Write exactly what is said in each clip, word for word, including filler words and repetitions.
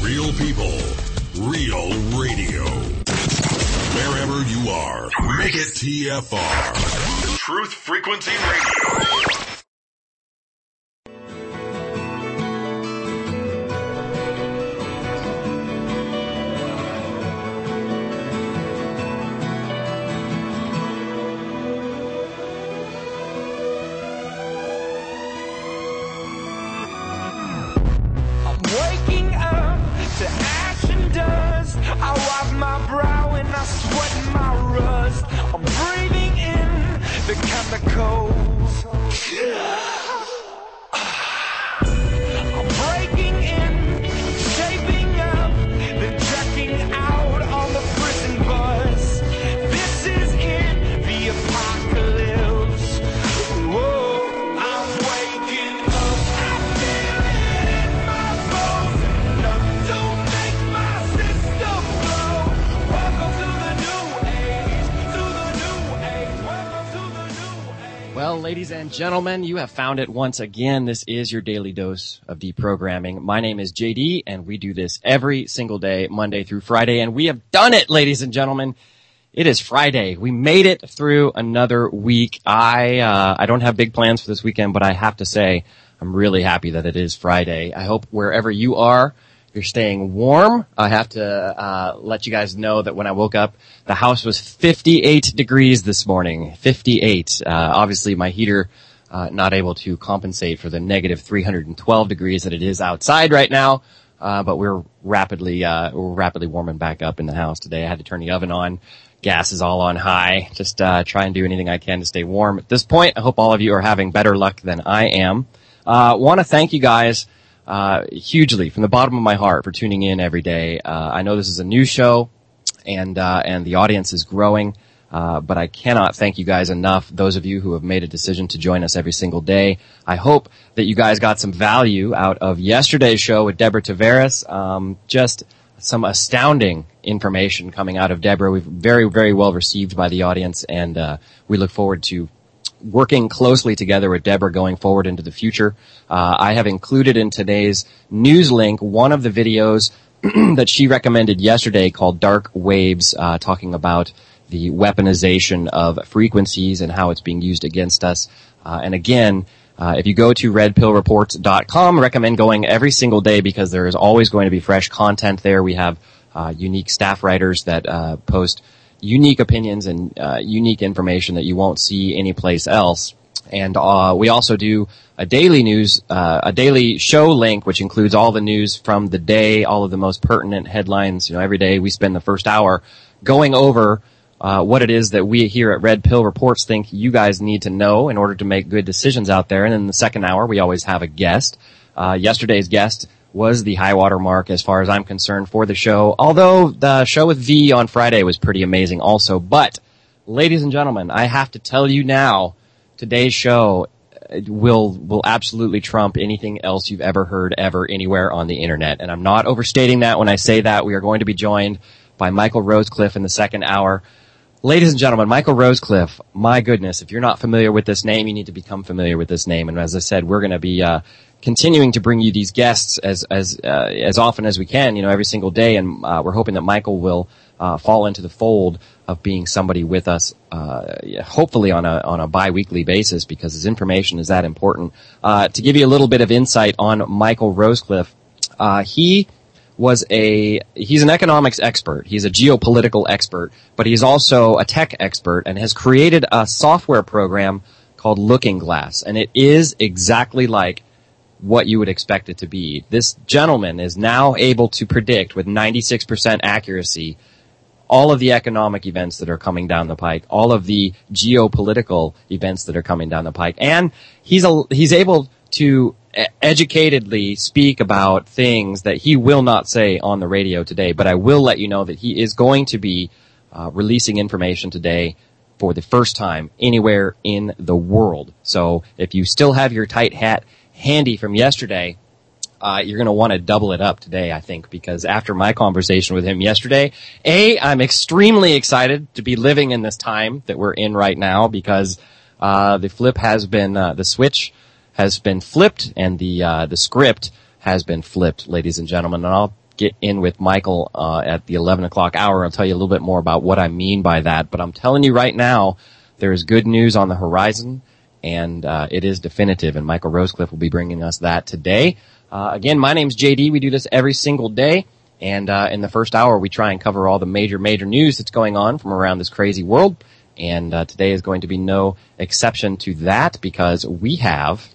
Real people, real radio. Wherever you are, make it T F R. Truth Frequency Radio. I wipe my brow and I sweat my rust. I'm breathing in the chemicals. I'm breaking in, shaping up, then checking out on the prison bus. This is it, the apocalypse. Whoa, I'm waking up. I feel it in my bones. Enough to make my system blow. Welcome to the new age, to the new age. Welcome to the new age. Well, ladies and gentlemen, you have found it once again. This is your daily dose of deprogramming. My name is J D, and we do this every single day, Monday through Friday, and we have done it, ladies and gentlemen. It is Friday. We made it through another week. I uh, I don't have big plans for this weekend, but I have to say I'm really happy that it is Friday. I hope wherever you are, you're staying warm. I have to uh let you guys know that when I woke up, the house was fifty-eight degrees this morning. fifty-eight. Uh obviously my heater uh not able to compensate for the negative three hundred twelve degrees that it is outside right now. Uh but we're rapidly uh we're rapidly warming back up in the house today. I had to turn the oven on. Gas is all on high. Just uh try and do anything I can to stay warm. At this point, I hope all of you are having better luck than I am. Uh want to thank you guys Uh, hugely from the bottom of my heart for tuning in every day. Uh, I know this is a new show and, uh, and the audience is growing. Uh, but I cannot thank you guys enough. Those of you who have made a decision to join us every single day. I hope that you guys got some value out of yesterday's show with Deborah Tavares. Um, just some astounding information coming out of Deborah. We've very, very well received by the audience, and, uh, we look forward to working closely together with Deborah going forward into the future. Uh, I have included in today's news link one of the videos that she recommended yesterday called Dark Waves, uh, talking about the weaponization of frequencies and how it's being used against us. Uh, and again, uh, if you go to red pill reports dot com, I recommend going every single day because there is always going to be fresh content there. We have uh, unique staff writers that uh, post unique opinions and uh, unique information that you won't see anyplace else. And uh we also do a daily news, uh a daily show link, which includes all the news from the day, all of the most pertinent headlines. You know, every day we spend the first hour going over uh what it is that we here at Red Pill Reports think you guys need to know in order to make good decisions out there. And in the second hour, we always have a guest. Uh yesterday's guest was the high water mark as far as I'm concerned for the show, although the show with V on Friday was pretty amazing also. But, ladies and gentlemen, I have to tell you now, today's show will will absolutely trump anything else you've ever heard ever anywhere on the internet. And I'm not overstating that when I say that. We are going to be joined by Michael Rosecliffe in the second hour. Ladies and gentlemen, Michael Rosecliffe, my goodness, if you're not familiar with this name, you need to become familiar with this name. And as I said, we're going to be uh continuing to bring you these guests as as uh, as often as we can, you know, every single day, and uh, we're hoping that Michael will uh fall into the fold of being somebody with us, uh hopefully on a on a bi-weekly basis, because his information is that important. Uh to give you a little bit of insight on Michael Rosecliffe, uh he was a he's an economics expert, he's a geopolitical expert, but he's also a tech expert and has created a software program called Looking Glass, and it is exactly like what you would expect it to be. This gentleman is now able to predict with ninety-six percent accuracy all of the economic events that are coming down the pike, all of the geopolitical events that are coming down the pike, and he's a, he's able to educatedly speak about things that he will not say on the radio today. But I will let you know that he is going to be uh, releasing information today for the first time anywhere in the world. So if you still have your tight hat handy from yesterday, uh, you're going to want to double it up today, I think, because after my conversation with him yesterday, A, I'm extremely excited to be living in this time that we're in right now, because uh the flip has been, uh, the switch has been flipped, and the uh the script has been flipped, ladies and gentlemen. And I'll get in with Michael uh, at the eleven o'clock hour. I'll tell you a little bit more about what I mean by that. But I'm telling you right now, there is good news on the horizon, and uh, it is definitive. And Michael Rosecliffe will be bringing us that today. Uh, again, my name's J D. We do this every single day. And uh, in the first hour, we try and cover all the major, major news that's going on from around this crazy world. And uh, today is going to be no exception to that because we have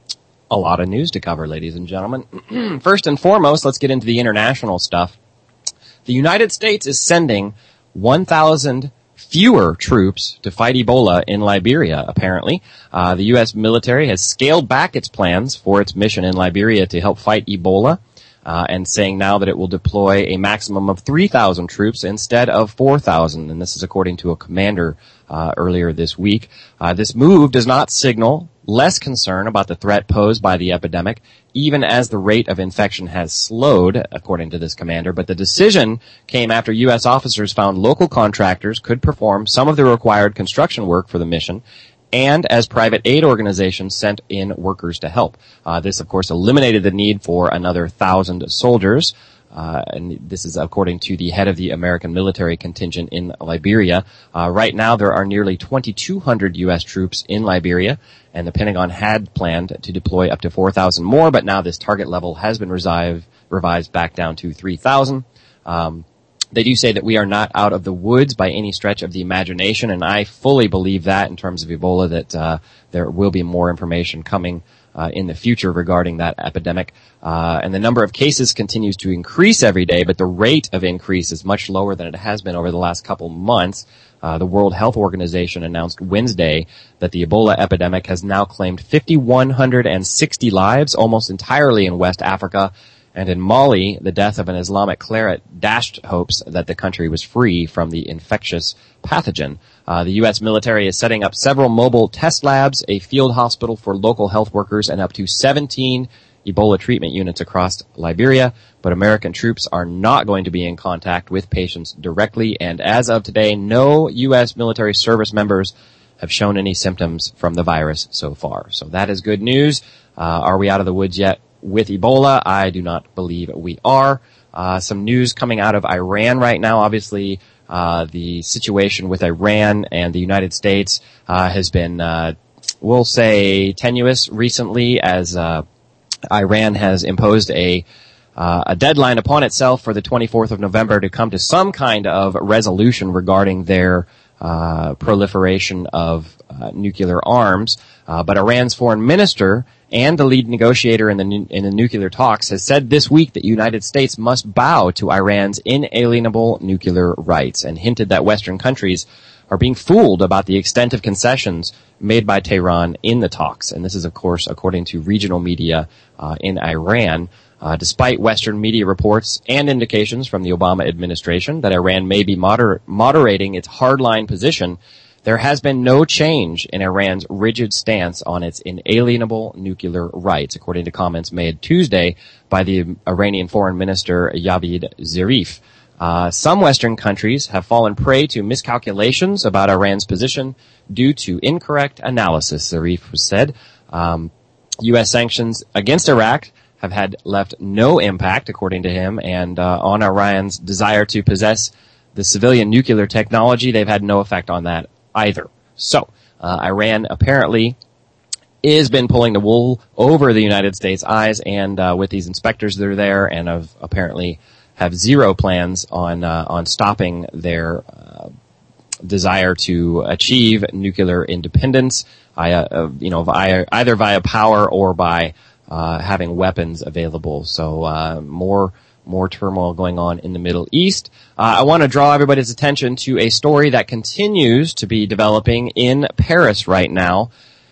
a lot of news to cover, ladies and gentlemen. First and foremost, let's get into the international stuff. The United States is sending one thousand fewer troops to fight Ebola in Liberia, apparently. Uh, the U S military has scaled back its plans for its mission in Liberia to help fight Ebola. Uh, and saying now that it will deploy a maximum of three thousand troops instead of four thousand. And this is according to a commander uh, earlier this week. Uh, this move does not signal less concern about the threat posed by the epidemic, even as the rate of infection has slowed, according to this commander. But the decision came after U S officers found local contractors could perform some of the required construction work for the mission, and as private aid organizations sent in workers to help. Uh, this, of course, eliminated the need for another thousand soldiers. Uh, and this is according to the head of the American military contingent in Liberia. Uh, right now, there are nearly twenty-two hundred U S troops in Liberia, and the Pentagon had planned to deploy up to four thousand more, but now this target level has been revised, revised back down to three thousand. Um, They do say that we are not out of the woods by any stretch of the imagination, and I fully believe that in terms of Ebola, that uh, there will be more information coming uh, in the future regarding that epidemic. Uh, and the number of cases continues to increase every day, but the rate of increase is much lower than it has been over the last couple months. Uh, the World Health Organization announced Wednesday that the Ebola epidemic has now claimed five thousand one hundred sixty lives, almost entirely in West Africa. And in Mali, the death of an Islamic cleric dashed hopes that the country was free from the infectious pathogen. Uh, the U S military is setting up several mobile test labs, a field hospital for local health workers, and up to seventeen Ebola treatment units across Liberia. But American troops are not going to be in contact with patients directly. And as of today, no U S military service members have shown any symptoms from the virus so far. So that is good news. Uh, are we out of the woods yet with Ebola? I do not believe we are. Uh, some news coming out of Iran right now. Obviously, uh, the situation with Iran and the United States, uh, has been, uh, we'll say tenuous recently as, uh, Iran has imposed a, uh, a deadline upon itself for the twenty-fourth of November to come to some kind of resolution regarding their, uh, proliferation of, uh, nuclear arms. Uh, but Iran's foreign minister and the lead negotiator in the in the nuclear talks has said this week that the United States must bow to Iran's inalienable nuclear rights, and hinted that Western countries are being fooled about the extent of concessions made by Tehran in the talks. And this is, of course, according to regional media uh, in Iran. Uh, despite Western media reports and indications from the Obama administration that Iran may be moder- moderating its hardline position, there has been no change in Iran's rigid stance on its inalienable nuclear rights, according to comments made Tuesday by the Iranian Foreign Minister Javad Zarif. Uh, some Western countries have fallen prey to miscalculations about Iran's position due to incorrect analysis, Zarif said. Um, U S sanctions against Iraq have had left no impact, according to him, and uh, on Iran's desire to possess the civilian nuclear technology, they've had no effect on that either. So, uh, Iran apparently has been pulling the wool over the United States' eyes, and uh, with these inspectors that are there, and have apparently have zero plans on uh, on stopping their uh, desire to achieve nuclear independence, uh, you know, via, either via power or by uh, having weapons available. So, uh, more. More turmoil going on in the Middle East. Uh, I want to draw everybody's attention to a story that continues to be developing in Paris right now.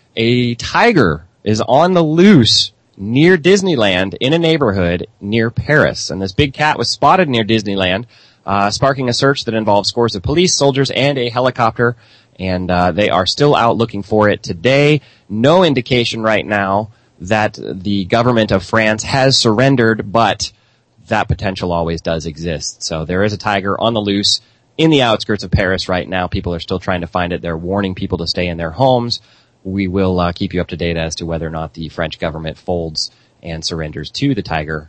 A tiger is on the loose near Disneyland in a neighborhood near Paris. And this big cat was spotted near Disneyland, uh, sparking a search that involved scores of police, soldiers, and a helicopter. And uh, they are still out looking for it today. No indication right now that the government of France has surrendered, but that potential always does exist. So there is a tiger on the loose in the outskirts of Paris right now. People are still trying to find it. They're warning people to stay in their homes. We will uh, keep you up to date as to whether or not the French government folds and surrenders to the tiger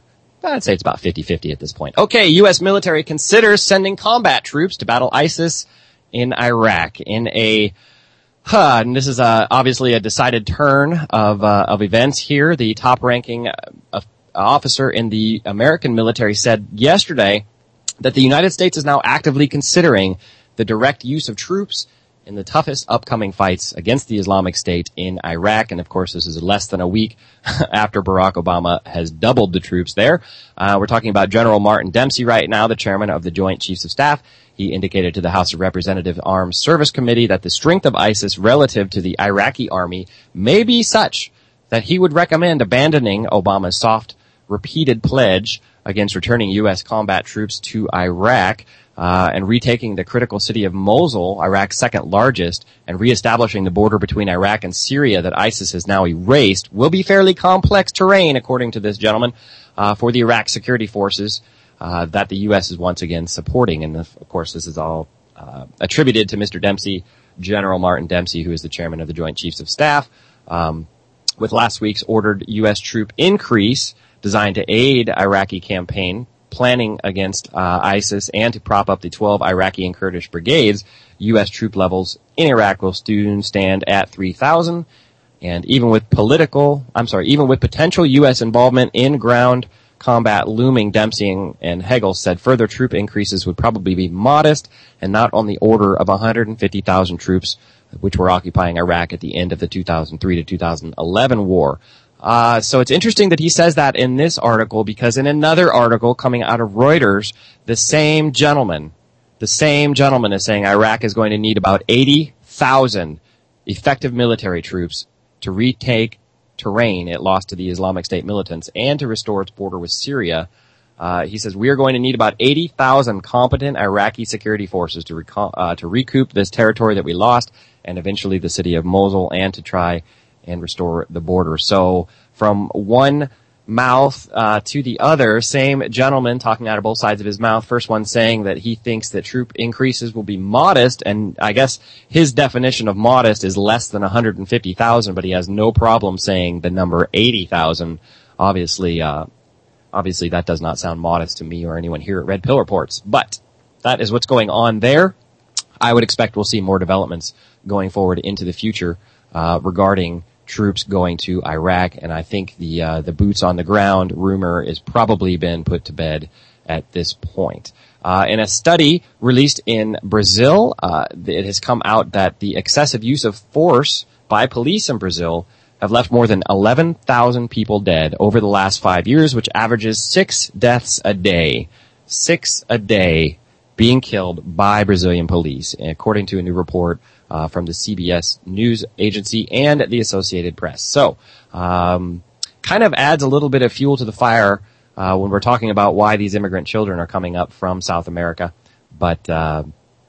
I'd say it's about fifty-fifty at this point. Okay, U S military considers sending combat troops to battle ISIS in Iraq in a Huh, and this is uh, obviously a decided turn of uh, of events here. The top-ranking uh, officer in the American military said yesterday that the United States is now actively considering the direct use of troops in the toughest upcoming fights against the Islamic State in Iraq. And of course, this is less than a week after Barack Obama has doubled the troops there. Uh, we're talking about General Martin Dempsey right now, the chairman of the Joint Chiefs of Staff. He indicated to the House of Representatives Armed Service Committee that the strength of ISIS relative to the Iraqi army may be such that he would recommend abandoning Obama's soft, repeated pledge against returning U S combat troops to Iraq, uh, and retaking the critical city of Mosul, Iraq's second largest, and reestablishing the border between Iraq and Syria that ISIS has now erased will be fairly complex terrain, according to this gentleman, uh, for the Iraq security forces. Uh, that the U S is once again supporting. And of course, this is all uh, attributed to Mister Dempsey, General Martin Dempsey, who is the chairman of the Joint Chiefs of Staff, um, with last week's ordered U S troop increase designed to aid Iraqi campaign planning against uh, ISIS and to prop up the twelve Iraqi and Kurdish brigades. U S troop levels in Iraq will soon stand at three thousand. And even with political, I'm sorry, even with potential U S involvement in ground combat looming, Dempsey and Hegel said further troop increases would probably be modest and not on the order of one hundred fifty thousand troops, which were occupying Iraq at the end of the two thousand three to two thousand eleven war. Uh, so it's interesting that he says that in this article, because in another article coming out of Reuters, the same gentleman, the same gentleman is saying Iraq is going to need about eighty thousand effective military troops to retake terrain it lost to the Islamic State militants and to restore its border with Syria. Uh, he says we are going to need about eighty thousand competent Iraqi security forces to, reco- uh, to recoup this territory that we lost and eventually the city of Mosul and to try and restore the border. So from one mouth uh, to the other, same gentleman talking out of both sides of his mouth. First one saying that he thinks that troop increases will be modest, and I guess his definition of modest is less than one hundred fifty thousand, but he has no problem saying the number eighty thousand. Obviously, uh, obviously that does not sound modest to me or anyone here at Red Pill Reports, but that is what's going on there. I would expect we'll see more developments going forward into the future uh, regarding troops going to Iraq, and I think the uh, the boots on the ground rumor is probably been put to bed at this point. Uh, in a study released in Brazil, uh, it has come out that the excessive use of force by police in Brazil have left more than eleven thousand people dead over the last five years, which averages six deaths a day. Six a day being killed by Brazilian police, according to a new report uh, from the C B S News Agency and the Associated Press. So, um, kind of adds a little bit of fuel to the fire uh, when we're talking about why these immigrant children are coming up from South America. But uh,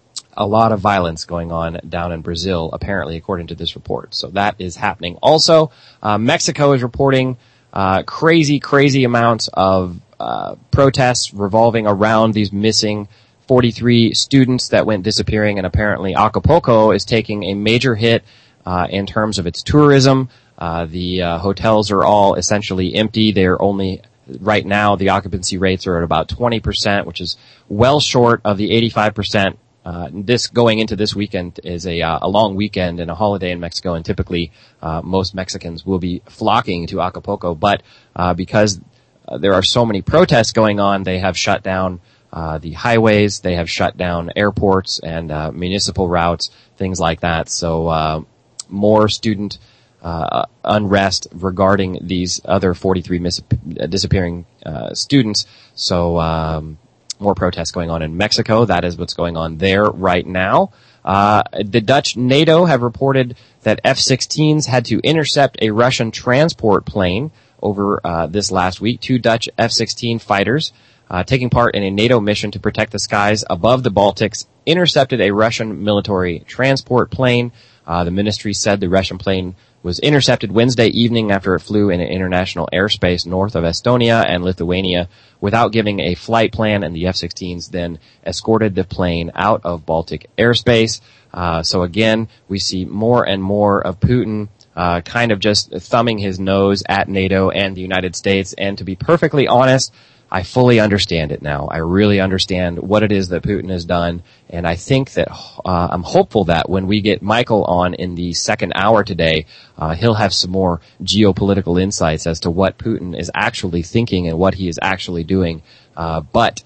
a lot of violence going on down in Brazil, apparently, according to this report. So that is happening. Also, uh, Mexico is reporting uh, crazy, crazy amounts of uh, protests revolving around these missing forty-three students that went disappearing, and apparently Acapulco is taking a major hit uh, in terms of its tourism. Uh, the uh, hotels are all essentially empty. They're only, right now, the occupancy rates are at about twenty percent, which is well short of the eighty-five percent. Uh, this going into this weekend is a, uh, a long weekend and a holiday in Mexico, and typically uh, most Mexicans will be flocking to Acapulco. But uh, because uh, there are so many protests going on, they have shut down Uh, the highways, they have shut down airports and uh, municipal routes, things like that. So uh, more student uh, unrest regarding these other forty-three mis- disappearing uh, students. So um, more protests going on in Mexico. That is what's going on there right now. Uh, the Dutch NATO have reported that F sixteens had to intercept a Russian transport plane over uh, this last week. Two Dutch F sixteen fighters Uh, taking part in a NATO mission to protect the skies above the Baltics, intercepted a Russian military transport plane. Uh, the ministry said the Russian plane was intercepted Wednesday evening after it flew in international airspace north of Estonia and Lithuania without giving a flight plan, and the F sixteens then escorted the plane out of Baltic airspace. Uh, so again, we see more and more of Putin uh, kind of just thumbing his nose at NATO and the United States, and to be perfectly honest, I fully understand it now. I really understand what it is that Putin has done, and I think that uh, I'm hopeful that when we get Michael on in the second hour today, uh, he'll have some more geopolitical insights as to what Putin is actually thinking and what he is actually doing. Uh, but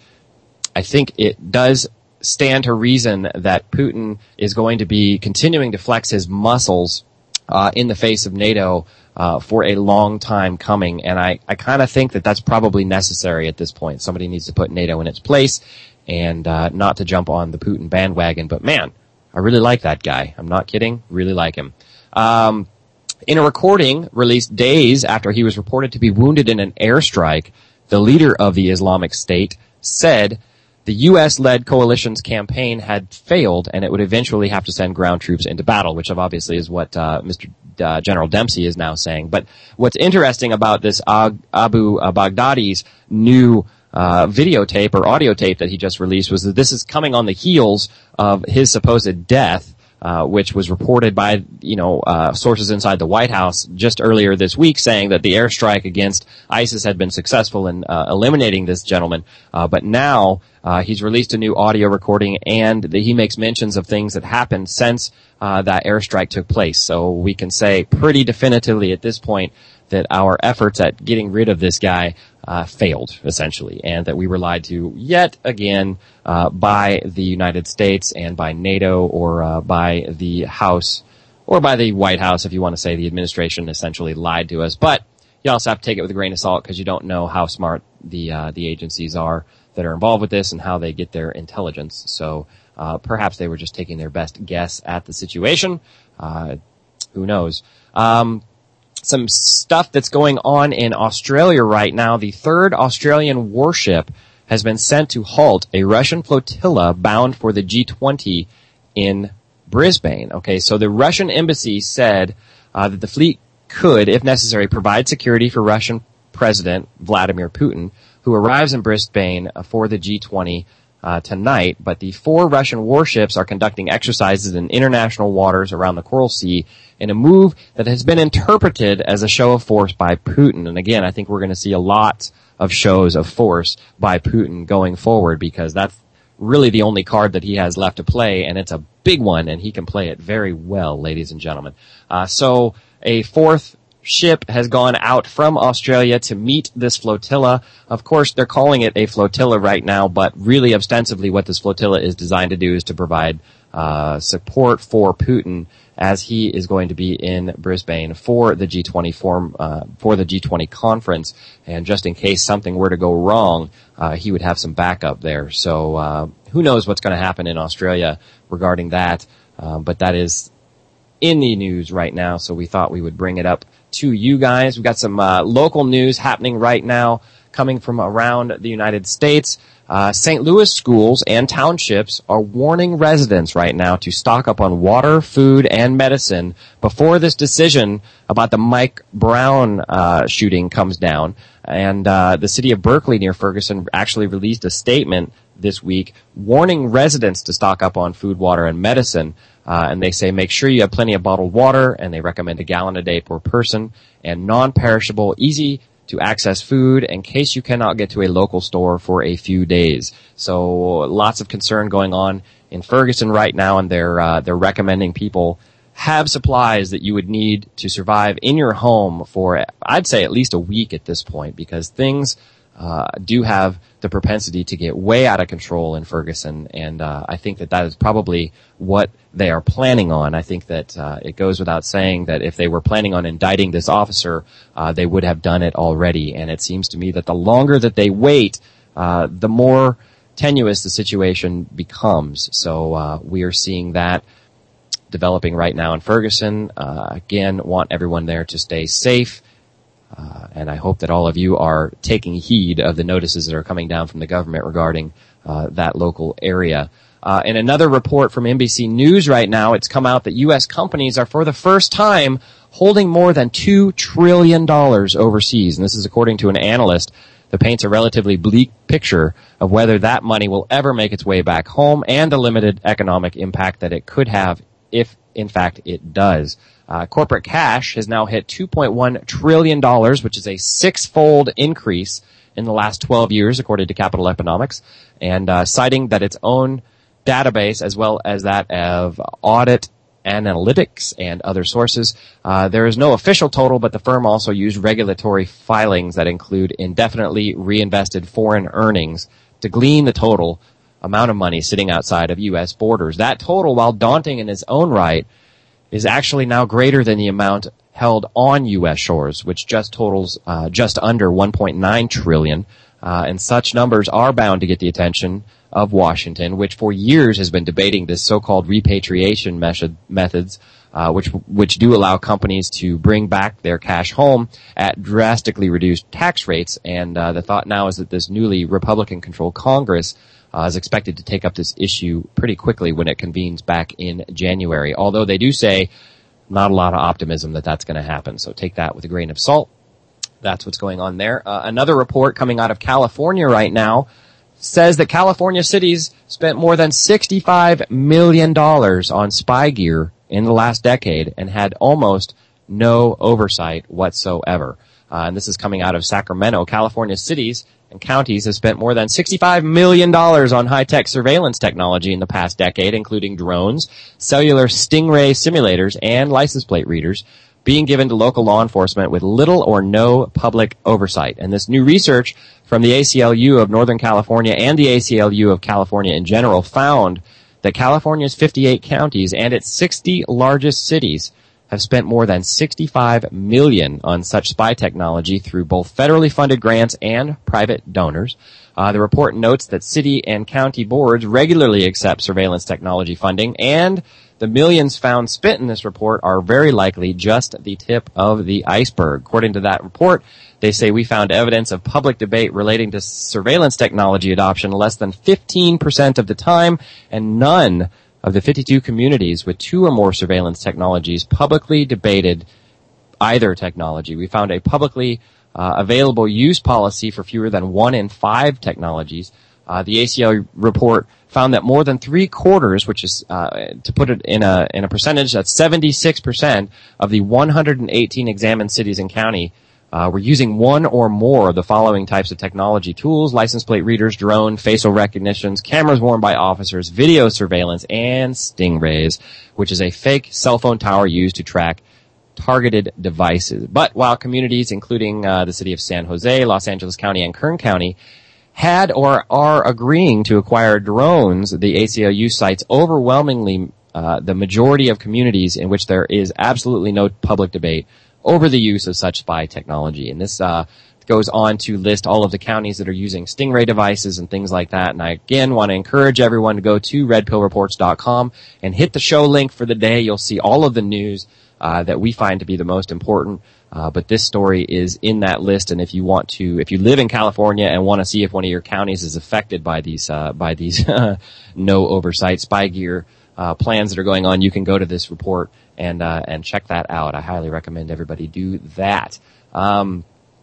I think it does stand to reason that Putin is going to be continuing to flex his muscles uh, in the face of NATO uh, for a long time coming. And I, I kind of think that that's probably necessary at this point. Somebody needs to put NATO in its place and uh, not to jump on the Putin bandwagon. But man, I really like that guy. I'm not kidding. Really like him. Um, in a recording released days after he was reported to be wounded in an airstrike, the leader of the Islamic State said the U S-led coalition's campaign had failed, and it would eventually have to send ground troops into battle, which obviously is what uh, Mister Uh, General Dempsey is now saying. But what's interesting about this Ag- Abu uh, Baghdadi's new uh, videotape or audio tape that he just released was that this is coming on the heels of his supposed death, uh, which was reported by, you know, uh, sources inside the White House just earlier this week, saying that the airstrike against ISIS had been successful in uh, eliminating this gentleman. Uh, but now uh, he's released a new audio recording, and the, he makes mentions of things that happened since uh, that airstrike took place. So we can say pretty definitively at this point that our efforts at getting rid of this guy uh, failed, essentially, and that we were lied to yet again uh, by the United States and by NATO or uh, by the House or by the White House, if you want to say the administration essentially lied to us. But you also have to take it with a grain of salt because you don't know how smart the uh, the agencies are that are involved with this and how they get their intelligence. So uh, perhaps they were just taking their best guess at the situation. Uh, who knows? Um, Some stuff that's going on in Australia right now. The third Australian warship has been sent to halt a Russian flotilla bound for the G twenty in Brisbane. Okay, so the Russian embassy said uh, that the fleet could, if necessary, provide security for Russian President Vladimir Putin, who arrives in Brisbane for the G twenty Uh, tonight, but the four Russian warships are conducting exercises in international waters around the Coral Sea in a move that has been interpreted as a show of force by Putin. And again, I think we're going to see a lot of shows of force by Putin going forward because that's really the only card that he has left to play, and it's a big one, and he can play it very well, ladies and gentlemen. Uh, so a fourth ship has gone out from Australia to meet this flotilla. Of course, they're calling it a flotilla right now, but really ostensibly what this flotilla is designed to do is to provide uh support for Putin as he is going to be in Brisbane for the G twenty form uh for the G twenty conference, and just in case something were to go wrong, uh he would have some backup there. So uh who knows what's going to happen in Australia regarding that, um, but that is in the news right now, so we thought we would bring it up to you guys. We've got some uh, local news happening right now coming from around the United States. Uh, Saint Louis schools and townships are warning residents right now to stock up on water, food, and medicine before this decision about the Mike Brown uh, shooting comes down. And uh, the city of Berkeley near Ferguson actually released a statement this week warning residents to stock up on food, water, and medicine. Uh, and they say make sure you have plenty of bottled water, and they recommend a gallon a day per person, and non-perishable, easy to access food in case you cannot get to a local store for a few days. So lots of concern going on in Ferguson right now, and they're uh, they're recommending people have supplies that you would need to survive in your home for, I'd say, at least a week at this point, because things uh, do have the propensity to get way out of control in Ferguson, and uh, I think that that is probably what they are planning on. I think that uh, it goes without saying that if they were planning on indicting this officer, uh, they would have done it already, and it seems to me that the longer that they wait, uh, the more tenuous the situation becomes. So uh, we are seeing that developing right now in Ferguson. Uh, again, want everyone there to stay safe. Uh, and I hope that all of you are taking heed of the notices that are coming down from the government regarding uh, that local area. Uh, in another report from N B C News right now, it's come out that U S companies are for the first time holding more than two trillion dollars overseas. And this is according to an analyst that paints a relatively bleak picture of whether that money will ever make its way back home and the limited economic impact that it could have if, in fact, it does. Uh, corporate cash has now hit two point one trillion dollars, which is a six-fold increase in the last twelve years, according to Capital Economics, and uh, citing that its own database, as well as that of audit analytics and other sources. Uh, there is no official total, but the firm also used regulatory filings that include indefinitely reinvested foreign earnings to glean the total amount of money sitting outside of U S borders. That total, while daunting in its own right, is actually now greater than the amount held on U S shores, which just totals uh, just under one point nine trillion dollars. Uh, and such numbers are bound to get the attention of Washington, which for years has been debating this so-called repatriation method, methods, uh, which which do allow companies to bring back their cash home at drastically reduced tax rates. And uh, the thought now is that this newly Republican-controlled Congress uh, is expected to take up this issue pretty quickly when it convenes back in January. Although they do say not a lot of optimism that that's going to happen. So take that with a grain of salt. That's what's going on there. Uh, another report coming out of California right now says that California cities spent more than sixty-five million dollars on spy gear in the last decade and had almost no oversight whatsoever. Uh, and this is coming out of Sacramento. California cities and counties have spent more than sixty-five million dollars on high-tech surveillance technology in the past decade, including drones, cellular Stingray simulators, and license plate readers, being given to local law enforcement with little or no public oversight. And this new research from the A C L U of Northern California and the A C L U of California in general found that California's fifty-eight counties and its sixty largest cities have spent more than sixty-five million dollars on such spy technology through both federally funded grants and private donors. Uh, the report notes that city and county boards regularly accept surveillance technology funding, and the millions found spent in this report are very likely just the tip of the iceberg. According to that report, they say we found evidence of public debate relating to surveillance technology adoption less than fifteen percent of the time, and none of the fifty-two communities with two or more surveillance technologies publicly debated either technology. We found a publicly uh, available use policy for fewer than one in five technologies. Uh, the A C L U report found that more than three quarters, which is, uh, to put it in a, in a percentage, that's seventy-six percent of the one hundred eighteen examined cities and county, uh, were using one or more of the following types of technology tools: license plate readers, drone, facial recognitions, cameras worn by officers, video surveillance, and Stingrays, which is a fake cell phone tower used to track targeted devices. But while communities, including, uh, the city of San Jose, Los Angeles County, and Kern County, had or are agreeing to acquire drones, the A C L U cites overwhelmingly uh, the majority of communities in which there is absolutely no public debate over the use of such spy technology. And this uh, goes on to list all of the counties that are using Stingray devices and things like that. And I, again, want to encourage everyone to go to red pill reports dot com and hit the show link for the day. You'll see all of the news uh, that we find to be the most important. Uh, but this story is in that list, and if you want to, if you live in California and want to see if one of your counties is affected by these, uh, by these no oversight spy gear uh, plans that are going on, you can go to this report and uh, and check that out. I highly recommend everybody do that. Um,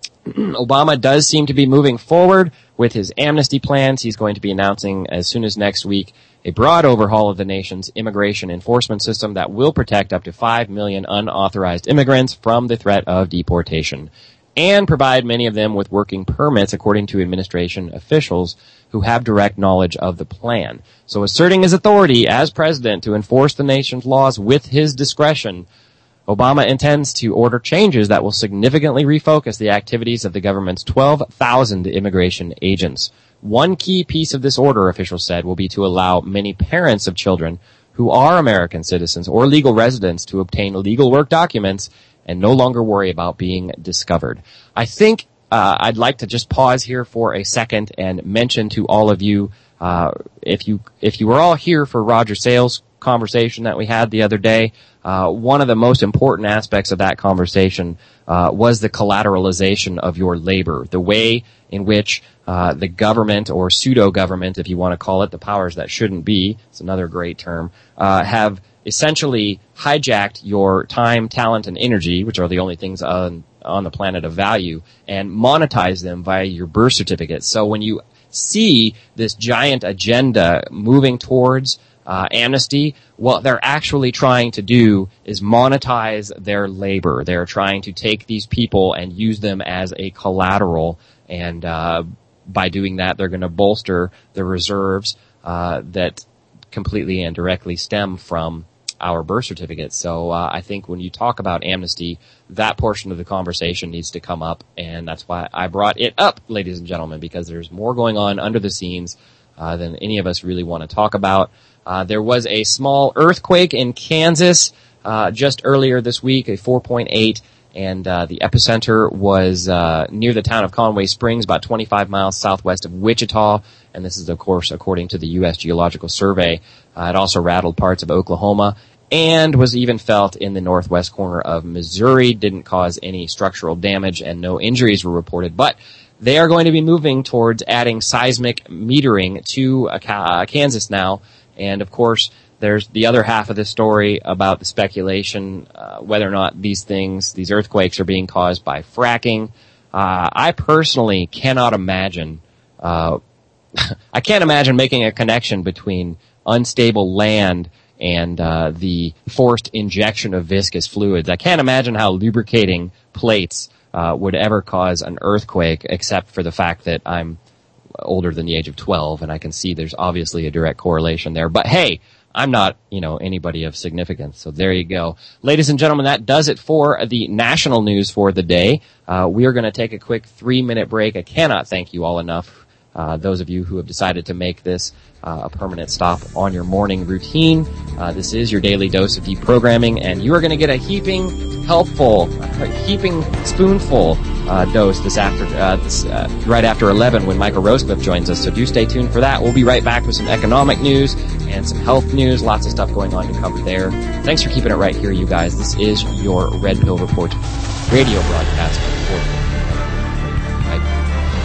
Obama does seem to be moving forward with his amnesty plans. He's going to be announcing as soon as next week a broad overhaul of the nation's immigration enforcement system that will protect up to five million unauthorized immigrants from the threat of deportation and provide many of them with working permits, according to administration officials who have direct knowledge of the plan. So asserting his authority as president to enforce the nation's laws with his discretion, Obama intends to order changes that will significantly refocus the activities of the government's twelve thousand immigration agents. One key piece of this order, officials said, will be to allow many parents of children who are American citizens or legal residents to obtain legal work documents and no longer worry about being discovered. I think uh, I'd like to just pause here for a second and mention to all of you, uh, if you if you were all here for Roger Sales' conversation that we had the other day, uh, one of the most important aspects of that conversation uh, was the collateralization of your labor, the way in which uh, the government, or pseudo-government, if you want to call it, the powers that shouldn't be, it's another great term, uh, have essentially hijacked your time, talent, and energy, which are the only things on, on the planet of value, and monetize them via your birth certificate. So when you see this giant agenda moving towards Uh, amnesty, what they're actually trying to do is monetize their labor. They're trying to take these people and use them as a collateral And uh by doing that, they're going to bolster the reserves uh that completely and directly stem from our birth certificates. So uh, I think when you talk about amnesty, that portion of the conversation needs to come up, and that's why I brought it up, ladies and gentlemen, because there's more going on under the scenes uh, than any of us really want to talk about. Uh, there was a small earthquake in Kansas uh, just earlier this week, a four point eight, and uh, the epicenter was uh, near the town of Conway Springs, about twenty-five miles southwest of Wichita, and this is, of course, according to the U S Geological Survey. Uh, it also rattled parts of Oklahoma and was even felt in the northwest corner of Missouri. Didn't cause any structural damage and no injuries were reported, but they are going to be moving towards adding seismic metering to uh, Kansas now. And of course, there's the other half of the story about the speculation, uh, whether or not these things, these earthquakes are being caused by fracking. Uh, I personally cannot imagine, uh, I can't imagine making a connection between unstable land and uh, the forced injection of viscous fluids. I can't imagine how lubricating plates uh, would ever cause an earthquake, except for the fact that I'm older than the age of twelve, and I can see there's obviously a direct correlation there. But hey, I'm not, you know, anybody of significance, so there you go. Ladies and gentlemen, that does it for the national news for the day. Uh, we are going to take a quick three-minute break. I cannot thank you all enough, uh, those of you who have decided to make this uh, a permanent stop on your morning routine. Uh, this is your daily dose of deprogramming, and you are going to get a heaping helpful, a heaping spoonful uh, dose this after, uh, this, uh, right after eleven when Michael Rosecliffe joins us. So do stay tuned for that. We'll be right back with some economic news and some health news. Lots of stuff going on to cover there. Thanks for keeping it right here, you guys. This is your Red Pill Report radio broadcast. Right.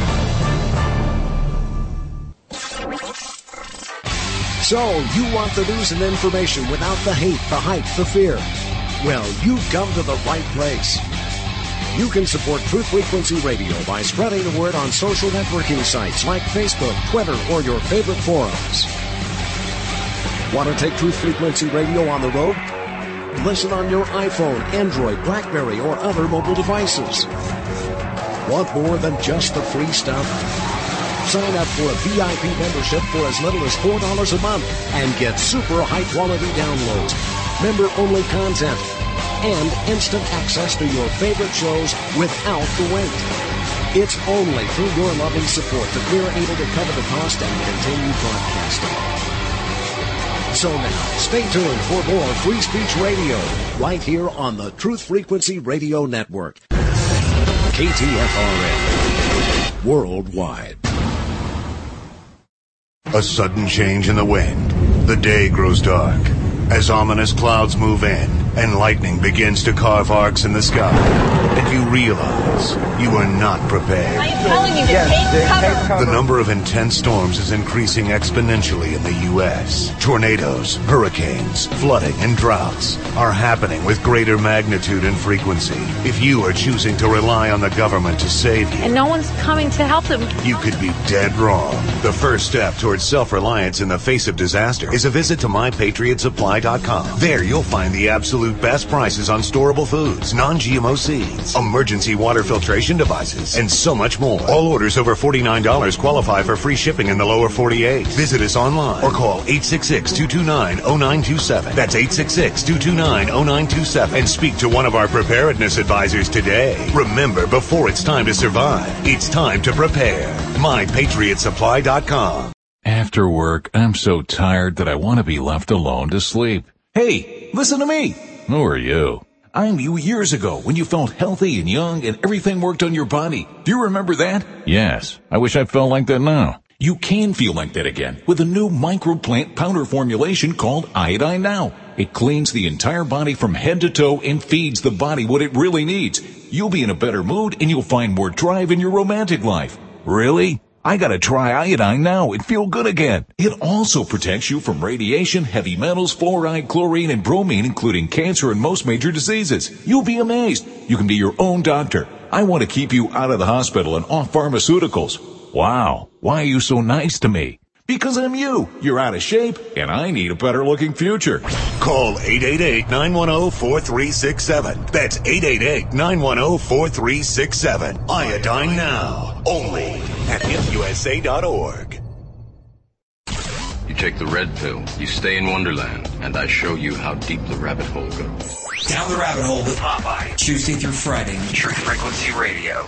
So, you want the news and information without the hate, the hype, the fear? Well, you've come to the right place. You can support Truth Frequency Radio by spreading the word on social networking sites like Facebook, Twitter, or your favorite forums. Want to take Truth Frequency Radio on the road? Listen on your iPhone, Android, BlackBerry, or other mobile devices. Want more than just the free stuff? Sign up for a V I P membership for as little as four dollars a month and get super high-quality downloads, member-only content, and instant access to your favorite shows without the wait. It's only through your loving support that we're able to cover the cost and continue broadcasting. So now, stay tuned for more Free Speech Radio right here on the Truth Frequency Radio Network. K T F R N, worldwide. A sudden change in the wind. The day grows dark as ominous clouds move in and lightning begins to carve arcs in the sky. And you realize you are not prepared. I'm telling you to take cover. The number of intense storms is increasing exponentially in the U S Tornadoes, hurricanes, flooding, and droughts are happening with greater magnitude and frequency. If you are choosing to rely on the government to save you, And no one's coming to help them. you could be dead wrong. The first step towards self-reliance in the face of disaster is a visit to my patriot supply dot com. There you'll find the absolute best prices on storable foods, non-G M O seeds, emergency water filtration devices, and so much more. All orders over forty-nine dollars qualify for free shipping in the lower forty-eight. Visit us online or call eight six six, two two nine, zero nine two seven. That's eight six six, two two nine, zero nine two seven. And speak to one of our preparedness advisors today. Remember, before it's time to survive, it's time to prepare. my patriot supply dot com. After work, I'm so tired that I want to be left alone to sleep. Hey, listen to me. Who are you? I'm you years ago when you felt healthy and young and everything worked on your body. Do you remember that? Yes, I wish I felt like that now. You can feel like that again with a new microplant powder formulation called Iodine Now. It cleans the entire body from head to toe and feeds the body what it really needs. You'll be in a better mood and you'll find more drive in your romantic life. Really? I gotta try Iodine Now and feel good again. It also protects you from radiation, heavy metals, fluoride, chlorine, and bromine, including cancer and most major diseases. You'll be amazed. You can be your own doctor. I want to keep you out of the hospital and off pharmaceuticals. Wow, why are you so nice to me? Because I'm you. You're out of shape, and I need a better-looking future. Call eight eight eight, nine one zero, four three six seven. That's eight eight eight, nine one zero, four three six seven. Iodine Now. Only at hip u s a dot org. You take the red pill, you stay in Wonderland, and I show you how deep the rabbit hole goes. Down the rabbit hole with Popeye. Tuesday through Friday. True Frequency Radio.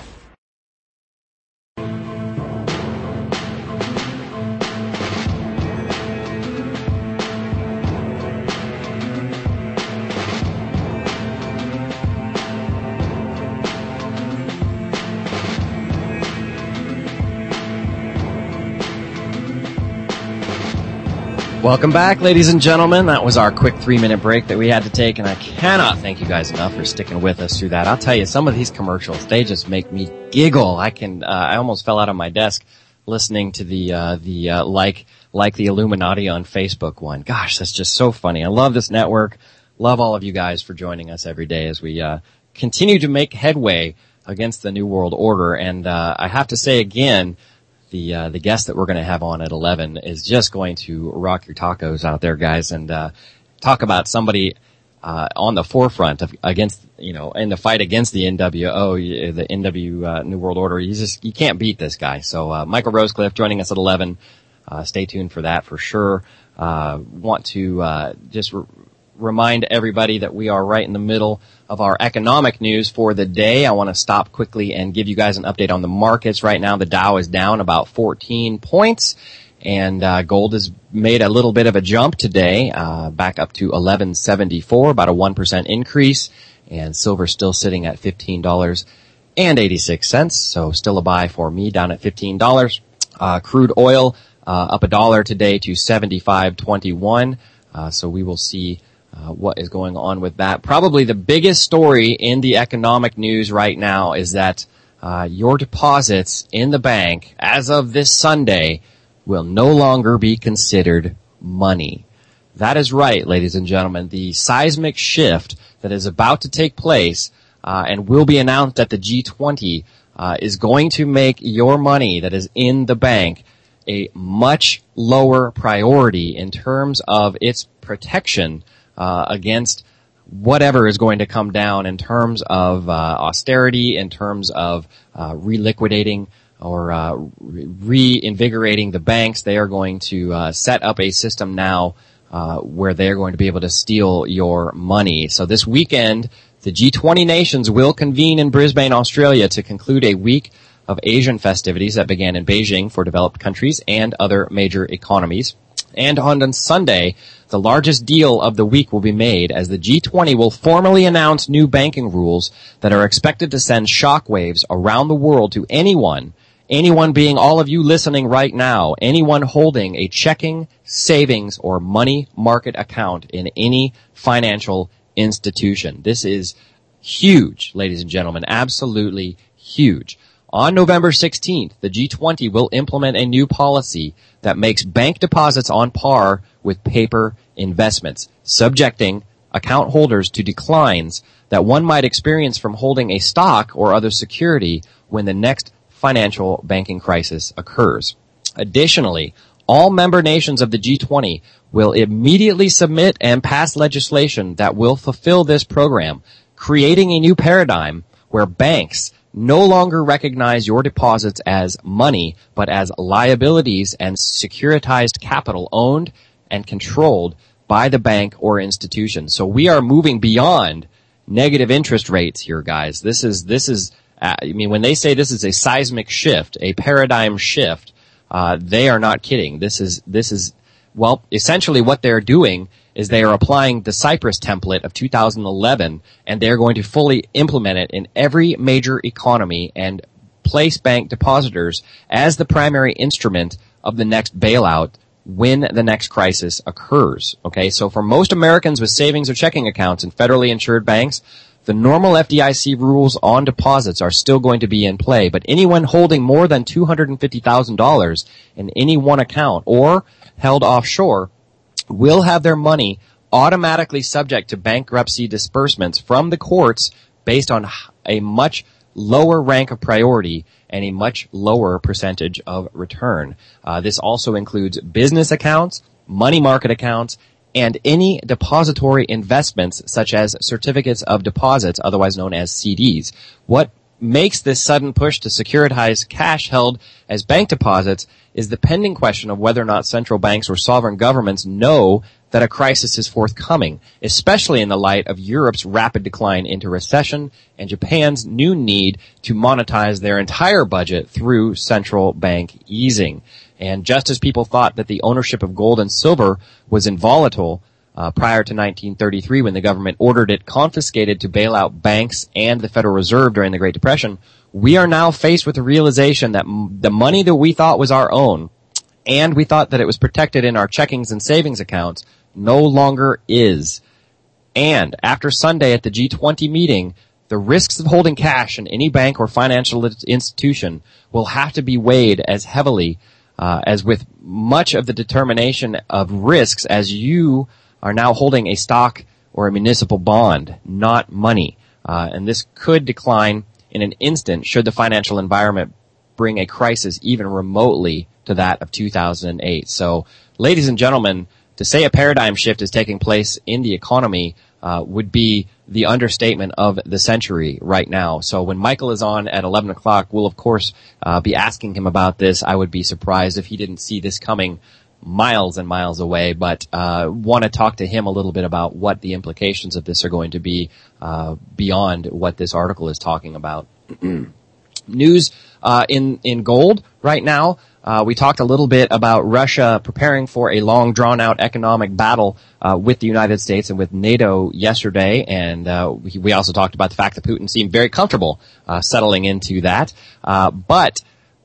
Welcome back, ladies and gentlemen. That was our quick three-minute break that we had to take, and I cannot thank you guys enough for sticking with us through that. I'll tell you, some of these commercials, they just make me giggle. I can, uh, I almost fell out of my desk listening to the, uh, the, uh, like, like the Illuminati on Facebook one. Gosh, that's just so funny. I love this network. Love all of you guys for joining us every day as we, uh, continue to make headway against the New World Order. And, uh, I have to say again, The, uh, the guest that we're going to have on at eleven is just going to rock your tacos out there, guys, and, uh, talk about somebody, uh, on the forefront of, against, you know, in the fight against the N W O, the N W, uh, New World Order. You just, you can't beat this guy. So, uh, Michael Rosecliffe joining us at eleven. Uh, stay tuned for that for sure. Uh, want to, uh, just re- remind everybody that we are right in the middle of our economic news for the day. I want to stop quickly and give you guys an update on the markets. Right now, the Dow is down about fourteen points, and uh, gold has made a little bit of a jump today, uh, back up to eleven seventy-four, about a one percent increase, and silver still sitting at fifteen dollars and eighty-six cents, so still a buy for me down at fifteen dollars. Uh, crude oil uh, up a dollar today to seventy-five twenty-one, uh, so we will see Uh, what is going on with that. Probably the biggest story in the economic news right now is that uh, your deposits in the bank as of this Sunday will no longer be considered money. That is right, ladies and gentlemen. The seismic shift that is about to take place uh, and will be announced at the G twenty uh, is going to make your money that is in the bank a much lower priority in terms of its protection Uh, against whatever is going to come down in terms of uh, austerity, in terms of uh, reliquidating or uh, re- reinvigorating the banks. They are going to uh, set up a system now uh, where they are going to be able to steal your money. So this weekend, the G twenty nations will convene in Brisbane, Australia, to conclude a week of Asian festivities that began in Beijing for developed countries and other major economies. And on Sunday, the largest deal of the week will be made as the G twenty will formally announce new banking rules that are expected to send shockwaves around the world to anyone, anyone being all of you listening right now, anyone holding a checking, savings, or money market account in any financial institution. This is huge, ladies and gentlemen, absolutely huge. On November sixteenth, the G twenty will implement a new policy that makes bank deposits on par with paper investments, subjecting account holders to declines that one might experience from holding a stock or other security when the next financial banking crisis occurs. Additionally, all member nations of the G twenty will immediately submit and pass legislation that will fulfill this program, creating a new paradigm where banks no longer recognize your deposits as money, but as liabilities and securitized capital owned and controlled by the bank or institution. So we are moving beyond negative interest rates here, guys. This is, this is, uh, I mean, when they say this is a seismic shift, a paradigm shift, uh, they are not kidding. This is, this is, well, essentially what they're doing is they are applying the Cyprus template of two thousand eleven, and they're going to fully implement it in every major economy and place bank depositors as the primary instrument of the next bailout when the next crisis occurs. Okay, so for most Americans with savings or checking accounts in federally insured banks, the normal F D I C rules on deposits are still going to be in play, but anyone holding more than two hundred fifty thousand dollars in any one account or held offshore will have their money automatically subject to bankruptcy disbursements from the courts based on a much lower rank of priority and a much lower percentage of return. Uh, this also includes business accounts, money market accounts, and any depository investments such as certificates of deposits, otherwise known as C Ds. What makes this sudden push to securitize cash held as bank deposits is the pending question of whether or not central banks or sovereign governments know that a crisis is forthcoming, especially in the light of Europe's rapid decline into recession and Japan's new need to monetize their entire budget through central bank easing. And just as people thought that the ownership of gold and silver was involatile uh, prior to nineteen thirty-three when the government ordered it confiscated to bail out banks and the Federal Reserve during the Great Depression, we are now faced with the realization that m- the money that we thought was our own and we thought that it was protected in our checkings and savings accounts no longer is. And after Sunday at the G twenty meeting, the risks of holding cash in any bank or financial institution will have to be weighed as heavily uh, as with much of the determination of risks as you are now holding a stock or a municipal bond, not money. Uh, and this could decline in an instant should the financial environment bring a crisis even remotely to that of two thousand eight. So, ladies and gentlemen, to say a paradigm shift is taking place in the economy uh, would be the understatement of the century right now. So when Michael is on at eleven o'clock, we'll of course uh, be asking him about this. I would be surprised if he didn't see this coming miles and miles away, but uh want to talk to him a little bit about what the implications of this are going to be uh beyond what this article is talking about. News uh in in gold right now. Uh, we talked a little bit about Russia preparing for a long, drawn-out economic battle uh, with the United States and with NATO yesterday, and uh, we, we also talked about the fact that Putin seemed very comfortable uh, settling into that. Uh, but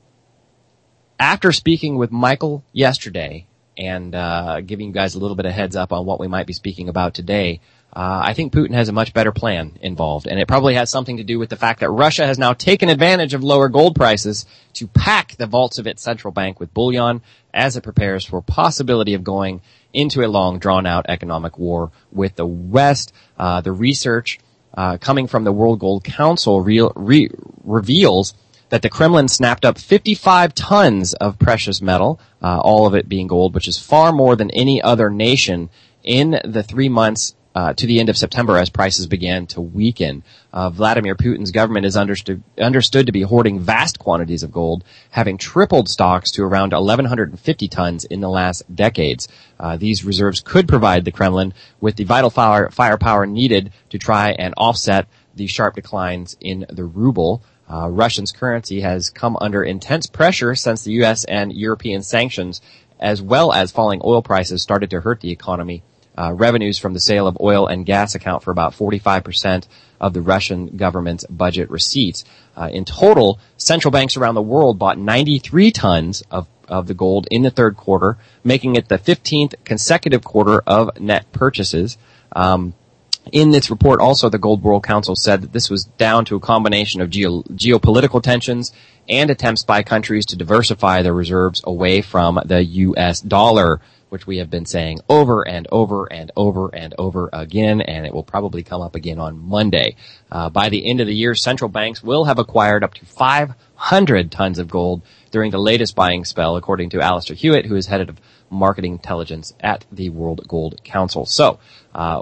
after speaking with Michael yesterday and uh, giving you guys a little bit of heads up on what we might be speaking about today, Uh, I think Putin has a much better plan involved, and it probably has something to do with the fact that Russia has now taken advantage of lower gold prices to pack the vaults of its central bank with bullion as it prepares for possibility of going into a long, drawn-out economic war with the West. Uh, the research uh, coming from the World Gold Council re- re- reveals that the Kremlin snapped up fifty-five tons of precious metal, uh, all of it being gold, which is far more than any other nation in the three months Uh, to the end of September as prices began to weaken. Uh, Vladimir Putin's government is understood, understood to be hoarding vast quantities of gold, having tripled stocks to around eleven fifty tons in the last decades. Uh, these reserves could provide the Kremlin with the vital fire, firepower needed to try and offset the sharp declines in the ruble. Uh, Russia's currency has come under intense pressure since the U S and European sanctions, as well as falling oil prices, started to hurt the economy. Uh, revenues from the sale of oil and gas account for about forty-five percent of the Russian government's budget receipts. Uh, in total, central banks around the world bought ninety-three tons of, of the gold in the third quarter, making it the fifteenth consecutive quarter of net purchases. Um, in this report, also, the Gold World Council said that this was down to a combination of geo- geopolitical tensions and attempts by countries to diversify their reserves away from the U S dollar, which we have been saying over and over and over and over again, and it will probably come up again on Monday. Uh, by the end of the year, central banks will have acquired up to five hundred tons of gold during the latest buying spell, according to Alistair Hewitt, who is head of marketing intelligence at the World Gold Council. So, uh,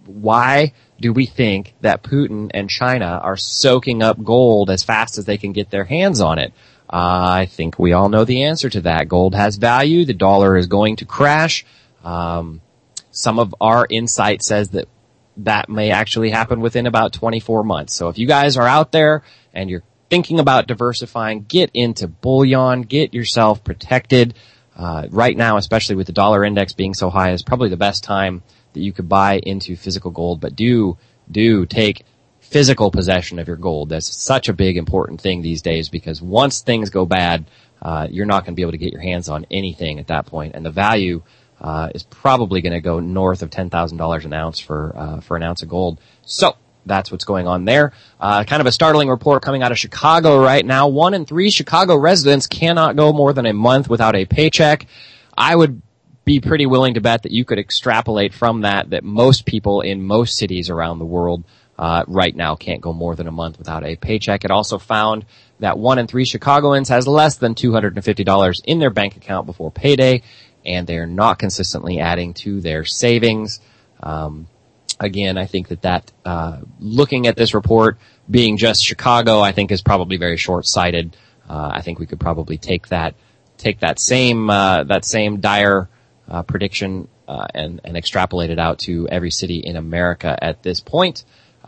why do we think that Putin and China are soaking up gold as fast as they can get their hands on it? Uh, I think we all know the answer to that. Gold has value. The dollar is going to crash. Um, some of our insight says that that may actually happen within about twenty-four months. So if you guys are out there and you're thinking about diversifying, get into bullion, get yourself protected. Uh, right now, especially with the dollar index being so high, is probably the best time that you could buy into physical gold. But do, do take physical possession of your gold. That's such a big, important thing these days, because once things go bad, uh, you're not going to be able to get your hands on anything at that point. And the value, uh, is probably going to go north of ten thousand dollars an ounce for, uh, for an ounce of gold. So that's what's going on there. Uh, kind of a startling report coming out of Chicago right now. One in three Chicago residents cannot go more than a month without a paycheck. I would be pretty willing to bet that you could extrapolate from that that most people in most cities around the world uh, right now can't go more than a month without a paycheck. It also found that one in three Chicagoans has less than two hundred fifty dollars in their bank account before payday, and they're not consistently adding to their savings. Um, again, I think that that, uh, looking at this report being just Chicago, I think is probably very short-sighted. Uh, I think we could probably take that, take that same, uh, that same dire, uh, prediction, uh, and, and extrapolate it out to every city in America at this point.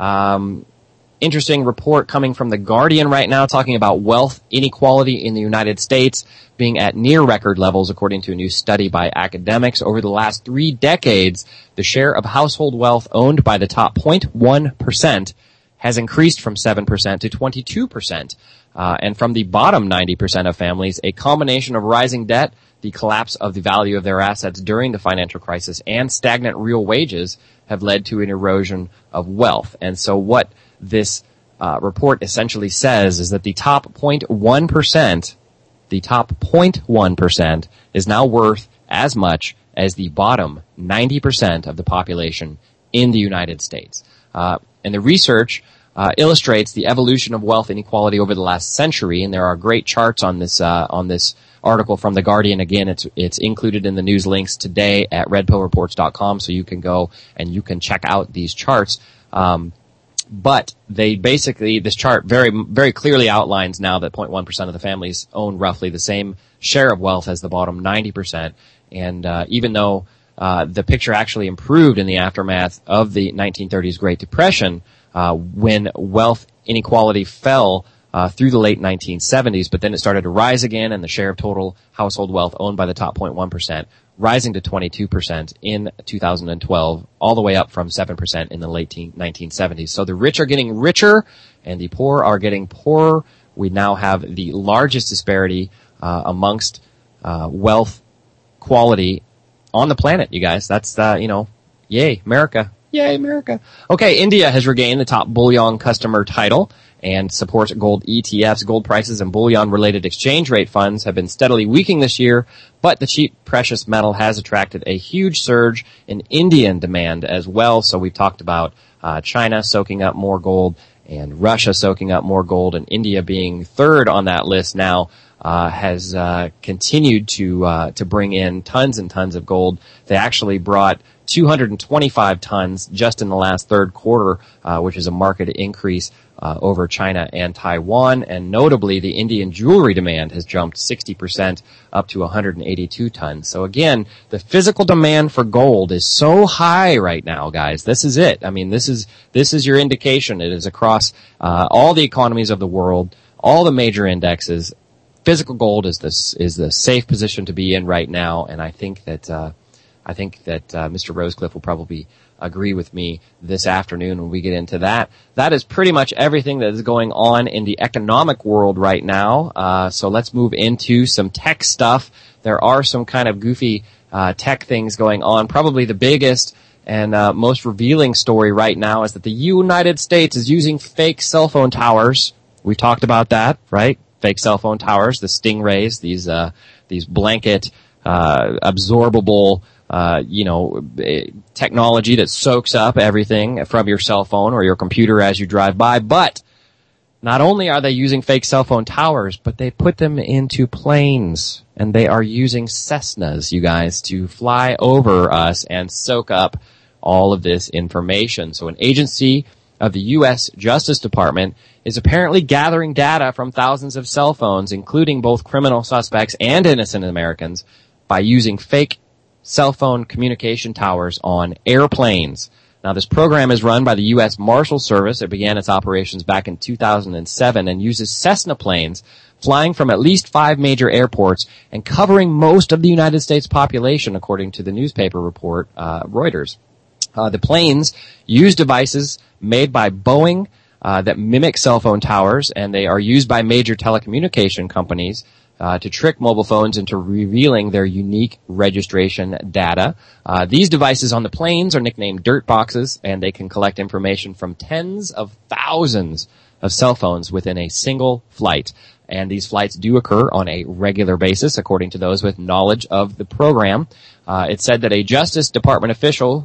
Um, interesting report coming from The Guardian right now talking about wealth inequality in the United States being at near record levels according to a new study by academics. Over the last three decades, the share of household wealth owned by the top zero point one percent has increased from seven percent to twenty-two percent. Uh, and from the bottom ninety percent of families, a combination of rising debt, the collapse of the value of their assets during the financial crisis, and stagnant real wages have led to an erosion of wealth. And so what this uh, report essentially says is that the top zero point one percent, the top zero point one percent is now worth as much as the bottom ninety percent of the population in the United States. Uh, and the research uh, illustrates the evolution of wealth inequality over the last century, and there are great charts on this uh, on this article from The Guardian. Again, it's it's included in the news links today at red pill reports dot com, so you can go and you can check out these charts. Um, but they basically, this chart very very clearly outlines now that zero point one percent of the families own roughly the same share of wealth as the bottom ninety percent. And uh, even though uh, the picture actually improved in the aftermath of the nineteen thirties Great Depression, uh, when wealth inequality fell Uh, through the late nineteen seventies, but then it started to rise again, and the share of total household wealth owned by the top zero point one percent rising to twenty-two percent in two thousand twelve, all the way up from seven percent in the late nineteen seventies. So the rich are getting richer, and the poor are getting poorer. We now have the largest disparity uh, amongst uh, wealth quality on the planet, you guys. That's, uh, you know, yay, America. Yay, America. Okay, India has regained the top bullion customer title and supports gold E T Fs. Gold prices and bullion-related exchange rate funds have been steadily weakening this year, but the cheap precious metal has attracted a huge surge in Indian demand as well. So we've talked about uh, China soaking up more gold and Russia soaking up more gold, and India being third on that list now uh, has uh, continued to uh, to bring in tons and tons of gold. They actually brought two hundred twenty-five tons just in the last third quarter, uh, which is a market increase uh, over China and Taiwan. And notably, the Indian jewelry demand has jumped sixty percent up to one hundred eighty-two tons. So again, the physical demand for gold is so high right now, guys. This is it. I mean, this is this is your indication. It is across uh, all the economies of the world, all the major indexes. Physical gold is this is the safe position to be in right now, and I think that uh, I think that uh, Mister Rosecliffe will probably agree with me this afternoon when we get into that. That is pretty much everything that is going on in the economic world right now. Uh, so let's move into some tech stuff. There are some kind of goofy uh, tech things going on. Probably the biggest and uh, most revealing story right now is that the United States is using fake cell phone towers. We talked about that, right? Fake cell phone towers, the Stingrays, these uh, these blanket uh, absorbable uh, you know, technology that soaks up everything from your cell phone or your computer as you drive by. But not only are they using fake cell phone towers, but they put them into planes, and they are using Cessnas, you guys, to fly over us and soak up all of this information. So an agency of the U S Justice Department is apparently gathering data from thousands of cell phones, including both criminal suspects and innocent Americans, by using fake cell phone communication towers on airplanes. Now, this program is run by the U S Marshal Service. It began its operations back in two thousand seven and uses Cessna planes flying from at least five major airports and covering most of the United States population, according to the newspaper report, uh, Reuters. Uh, the planes use devices made by Boeing uh, that mimic cell phone towers, and they are used by major telecommunication companies Uh, to trick mobile phones into revealing their unique registration data. Uh, these devices on the planes are nicknamed dirt boxes, and they can collect information from tens of thousands of cell phones within a single flight. And these flights do occur on a regular basis, according to those with knowledge of the program. Uh, it said that a Justice Department official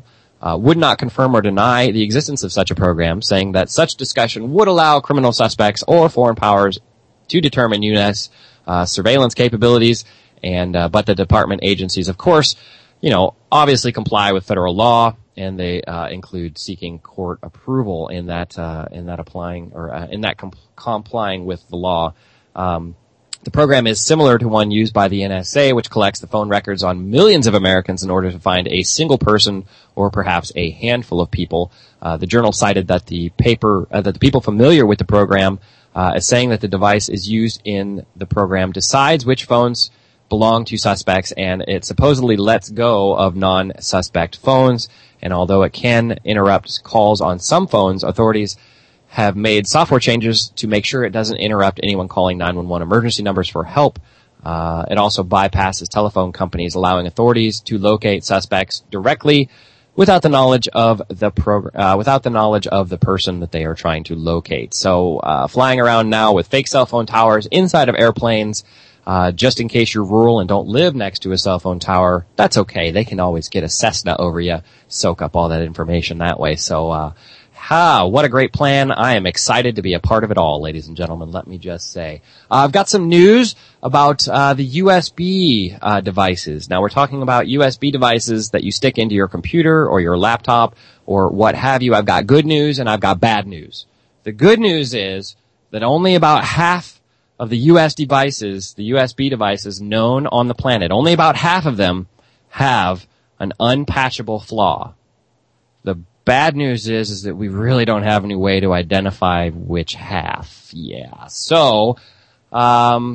uh, would not confirm or deny the existence of such a program, saying that such discussion would allow criminal suspects or foreign powers to determine U S uh, surveillance capabilities, and uh, but the department agencies, of course, you know, obviously comply with federal law, and they uh, include seeking court approval in that uh, in that applying or uh, in that comp- complying with the law. Um, the program is similar to one used by the N S A, which collects the phone records on millions of Americans in order to find a single person or perhaps a handful of people. Uh, the journal cited that the paper uh, that the people familiar with the program uh, is saying that the device is used in the program decides which phones belong to suspects, and it supposedly lets go of non-suspect phones. And although it can interrupt calls on some phones, authorities have made software changes to make sure it doesn't interrupt anyone calling nine one one emergency numbers for help. Uh, it also bypasses telephone companies, allowing authorities to locate suspects directly without the knowledge of the prog- uh, without the knowledge of the person that they are trying to locate. So, uh, flying around now with fake cell phone towers inside of airplanes, Uh, just in case you're rural and don't live next to a cell phone tower, that's okay. They can always get a Cessna over you, soak up all that information that way. So, uh, ha, what a great plan. I am excited to be a part of it all, ladies and gentlemen, let me just say. Uh, I've got some news about, uh, the U S B, uh, devices. Now, we're talking about U S B devices that you stick into your computer or your laptop or what have you. I've got good news and I've got bad news. The good news is that only about half of the U S devices, the U S B devices known on the planet, only about half of them have an unpatchable flaw. The bad news is, is that we really don't have any way to identify which half. Yeah. So, um,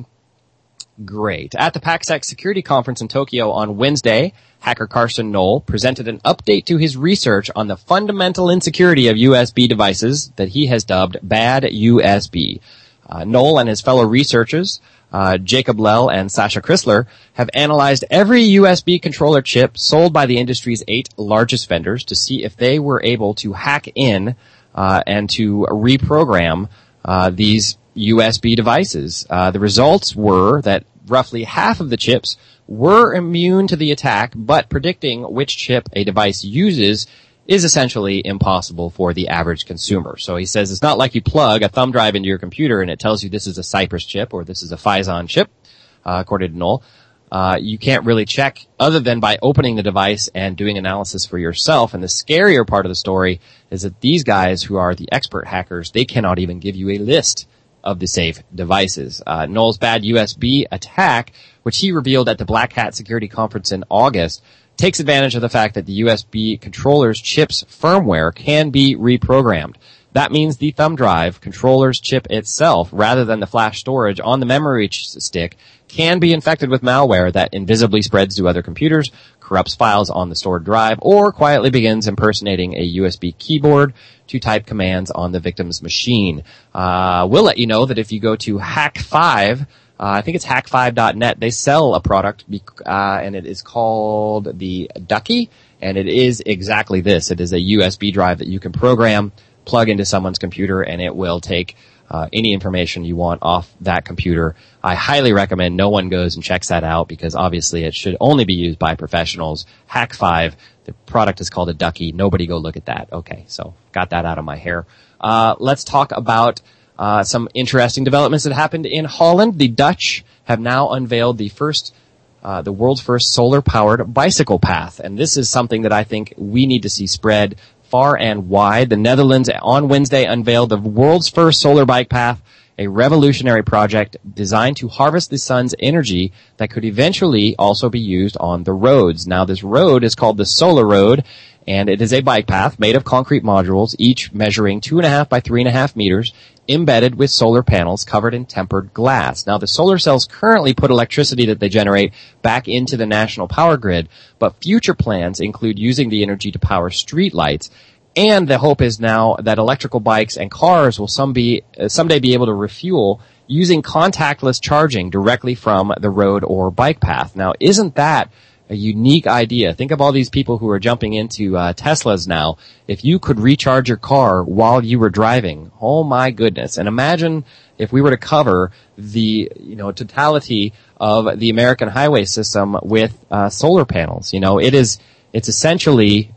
great. At the PaxSec Security Conference in Tokyo on Wednesday, hacker Carson Knoll presented an update to his research on the fundamental insecurity of U S B devices that he has dubbed Bad U S B. Uh, Knoll and his fellow researchers, uh, Jacob Lell and Sasha Chrysler, have analyzed every U S B controller chip sold by the industry's eight largest vendors to see if they were able to hack in uh, and to reprogram uh, these U S B devices. Uh, the results were that roughly half of the chips were immune to the attack, but predicting which chip a device uses is essentially impossible for the average consumer. So he says it's not like you plug a thumb drive into your computer and it tells you this is a Cypress chip or this is a Phison chip, uh, according to Knoll. Uh, you can't really check other than by opening the device and doing analysis for yourself. And the scarier part of the story is that these guys who are the expert hackers, they cannot even give you a list of the safe devices. Uh, Knoll's bad U S B attack, which he revealed at the Black Hat Security Conference in August, takes advantage of the fact that the U S B controller's chip's firmware can be reprogrammed. That means the thumb drive controller's chip itself, rather than the flash storage on the memory ch- stick, can be infected with malware that invisibly spreads to other computers, corrupts files on the stored drive, or quietly begins impersonating a U S B keyboard to type commands on the victim's machine. Uh, we'll let you know that if you go to Hack five, Uh, I think it's hack five dot net. They sell a product, uh, and it is called the Ducky, and it is exactly this. It is a U S B drive that you can program, plug into someone's computer, and it will take uh, any information you want off that computer. I highly recommend no one goes and checks that out because obviously it should only be used by professionals. Hack five, the product is called a Ducky. Nobody go look at that. Okay, so got that out of my hair. Uh, let's talk about Uh, some interesting developments that happened in Holland. The Dutch have now unveiled the first, uh, the world's first solar-powered bicycle path. And this is something that I think we need to see spread far and wide. The Netherlands on Wednesday unveiled the world's first solar bike path, a revolutionary project designed to harvest the sun's energy that could eventually also be used on the roads. Now, this road is called the Solar Road, and it is a bike path made of concrete modules, each measuring two and a half by three and a half meters, embedded with solar panels covered in tempered glass. Now, the solar cells currently put electricity that they generate back into the national power grid, but future plans include using the energy to power streetlights. And the hope is now that electrical bikes and cars will some be, uh, someday be able to refuel using contactless charging directly from the road or bike path. Now, isn't that a unique idea? Think of all these people who are jumping into uh, Teslas now. If you could recharge your car while you were driving, oh my goodness. And imagine if we were to cover the, you know, totality of the American highway system with uh, solar panels. You know, it is, it's essentially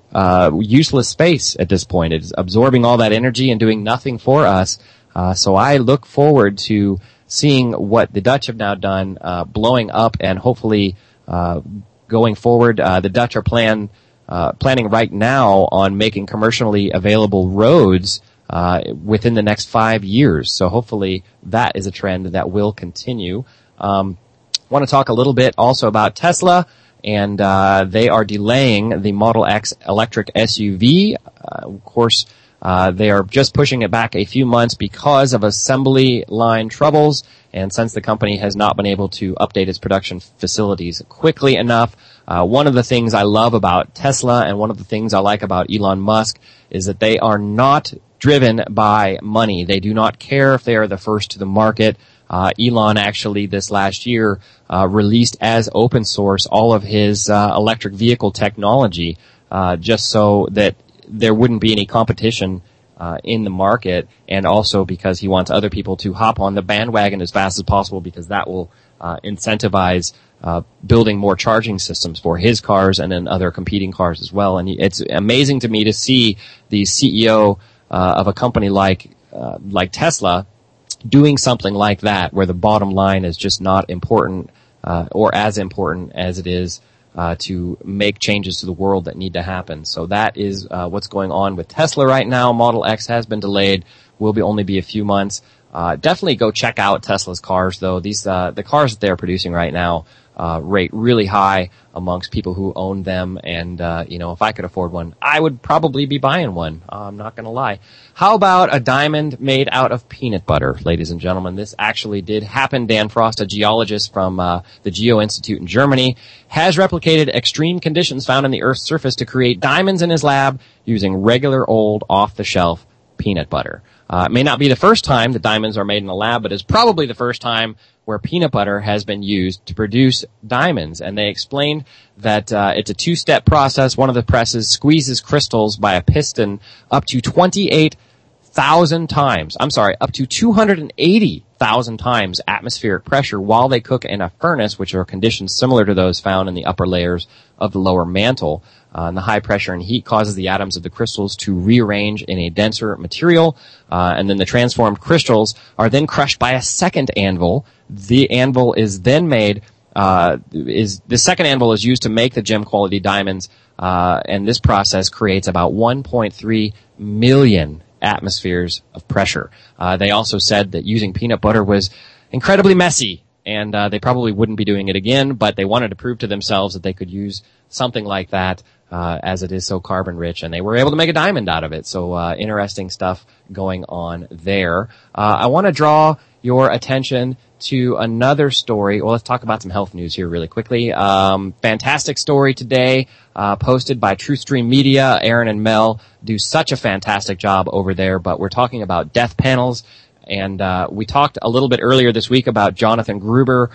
uh, useless space at this point. It's absorbing all that energy and doing nothing for us. Uh, so I look forward to seeing what the Dutch have now done, uh, blowing up and hopefully, uh, going forward. Uh, the Dutch are plan, uh, planning right now on making commercially available roads, uh, within the next five years. So hopefully that is a trend that will continue. Um, want to talk a little bit also about Tesla, and, uh, they are delaying the Model X electric S U V. Uh, of course, Uh, they are just pushing it back a few months because of assembly line troubles, and since the company has not been able to update its production facilities quickly enough. Uh, one of the things I love about Tesla and one of the things I like about Elon Musk is that they are not driven by money. They do not care if they are the first to the market. Uh, Elon actually this last year uh, released as open source all of his uh, electric vehicle technology, uh, just so that there wouldn't be any competition uh, in the market, and also because he wants other people to hop on the bandwagon as fast as possible, because that will uh, incentivize uh, building more charging systems for his cars and then other competing cars as well. And it's amazing to me to see the C E O uh, of a company like uh, like Tesla doing something like that, where the bottom line is just not important uh, or as important as it is Uh, to make changes to the world that need to happen. So that is uh, what's going on with Tesla right now. Model X has been delayed, will be only be a few months. Uh, definitely go check out Tesla's cars, though. These uh, the cars that they're producing right now uh, rate really high amongst people who own them. And uh, you know, if I could afford one, I would probably be buying one. Uh, I'm not going to lie. How about a diamond made out of peanut butter, ladies and gentlemen? This actually did happen. Dan Frost, a geologist from uh, the Geo Institute in Germany, has replicated extreme conditions found on the Earth's surface to create diamonds in his lab using regular old off-the-shelf peanut butter. Uh, it may not be the first time that diamonds are made in a lab, but it's probably the first time where peanut butter has been used to produce diamonds. And they explained that uh, it's a two-step process. One of the presses squeezes crystals by a piston up to twenty-eight thousand times. I'm sorry, up to two hundred eighty thousand times atmospheric pressure while they cook in a furnace, which are conditions similar to those found in the upper layers of the lower mantle. Uh, and the high pressure and heat causes the atoms of the crystals to rearrange in a denser material, uh, and then the transformed crystals are then crushed by a second anvil. The anvil is then made, uh, is, the second anvil is used to make the gem quality diamonds, uh, and this process creates about one point three million atmospheres of pressure. Uh, they also said that using peanut butter was incredibly messy, and uh, they probably wouldn't be doing it again, but they wanted to prove to themselves that they could use something like that, uh, as it is so carbon rich, and they were able to make a diamond out of it. So uh, interesting stuff going on there. Uh, I want to draw your attention to another story. Well, let's talk about some health news here really quickly. Um, fantastic story today, uh, posted by TruthStream Media. Aaron and Mel do such a fantastic job over there, but we're talking about death panels. And uh we talked a little bit earlier this week about Jonathan Gruber,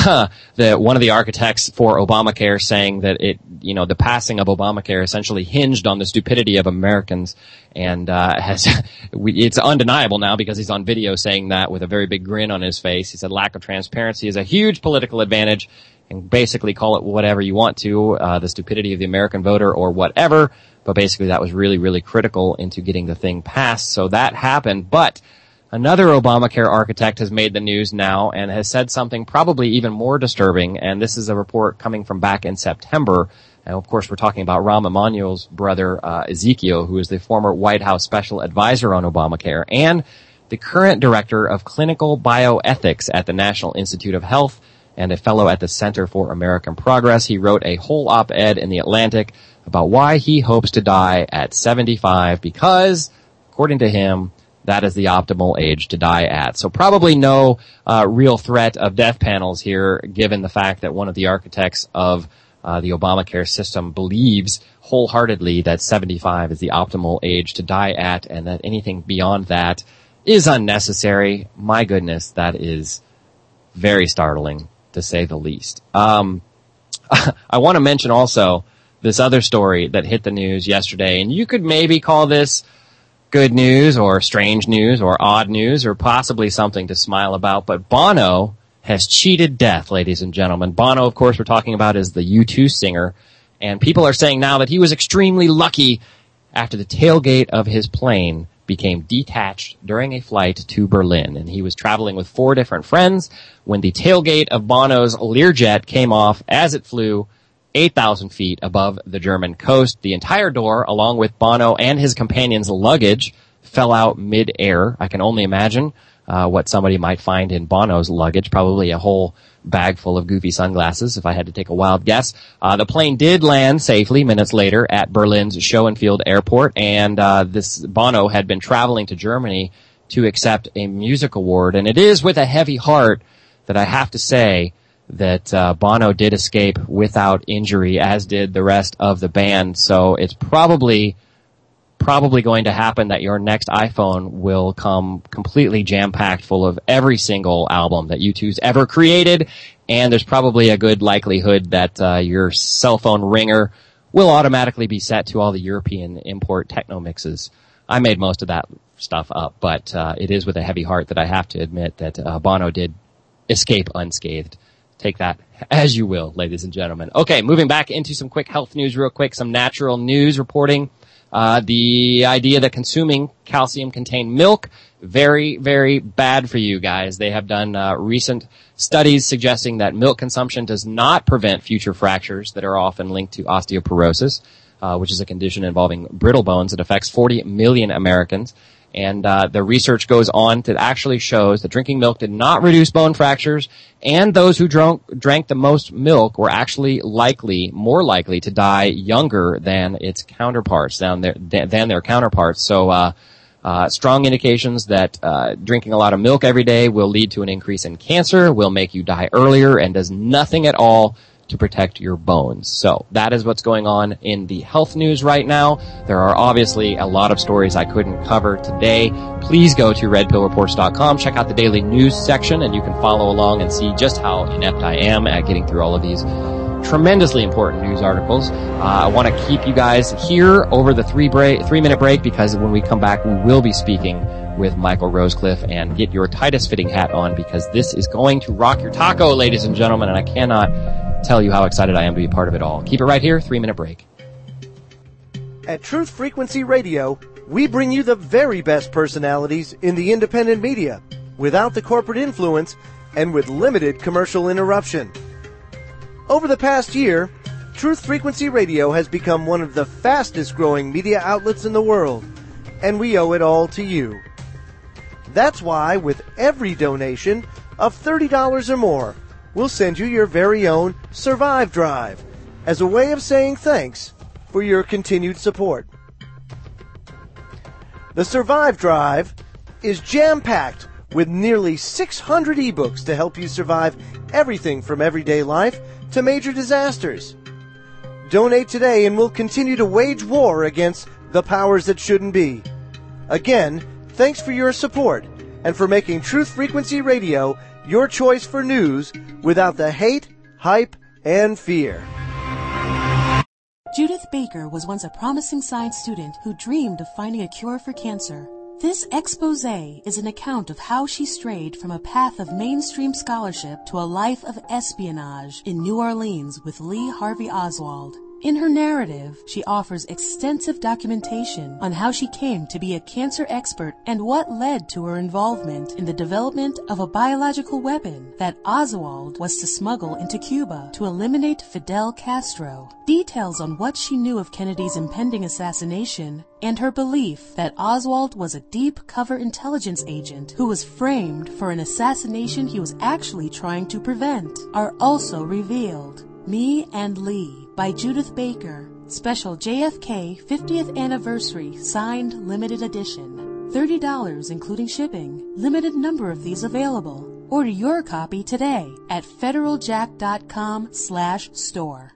the one of the architects for Obamacare, saying that it, you know, the passing of Obamacare essentially hinged on the stupidity of Americans, and uh has we, it's undeniable now because he's on video saying that with a very big grin on his face. He said lack of transparency is a huge political advantage, and basically call it whatever you want to, uh the stupidity of the American voter or whatever. But basically that was really, really critical into getting the thing passed. So that happened, but another Obamacare architect has made the news now and has said something probably even more disturbing, and this is a report coming from back in September. And of course, we're talking about Rahm Emanuel's brother, uh, Ezekiel, who is the former White House special advisor on Obamacare and the current director of clinical bioethics at the National Institute of Health and a fellow at the Center for American Progress. He wrote a whole op-ed in The Atlantic about why he hopes to die at seventy-five because, according to him, that is the optimal age to die at. So probably no uh, real threat of death panels here, given the fact that one of the architects of uh, the Obamacare system believes wholeheartedly that seventy-five is the optimal age to die at, and that anything beyond that is unnecessary. My goodness, that is very startling, to say the least. Um, I want to mention also this other story that hit the news yesterday, and you could maybe call this good news or strange news or odd news or possibly something to smile about, but Bono has cheated death, ladies and gentlemen. Bono, of course, we're talking about is the U two singer, And people are saying now that he was extremely lucky after the tailgate of his plane became detached during a flight to Berlin. And he was traveling with four different friends when the tailgate of Bono's Learjet came off as it flew eight thousand feet above the German coast. The entire door, along with Bono and his companion's luggage, fell out mid-air. I can only imagine uh, what somebody might find in Bono's luggage, probably a whole bag full of goofy sunglasses, if I had to take a wild guess. Uh, the plane did land safely minutes later at Berlin's Schoenfeld Airport, and uh, this Bono had been traveling to Germany to accept a music award. And it is with a heavy heart that I have to say that uh, Bono did escape without injury, as did the rest of the band. So it's probably probably going to happen that your next iPhone will come completely jam-packed full of every single album that U two's ever created, and there's probably a good likelihood that uh, your cell phone ringer will automatically be set to all the European import techno mixes. I made most of that stuff up, but uh, it is with a heavy heart that I have to admit that uh, Bono did escape unscathed. Take that as you will, ladies and gentlemen. Okay, moving back into some quick health news real quick, some natural news reporting. Uh, the idea that consuming calcium-contained milk, very, very bad for you guys. They have done uh, recent studies suggesting that milk consumption does not prevent future fractures that are often linked to osteoporosis, uh, which is a condition involving brittle bones that affects forty million Americans. And uh, the research goes on to actually shows that drinking milk did not reduce bone fractures, and those who drank, drank the most milk were actually likely, more likely to die younger than its counterparts, than their, than their counterparts. So uh, uh, strong indications that uh, drinking a lot of milk every day will lead to an increase in cancer, will make you die earlier, and does nothing at all to protect your bones. So that is what's going on in the health news right now. There are obviously a lot of stories I couldn't cover today. Please go to red pill reports dot com, check out the daily news section, and you can follow along and see just how inept I am at getting through all of these tremendously important news articles. Uh, I want to keep you guys here over the three break, three minute break, because when we come back, we will be speaking with Michael Rosecliffe. And get your tightest fitting hat on, because this is going to rock your taco, ladies and gentlemen, and I cannot tell you how excited I am to be part of it all. Keep it right here, three minute break. At Truth Frequency Radio, we bring you the very best personalities in the independent media, without the corporate influence and with limited commercial interruption. Over the past year, Truth Frequency Radio has become one of the fastest growing media outlets in the world, and we owe it all to you. That's why with every donation of thirty dollars or more, we'll send you your very own Survive Drive as a way of saying thanks for your continued support. The Survive Drive is jam-packed with nearly six hundred ebooks to help you survive everything from everyday life to major disasters. Donate today and we'll continue to wage war against the powers that shouldn't be. Again, thanks for your support and for making Truth Frequency Radio your choice for news without the hate, hype, and fear. Judith Baker was once a promising science student who dreamed of finding a cure for cancer. This expose is an account of how she strayed from a path of mainstream scholarship to a life of espionage in New Orleans with Lee Harvey Oswald. In her narrative, she offers extensive documentation on how she came to be a cancer expert and what led to her involvement in the development of a biological weapon that Oswald was to smuggle into Cuba to eliminate Fidel Castro. Details on what she knew of Kennedy's impending assassination and her belief that Oswald was a deep cover intelligence agent who was framed for an assassination he was actually trying to prevent are also revealed. Me and Lee by Judith Baker. Special J F K fiftieth Anniversary Signed Limited Edition. thirty dollars including shipping. Limited number of these available. Order your copy today at federaljack.com slash store.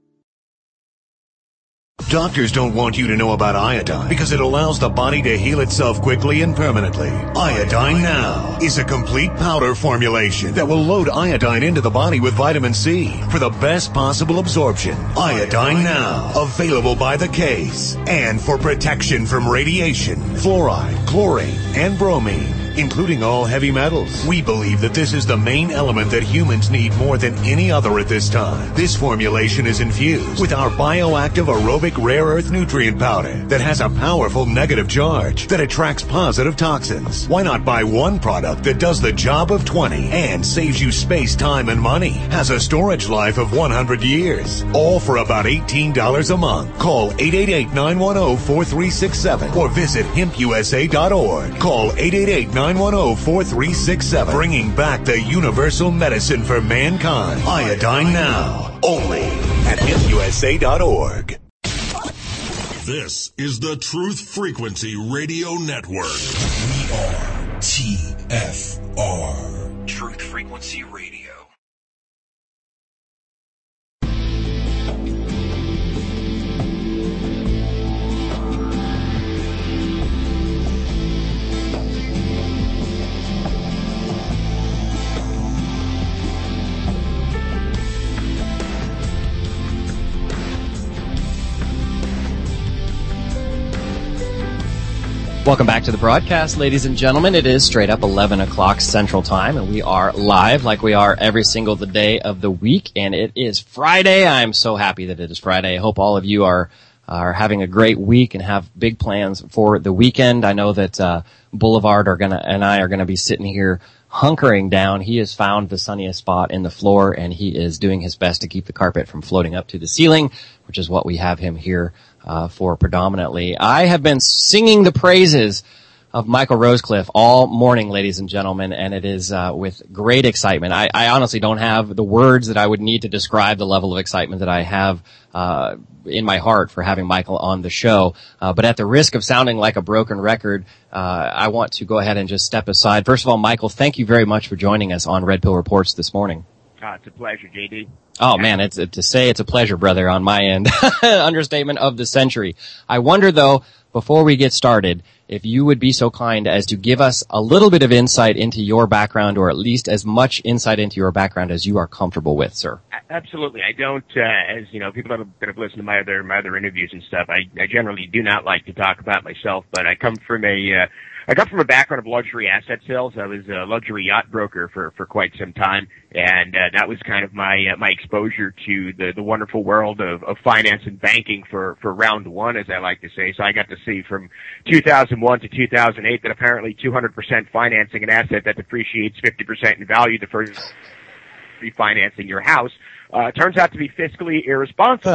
Doctors don't want you to know about iodine because it allows the body to heal itself quickly and permanently. Iodine Now is a complete powder formulation that will load iodine into the body with vitamin C for the best possible absorption. Iodine Now, available by the case and for protection from radiation, fluoride, chlorine, and bromine. including all heavy metals. We believe that this is the main element that humans need more than any other at this time. This formulation is infused with our bioactive aerobic rare earth nutrient powder that has a powerful negative charge that attracts positive toxins. Why not buy one product that does the job of twenty and saves you space, time, and money? Has a storage life of one hundred years. All for about eighteen dollars a month. Call eight eight eight, nine one zero, four three six seven or visit hemp u s a dot org. Call eight eight eight, nine one zero, four three six seven. Bringing back the universal medicine for mankind. Iodine Now. Only at hemp u s a dot org. This is the Truth Frequency Radio Network. We are T F R. Truth Frequency Radio. Welcome back to the broadcast, ladies and gentlemen. It is straight up eleven o'clock Central Time, and we are live like we are every single day of the week, and it is Friday. I'm so happy that it is Friday. I hope all of you are are having a great week and have big plans for the weekend. I know that uh Boulevard are gonna and I are gonna be sitting here hunkering down. He has found the sunniest spot in the floor, and he is doing his best to keep the carpet from floating up to the ceiling, which is what we have him here uh for predominantly. I have been singing the praises of Michael Rosecliffe all morning, ladies and gentlemen, and it is uh with great excitement. I, I honestly don't have the words that I would need to describe the level of excitement that I have uh in my heart for having Michael on the show. Uh but at the risk of sounding like a broken record, uh I want to go ahead and just step aside. First of all, Michael, thank you very much for joining us on Red Pill Reports this morning. Uh, it's a pleasure, J D. Oh man, it's uh, to say it's a pleasure, brother, on my end. Understatement of the century. I wonder though, before we get started, if you would be so kind as to give us a little bit of insight into your background, or at least as much insight into your background as you are comfortable with, sir. Absolutely. I don't, uh, as you know, people that have, that have listened to my other, my other interviews and stuff, I, I generally do not like to talk about myself, but I come from a, uh, I come from a background of luxury asset sales. I was a luxury yacht broker for, for quite some time, and uh, that was kind of my uh, my exposure to the, the wonderful world of, of finance and banking for, for round one, as I like to say. So I got to see from two thousand one to two thousand eight that apparently two hundred percent financing an asset that depreciates fifty percent in value the first refinancing your house uh, turns out to be fiscally irresponsible.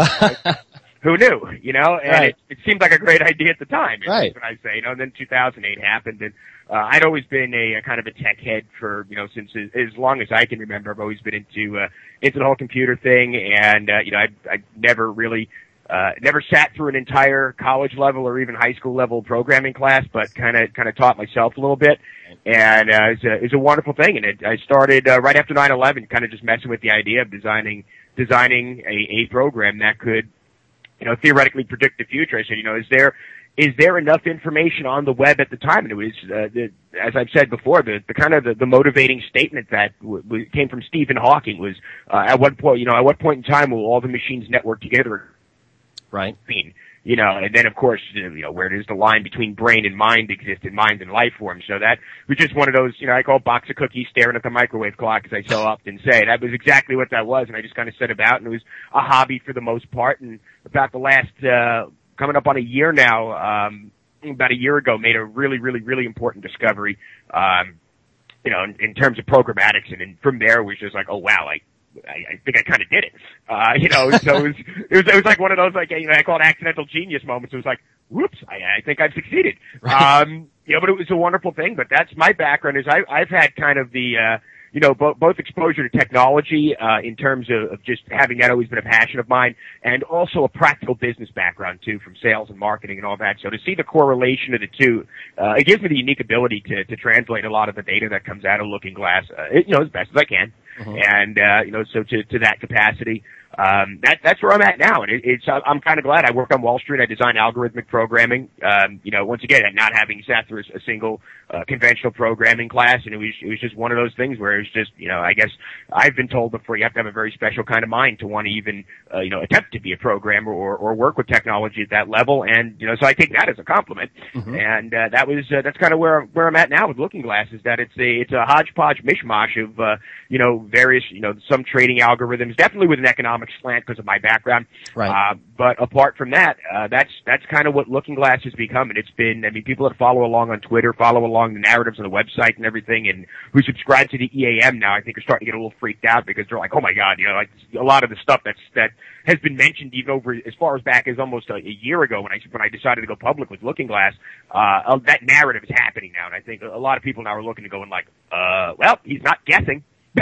Who knew, you know, and right. it, it seemed like a great idea at the time. Right. That's what I say, you know, and then two thousand eight happened, and uh, I'd always been a, a kind of a tech head for, you know, since as, as long as I can remember. I've always been into, uh, into the whole computer thing, and, uh, you know, I, I never really, uh, never sat through an entire college level or even high school level programming class, but kind of, kind of taught myself a little bit. And, uh, it's a, it's a wonderful thing. And it, I started, uh, right after nine eleven, kind of just messing with the idea of designing, designing a, a program that could, you know, theoretically predict the future. I said, you know, is there, is there enough information on the web at the time? And it was, uh, the, as I've said before, the, the kind of the, the motivating statement that w- w- came from Stephen Hawking was, uh, at what point, you know, at what point in time will all the machines network together? Right. You know, and then of course, you know, where does the line between brain and mind exist in mind and life form? So that was just one of those, you know, I call box of cookies staring at the microwave clock, as I so often say. That was exactly what that was, and I just kind of set about, and it was a hobby for the most part. And about the last, uh, coming up on a year now, um, about a year ago, made a really, really, really important discovery, um, you know, in, in terms of programmatics, and then from there it was just like, oh wow, like, I, I think I kind of did it. Uh, you know, so it was, it was, it was like one of those, like, you know, I call it accidental genius moments. It was like, whoops, I, I think I've succeeded. Right. Um, you know, but it was a wonderful thing. But that's my background is I, I've had kind of the, uh, you know, bo- both exposure to technology, uh, in terms of, of just having that always been a passion of mine, and also a practical business background too, from sales and marketing and all that. So to see the correlation of the two, uh, it gives me the unique ability to, to translate a lot of the data that comes out of Looking Glass, uh, it, you know, as best as I can. Mm-hmm. And, uh, you know, so to, to that capacity, um, that, that's where I'm at now. And it, it's, I'm kind of glad I work on Wall Street. I design algorithmic programming. Um, you know, once again, not having sat through a single, uh, conventional programming class. And it was, it was just one of those things where it was just, you know, I guess I've been told before you have to have a very special kind of mind to want to even, uh, you know, attempt to be a programmer or, or work with technology at that level. And, you know, so I take that as a compliment. Mm-hmm. And, uh, that was, uh, that's kind of where, where I'm at now with Looking Glass, is that it's a, it's a hodgepodge mishmash of, uh, you know, various, you know, some trading algorithms, definitely with an economic slant because of my background. Right. Uh, but apart from that, uh, that's, that's kind of what Looking Glass has become. And it's been, I mean, people that follow along on Twitter, follow along the narratives on the website and everything, and who subscribe to the E A M now, I think are starting to get a little freaked out because they're like, oh my God, you know, like a lot of the stuff that's, that has been mentioned even over as far as back as almost a, a year ago when I, when I decided to go public with Looking Glass, uh, that narrative is happening now. And I think a lot of people now are looking to go and like, uh, well, he's not guessing.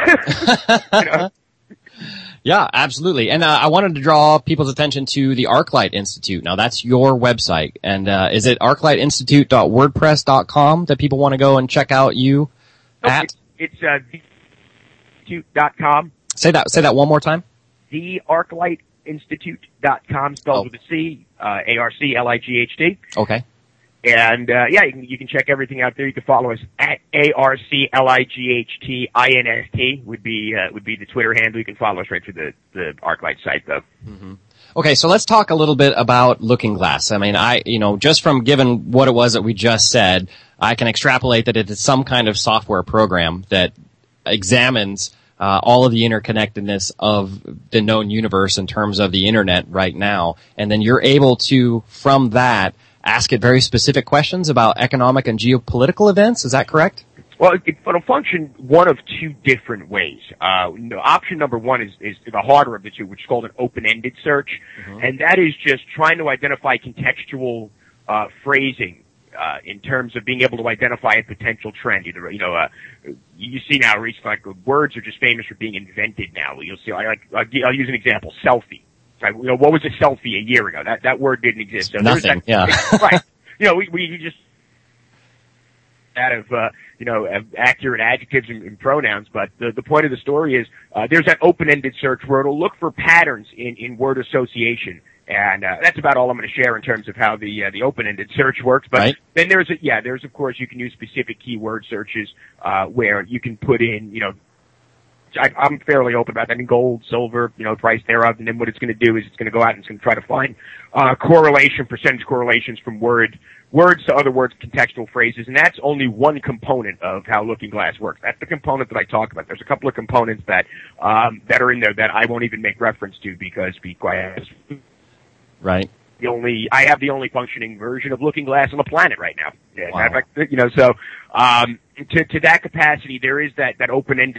You know? Yeah, absolutely. And uh, I wanted to draw people's attention to the ArcLight Institute. Now, that's your website. And uh, is it arclight institute dot wordpress dot com that people want to go and check out you no, at? It's, it's uh, the institute dot com. Say that, say that one more time. the arclight institute dot com, spelled Oh. with a C, uh, A R C L I G H T. Okay. And, uh, yeah, you can, you can check everything out there. You can follow us at A R C L I G H T I N S T would be, uh, would be the Twitter handle. You can follow us right through the, the ArcLight site, though. Mm-hmm. Okay, so let's talk a little bit about Looking Glass. I mean, I, you know, just from given what it was that we just said, I can extrapolate that it is some kind of software program that examines uh, all of the interconnectedness of the known universe in terms of the internet right now. And then you're able to, from that, ask it very specific questions about economic and geopolitical events. Is that correct? Well, it, it'll function one of two different ways. Uh, no, option number one is, is the harder of the two, which is called an open-ended search. Mm-hmm. And that is just trying to identify contextual, uh, phrasing, uh, in terms of being able to identify a potential trend. Either, you know, uh, you see now recently, like, words are just famous for being invented now. You'll see, I like, I'll, I'll use an example, selfie. Right, you know, what was a selfie a year ago? That, that word didn't exist. So Nothing, that, yeah. Right. You know, we, we just, out of, uh, you know, accurate adjectives and, and pronouns, but the, the point of the story is, uh, there's that open-ended search where it'll look for patterns in, in word association. And, uh, that's about all I'm going to share in terms of how the, uh, the open-ended search works. But right. Then there's a, yeah, there's of course you can use specific keyword searches, uh, where you can put in, you know, I, I'm fairly open about that. I mean, gold, silver, you know, price thereof, and then what it's going to do is it's going to go out and it's going to try to find uh, correlation, percentage correlations from word words to other words, contextual phrases, and that's only one component of how Looking Glass works. That's the component that I talk about. There's a couple of components that um, that are in there that I won't even make reference to because, be quite honest, right. The only I have the only functioning version of Looking Glass on the planet right now. Yeah, wow. In fact, you know, so um, to to that capacity, there is that that open-ended.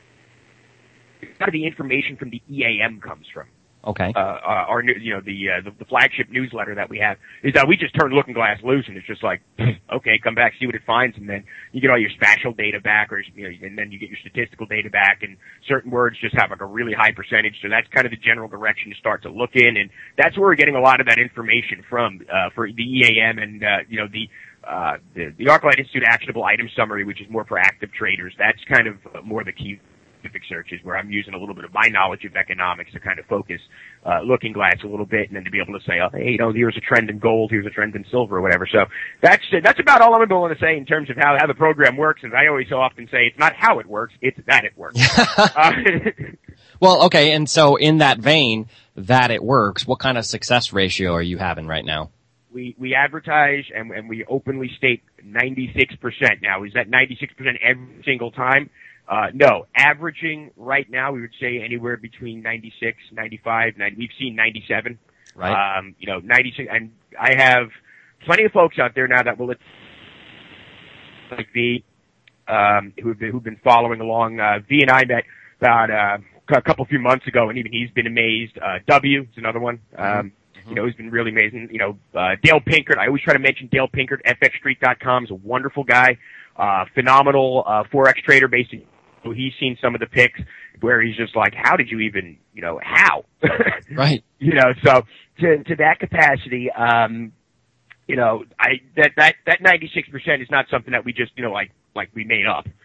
Kind of the information from the E A M comes from. Okay. Uh, uh, our, you know, the, uh, the, the flagship newsletter that we have is that we just turn Looking Glass loose and it's just like, okay, come back, see what it finds, and then you get all your spatial data back, or, you know, and then you get your statistical data back, and certain words just have like a really high percentage, so that's kind of the general direction to start to look in, and that's where we're getting a lot of that information from, uh, for the E A M and, uh, you know, the, uh, the, the ArcLight Institute Actionable Item Summary, which is more for active traders. That's kind of more the key specific searches where I'm using a little bit of my knowledge of economics to kind of focus uh, Looking Glass a little bit, and then to be able to say, oh, hey, you know, here's a trend in gold, here's a trend in silver, or whatever. So that's that's about all I'm willing to say in terms of how, how the program works. And I always so often say it's not how it works, it's that it works. uh, well, okay, and so in that vein, that it works, what kind of success ratio are you having right now? We we advertise and, and we openly state ninety-six percent. Now, is that ninety-six percent every single time? Uh, no, averaging right now, we would say anywhere between ninety-six, ninety-five, ninety, we've seen ninety-seven. Right. Um, you know, ninety-six, and I have plenty of folks out there now that will, like V, um, who've been, who've been following along. Uh, V and I met about, uh, a couple few months ago, and even he's been amazed. Uh, W is another one. Um, mm-hmm. You know, he's been really amazing. You know, uh, Dale Pinkert, I always try to mention Dale Pinkert, F X Street dot com, is a wonderful guy. Uh, phenomenal, uh, Forex trader based in, so he's seen some of the picks where he's just like, how did you even, you know, how? Right. You know, so to, to that capacity, um, you know, I, that, that, that ninety-six percent is not something that we just, you know, like, like we made up.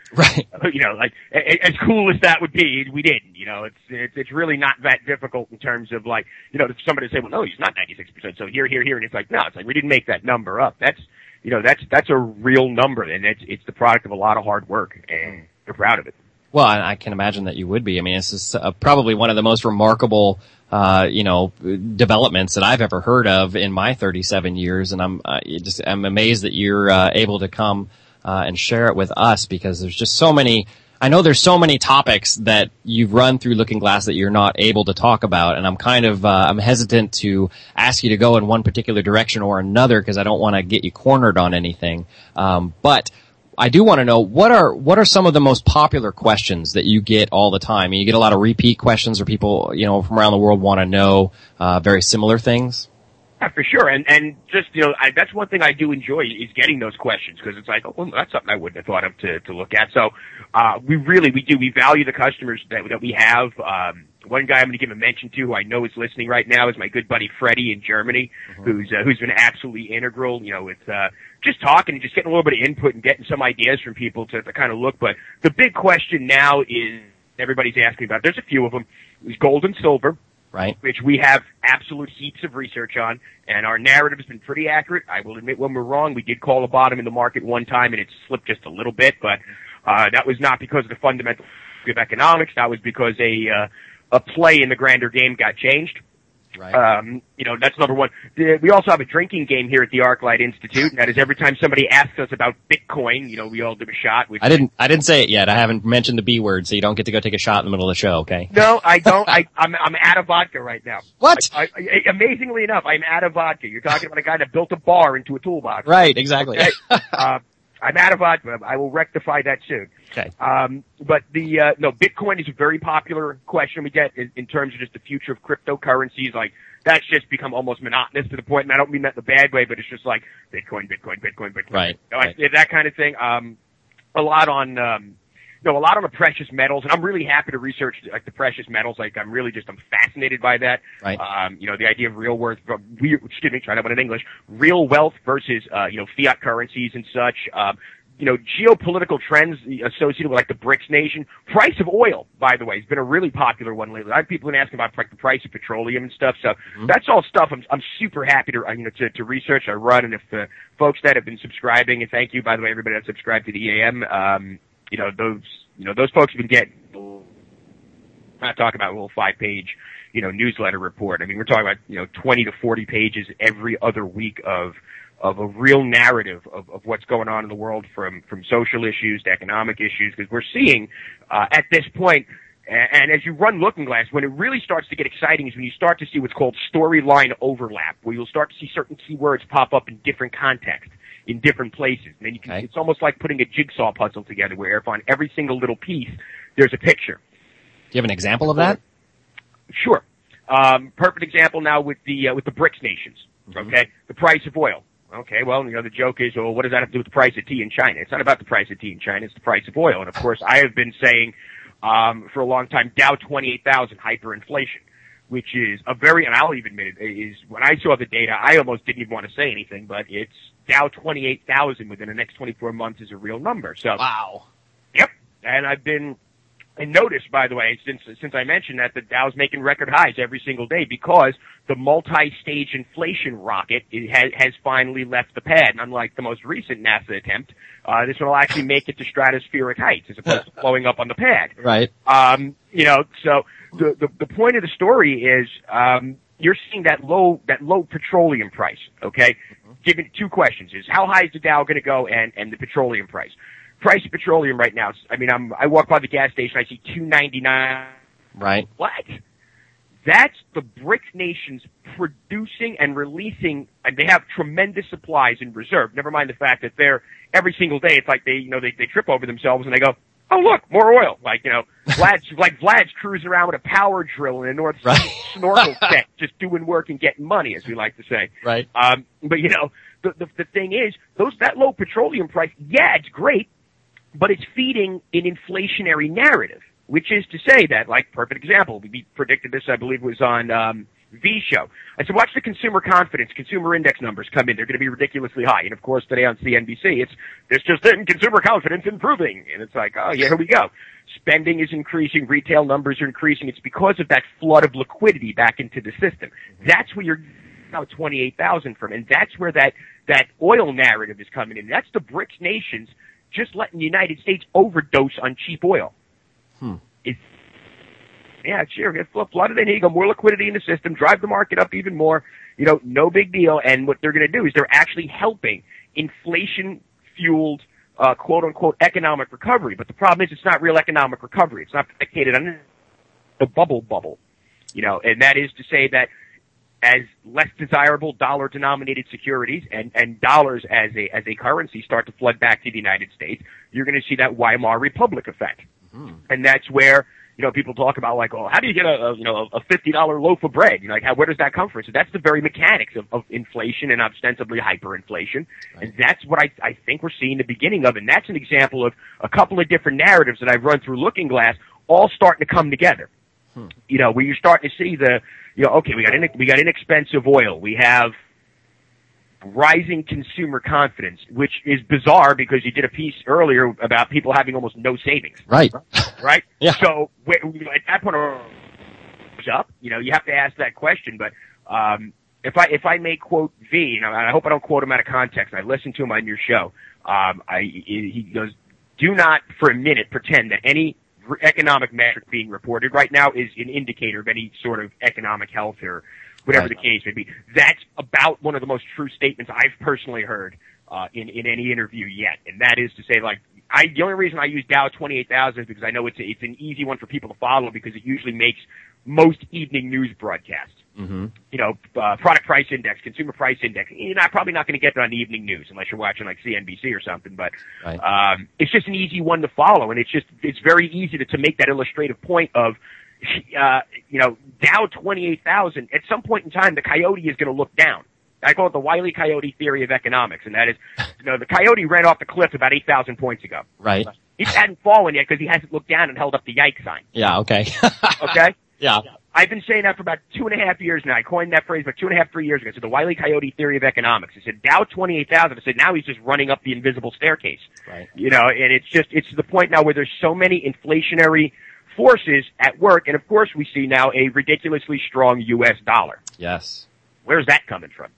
Right. You know, like, a- as cool as that would be, we didn't. You know, it's, it's, it's really not that difficult in terms of like, you know, if somebody say, well, no, he's not ninety-six percent, so here, here, here, and it's like, no, it's like, we didn't make that number up. That's, you know, that's, that's a real number, and it's, it's the product of a lot of hard work, and we're proud of it. Well, I, I can imagine that you would be. I mean, this is uh, probably one of the most remarkable, uh, you know, developments that I've ever heard of in my thirty-seven years, and I'm uh, just I'm amazed that you're uh, able to come uh, and share it with us, because there's just so many. I know there's so many topics that you've run through Looking Glass that you're not able to talk about, and I'm kind of uh, I'm hesitant to ask you to go in one particular direction or another, because I don't want to get you cornered on anything. Um, but I do want to know, what are what are some of the most popular questions that you get all the time? You get a lot of repeat questions, or people, you know, from around the world want to know uh, very similar things? Yeah, for sure. And, and just, you know, I, that's one thing I do enjoy is getting those questions, because it's like, oh, well, that's something I wouldn't have thought of to, to look at. So, uh, we really, we do, we value the customers that, that we have. Um, one guy I'm going to give a mention to, who I know is listening right now, is my good buddy Freddie in Germany, mm-hmm. who's, uh, who's been absolutely integral, you know, with, uh, just talking and just getting a little bit of input and getting some ideas from people to, to kind of look. But the big question now is, everybody's asking about, there's a few of them, is gold and silver. Right. Which we have absolute heaps of research on, and our narrative has been pretty accurate. I will admit when we're wrong. We did call a bottom in the market one time, and it slipped just a little bit, but uh, that was not because of the fundamental of economics. That was because a uh, a play in the grander game got changed. Right. Um, you know, that's number one. The, we also have a drinking game here at the ArcLight Institute, and that is every time somebody asks us about Bitcoin, you know, we all do a shot. Which I didn't, I didn't say it yet. I haven't mentioned the B word, so you don't get to go take a shot in the middle of the show, okay? No, I don't. I, I'm, I'm out of vodka right now. What? I, I, amazingly enough, I'm out of vodka. You're talking about a guy that built a bar into a toolbox. Right, exactly. Okay? uh, I'm out of vodka. I will rectify that soon. Okay. Um, but the, uh, no, Bitcoin is a very popular question we get in, in terms of just the future of cryptocurrencies. Like, that's just become almost monotonous to the point, and I don't mean that in a bad way, but it's just like Bitcoin, Bitcoin, Bitcoin, Bitcoin. Right. You know, right. I, that kind of thing. Um, a lot on, um, you know, a lot on the precious metals, and I'm really happy to research like the precious metals. Like, I'm really just, I'm fascinated by that. Right. Um, you know, the idea of real worth, we, excuse me, try to put it in English, real wealth versus, uh, you know, fiat currencies and such. Um, you know, geopolitical trends associated with like the BRICS nation. Price of oil, by the way, has been a really popular one lately. I have people asking about like the price of petroleum and stuff. So mm-hmm. that's all stuff I'm, I'm super happy to, you know, to, to research. I run, and if uh, folks that have been subscribing, and thank you, by the way, everybody that subscribed to the E A M, um, you know, those, you know, those folks have been getting, I'm not talking about a little five page, you know, newsletter report. I mean, we're talking about, you know, twenty to forty pages every other week of, of a real narrative of, of what's going on in the world, from, from social issues to economic issues, because we're seeing, uh, at this point, and, and as you run Looking Glass, when it really starts to get exciting is when you start to see what's called storyline overlap, where you'll start to see certain keywords pop up in different contexts, in different places. And then you can, okay. It's almost like putting a jigsaw puzzle together, where if on every single little piece, there's a picture. Do you have an example of that? Sure. Um, perfect example now with the, uh, with the BRICS nations. Mm-hmm. Okay? The price of oil. Okay, well, you know, the joke is, well, what does that have to do with the price of tea in China? It's not about the price of tea in China, it's the price of oil. And of course, I have been saying, um, for a long time, Dow twenty-eight thousand hyperinflation, which is a very, and I'll even admit it, is when I saw the data, I almost didn't even want to say anything, but it's Dow twenty-eight thousand within the next twenty-four months is a real number. So, wow. Yep. And I've been, and notice, by the way, since since I mentioned that, the Dow's making record highs every single day, because the multi-stage inflation rocket it has, has finally left the pad. And unlike the most recent NASA attempt, uh, this one will actually make it to stratospheric heights as opposed to blowing up on the pad. Right. Um, you know, so the, the, the point of the story is, um, you're seeing that low, that low petroleum price, okay? Mm-hmm. Given two questions is, how high is the Dow gonna go, and, and the petroleum price? Price of petroleum right now, I mean, I'm, I walk by the gas station, I see two ninety-nine. Right. What? That's the BRICS nations producing and releasing, and they have tremendous supplies in reserve. Never mind the fact that they're, every single day, it's like they, you know, they, they trip over themselves and they go, oh look, more oil. Like, you know, Vlad's, like Vlad's cruising around with a power drill in a North Sea right. snorkel set, just doing work and getting money, as we like to say. Right. Um, but you know, the, the, the thing is, those, that low petroleum price, yeah, it's great, but it's feeding an inflationary narrative, which is to say that, like, perfect example, we predicted this, I believe, was on, um, V show. I said, watch the consumer confidence, consumer index numbers come in. They're going to be ridiculously high. And of course, today on C N B C, it's, it's just in consumer confidence improving. And it's like, oh yeah, here we go. Spending is increasing, retail numbers are increasing. It's because of that flood of liquidity back into the system. That's where you're now twenty-eight thousand from. And that's where that, that oil narrative is coming in. That's the BRICS nations just letting the United States overdose on cheap oil. Hmm. It's, yeah, sure, get flooded in, here you go, more liquidity in the system, drive the market up even more, you know, no big deal. And what they're going to do is they're actually helping inflation-fueled, uh, quote-unquote, economic recovery. But the problem is it's not real economic recovery. It's not predicated on the bubble bubble, you know, and that is to say that as less desirable dollar-denominated securities and, and dollars as a as a currency start to flood back to the United States, you're going to see that Weimar Republic effect. Mm-hmm. And that's where, you know, people talk about like, oh, how do you get a, a you know a fifty dollar loaf of bread? You know, like how, where does that come from? So that's the very mechanics of, of inflation and ostensibly hyperinflation, right. And that's what I I think we're seeing the beginning of. And that's an example of a couple of different narratives that I've run through Looking Glass, all starting to come together. Hmm. You know, where you're starting to see the, you know, okay, we got in, we got inexpensive oil, we have rising consumer confidence, which is bizarre because you did a piece earlier about people having almost no savings. Right. Right? Yeah. So where, at that point, up, you know, you have to ask that question. But um, if I if I may quote V, you know, and I hope I don't quote him out of context. I listened to him on your show. Um, I he goes, do not for a minute pretend that any economic metric being reported right now is an indicator of any sort of economic health or whatever right. the case may be. That's about one of the most true statements I've personally heard uh, in in any interview yet, and that is to say, like, I the only reason I use Dow twenty-eight thousand is because I know it's a, it's an easy one for people to follow because it usually makes most evening news broadcasts. Mm-hmm. You know, uh, product price index, consumer price index. You're not probably not going to get that on the evening news unless you're watching like C N B C or something. But right. um, it's just an easy one to follow, and it's just it's very easy to, to make that illustrative point of. Uh, you know, Dow twenty-eight thousand, at some point in time, the coyote is going to look down. I call it the Wile E. Coyote theory of economics, and that is, you know, the coyote ran off the cliff about eight thousand points ago. Right. He hadn't fallen yet because he hasn't looked down and held up the yike sign. Yeah, okay. Okay? Yeah. I've been saying that for about two and a half years now. I coined that phrase about two and a half, three years ago. So the Wile E. Coyote theory of economics. I said Dow twenty-eight thousand. I said now he's just running up the invisible staircase. Right. You know, and it's just, it's to the point now where there's so many inflationary forces at work, and of course we see now a ridiculously strong U S dollar. Yes. Where's that coming from?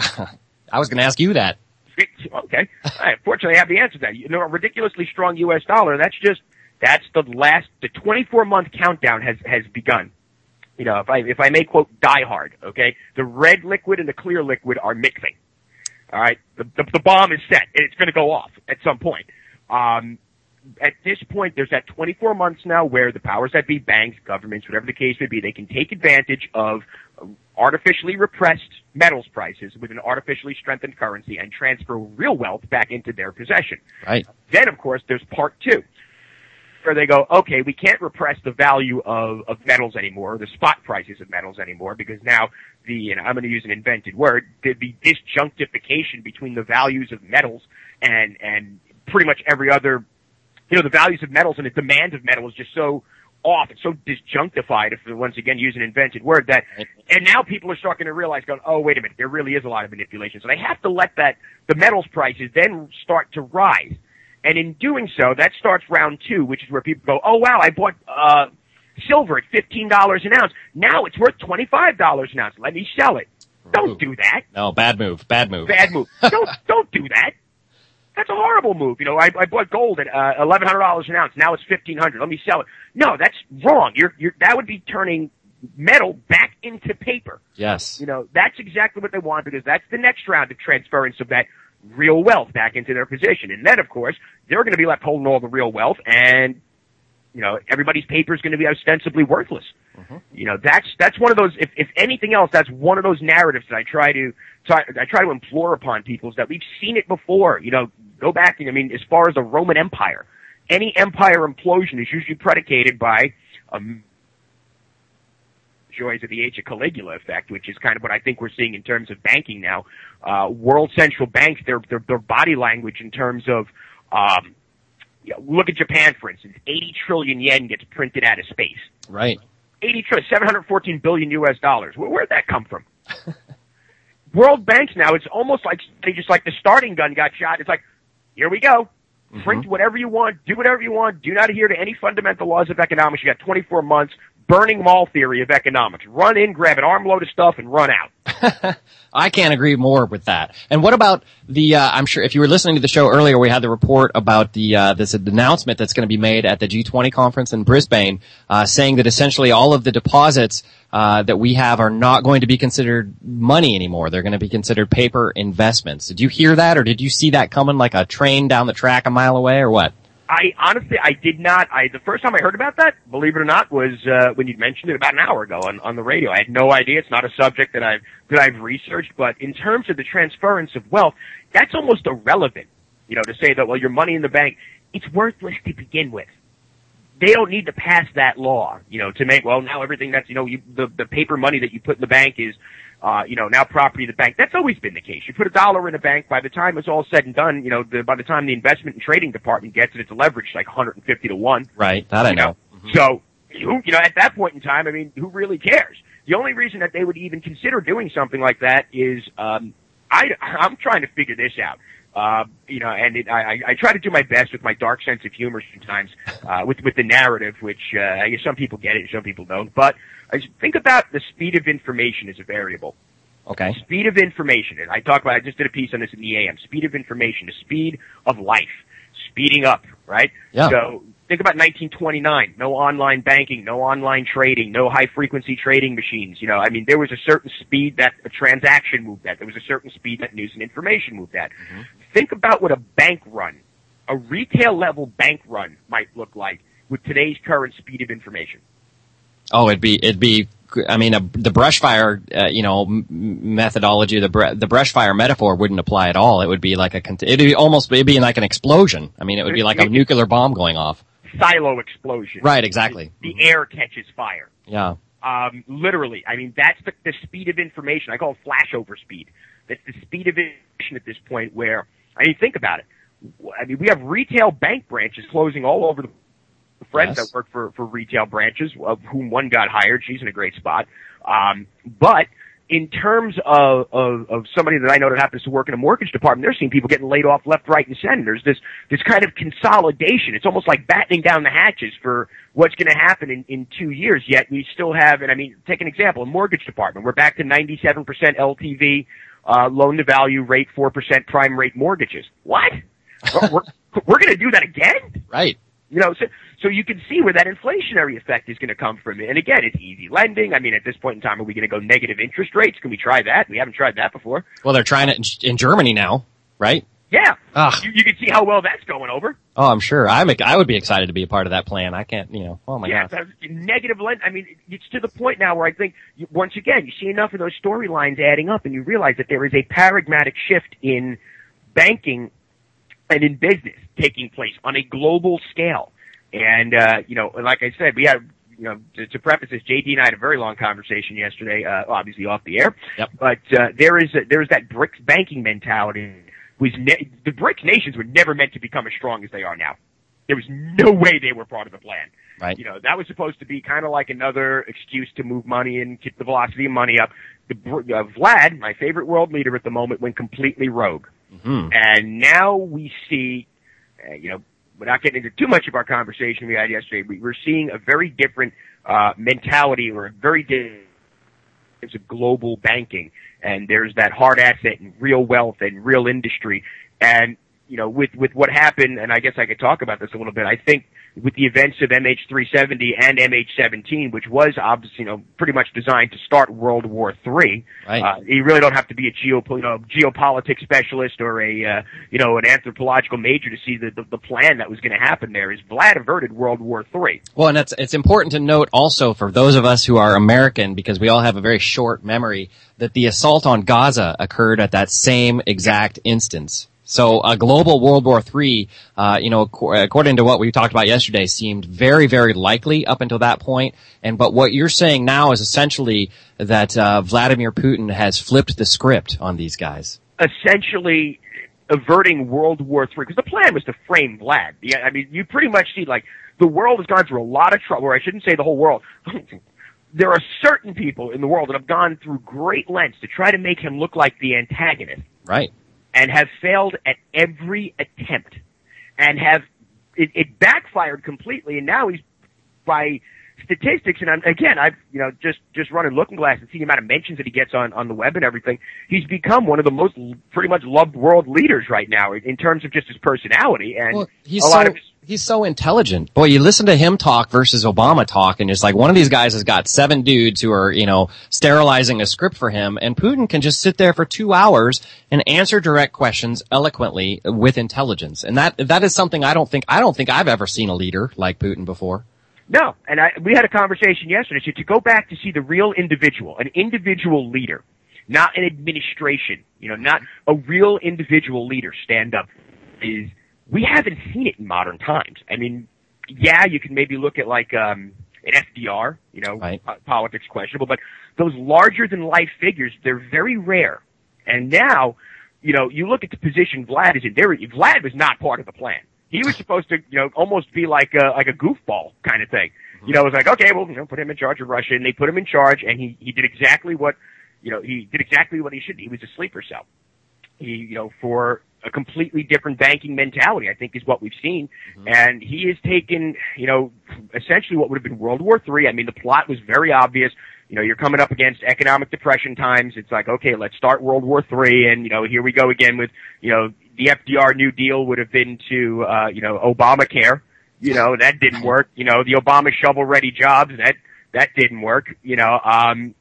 I was going to ask you that. Okay. All right. Fortunately, I have the answer to that. You know, a ridiculously strong U S dollar, that's just, that's the last, the twenty-four month countdown has, has begun. You know, if I, if I may quote Die Hard, okay, the red liquid and the clear liquid are mixing. All right. The, the, the bomb is set, and it's going to go off at some point. Um, At this point, there's that twenty-four months now where the powers that be, banks, governments, whatever the case may be, they can take advantage of artificially repressed metals prices with an artificially strengthened currency and transfer real wealth back into their possession. Right. Then, of course, there's part two, where they go, okay, we can't repress the value of, of metals anymore, the spot prices of metals anymore, because now the, and I'm going to use an invented word, the, the disjunctification between the values of metals and, and pretty much every other, you know, the values of metals and the demand of metal is just so off, it's so disjunctified, if once again use an invented word, that, and now people are starting to realize, going, oh, wait a minute, there really is a lot of manipulation. So they have to let that, the metals prices then start to rise. And in doing so, that starts round two, which is where people go, oh wow, I bought, uh, silver at fifteen dollars an ounce. Now it's worth twenty-five dollars an ounce. Let me sell it. Don't do that. No, bad move, bad move. Bad move. Don't, don't do that. That's a horrible move. You know, I, I bought gold at uh, eleven hundred dollars an ounce. Now it's fifteen hundred dollars. Let me sell it. No, that's wrong. You're, you're, that would be turning metal back into paper. Yes. You know, that's exactly what they want because that's the next round of transference of that real wealth back into their position. And then, of course, they're going to be left holding all the real wealth and, you know, everybody's paper is going to be ostensibly worthless. Mm-hmm. You know, that's, that's one of those, if, if anything else, that's one of those narratives that I try to, try, I try to implore upon people is that we've seen it before. You know, go back, I mean, as far as the Roman Empire, any empire implosion is usually predicated by, um, joys of the age of Caligula effect, which is kind of what I think we're seeing in terms of banking now. Uh, world central banks, their, their, their body language in terms of, um, you know, look at Japan, for instance. eighty trillion yen gets printed out of space. Right. eighty trillion, seven hundred fourteen billion U S dollars. Where, where'd that come from? World banks now, it's almost like they just like the starting gun got shot. It's like, here we go. Mm-hmm. Print whatever you want, do whatever you want, do not adhere to any fundamental laws of economics. You got twenty-four months, burning mall theory of economics. Run in, grab an armload of stuff, and run out. I can't agree more with that. And what about the, uh, I'm sure if you were listening to the show earlier, we had the report about the, uh, this announcement that's going to be made at the G twenty conference in Brisbane, uh, saying that essentially all of the deposits, uh, that we have are not going to be considered money anymore. They're going to be considered paper investments. Did you hear that, or did you see that coming like a train down the track a mile away, or what? I honestly, I did not. I the first time I heard about that, believe it or not, was uh, when you mentioned it about an hour ago on, on the radio. I had no idea. It's not a subject that I've that I've researched. But in terms of the transference of wealth, that's almost irrelevant. You know, to say that well, your money in the bank, it's worthless to begin with. They don't need to pass that law, you know, to make well now everything that's you know you, the the paper money that you put in the bank is. Uh, you know, now property of the bank. That's always been the case. You put a dollar in a bank, by the time it's all said and done, you know, the, by the time the investment and trading department gets it, it's leveraged like one hundred fifty to one. Right, that I know. know? Mm-hmm. So, who, you know, at that point in time, I mean, who really cares? The only reason that they would even consider doing something like that is, um, I, I'm trying to figure this out. Uh, you know, and it, I, I try to do my best with my dark sense of humor sometimes, uh, with, with the narrative, which, uh, I guess some people get it, some people don't. But I think about the speed of information as a variable. Okay. Speed of information. And I talk about, I just did a piece on this in the A M. Speed of information, the speed of life. Speeding up, right? Yeah. So think about nineteen twenty-nine. No online banking, no online trading, no high frequency trading machines. You know, I mean, there was a certain speed that a transaction moved at. There was a certain speed that news and information moved at. Mm-hmm. Think about what a bank run, a retail level bank run might look like with today's current speed of information. Oh, it'd be, it'd be, I mean, a, the brush fire, uh, you know, m- methodology, the br- the brush fire metaphor wouldn't apply at all. It would be like a, it'd be almost, it'd be like an explosion. I mean, it would be like a nuclear bomb going off. Silo explosion. Right, exactly. The, the air catches fire. Yeah. Um, literally. I mean, that's the, the speed of information. I call it flashover speed. That's the speed of information at this point where, I mean, think about it. I mean, we have retail bank branches closing all over the friends yes. that work for, for retail branches, of whom one got hired. She's in a great spot. Um, but in terms of, of, of somebody that I know that happens to work in a mortgage department, they're seeing people getting laid off left, right, and center. There's this, this kind of consolidation. It's almost like battening down the hatches for what's going to happen in, in two years, yet we still have, and I mean, take an example, a mortgage department. We're back to ninety-seven percent L T V, uh, loan to value rate, four percent prime rate mortgages. What? we're we're going to do that again? Right. You know, so, so you can see where that inflationary effect is going to come from. And again, it's easy lending. I mean, at this point in time, are we going to go negative interest rates? Can we try that? We haven't tried that before. Well, they're trying it in, in Germany now, right? Yeah. Ugh. You, you can see how well that's going over. Oh, I'm sure. I'm, I would be excited to be a part of that plan. I can't, you know, oh my yeah, God. Yeah, negative lend. I mean, it's to the point now where I think, you, once again, you see enough of those storylines adding up and you realize that there is a paradigmatic shift in banking and in business taking place on a global scale. And, uh, you know, like I said, we had, you know, to, to preface this, J D and I had a very long conversation yesterday, uh, obviously off the air. Yep. But, uh, there is, a, there is that BRICS banking mentality. Was ne- the BRICS nations were never meant to become as strong as they are now. There was no way they were part of the plan. Right. You know, that was supposed to be kind of like another excuse to move money and keep the velocity of money up. The, uh, Vlad, my favorite world leader at the moment, went completely rogue. Mm-hmm. And now we see, uh, you know, without getting into too much of our conversation we had yesterday, we, we're seeing a very different uh mentality or a very different of global banking. And there's that hard asset and real wealth and real industry. And, you know, with, with what happened, and I guess I could talk about this a little bit, I think with the events of M H three seventy and M H seventeen, which was obviously, you know, pretty much designed to start World War Three. Right. Uh, you really don't have to be a geo, you know, geopolitics specialist or a, uh, you know, an anthropological major to see the, the, the plan that was going to happen there is Vlad averted World War Three. Well, and it's, it's important to note also for those of us who are American, because we all have a very short memory, that the assault on Gaza occurred at that same exact instance. So a global World War Three, uh, you know, according to what we talked about yesterday, seemed very, very likely up until that point. And but what you're saying now is essentially that uh, Vladimir Putin has flipped the script on these guys. Essentially averting World War Three, because the plan was to frame Vlad. Yeah, I mean, you pretty much see like the world has gone through a lot of trouble. Or I shouldn't say the whole world. there are certain people in the world that have gone through great lengths to try to make him look like the antagonist. Right. And have failed at every attempt. And have, it, it backfired completely, and now he's, by statistics, and I'm, again, I've, you know, just, just run a looking glass and seen the amount of mentions that he gets on, on the web and everything. He's become one of the most, pretty much loved world leaders right now in, in terms of just his personality. And well, he's a so, lot of his, he's so intelligent. Boy, you listen to him talk versus Obama talk, and it's like one of these guys has got seven dudes who are, you know, sterilizing a script for him, and Putin can just sit there for two hours and answer direct questions eloquently with intelligence. And that, that is something I don't think, I don't think I've ever seen a leader like Putin before. No, and I, we had a conversation yesterday. So to go back to see the real individual, an individual leader, not an administration, you know, not a real individual leader stand up, is we haven't seen it in modern times. I mean, yeah, you can maybe look at like um an F D R, you know, right. uh, politics questionable, but those larger than life figures, they're very rare. And now, you know, you look at the position Vlad is in. There, Vlad was not part of the plan. He was supposed to, you know, almost be like a, like a goofball kind of thing. You know, it was like, okay, well, you know, put him in charge of Russia, and they put him in charge, and he, he did exactly what, you know, he did exactly what he should. He was a sleeper cell. He, you know, for a completely different banking mentality, I think is what we've seen. Mm-hmm. And he has taken, you know, essentially what would have been World War Three. I mean, the plot was very obvious. You know, you're coming up against economic depression times. It's like, okay, let's start World War Three, and, you know, here we go again with, you know, the F D R New Deal would have been to, uh, you know, Obamacare. You know, that didn't work. You know, the Obama shovel-ready jobs, that, that didn't work, you know. Um,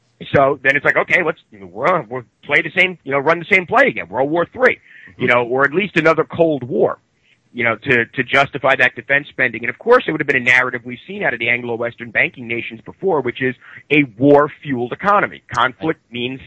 so then it's like, okay, let's, you know, we'll, we'll play the same, you know, run the same play again, World War Three, mm-hmm. you know, or at least another Cold War, you know, to, to justify that defense spending. And of course, it would have been a narrative we've seen out of the Anglo-Western banking nations before, which is a war-fueled economy. Conflict means,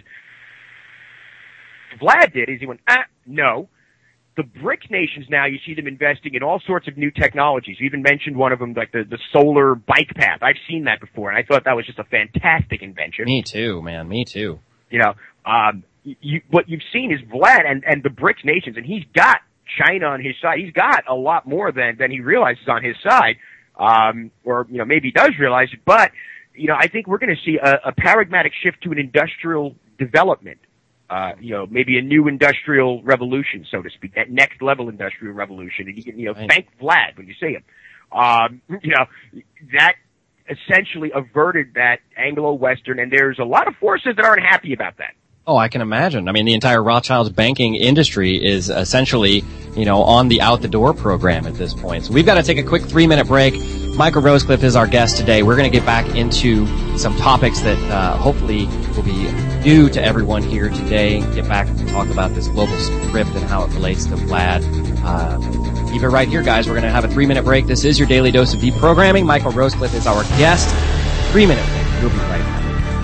Vlad did is he went, ah, no. The BRIC nations now, you see them investing in all sorts of new technologies. You even mentioned one of them, like the, the solar bike path. I've seen that before, and I thought that was just a fantastic invention. Me too, man. Me too. You know, um, you, what you've seen is Vlad and, and the BRICS nations, and he's got China on his side. He's got a lot more than, than he realizes on his side, um, or, you know, maybe he does realize it. But, you know, I think we're going to see a, a paradigmatic shift to an industrial development. Uh, you know, maybe a new industrial revolution, so to speak, that next level industrial revolution. And you can, you know, thank Vlad when you see him. Um, you know, that essentially averted that Anglo-Western, and there's a lot of forces that aren't happy about that. Oh, I can imagine. I mean, the entire Rothschild's banking industry is essentially, you know, on the out-the-door program at this point. So we've got to take a quick three-minute break. Michael Rosecliffe is our guest today. We're going to get back into some topics that uh, hopefully will be new to everyone here today. Get back and talk about this global script and how it relates to Vlad. Uh, keep it right here, guys. We're going to have a three-minute break. This is your Daily Dose of Deprogramming. Michael Rosecliffe is our guest. Three-minute break. We'll be right back.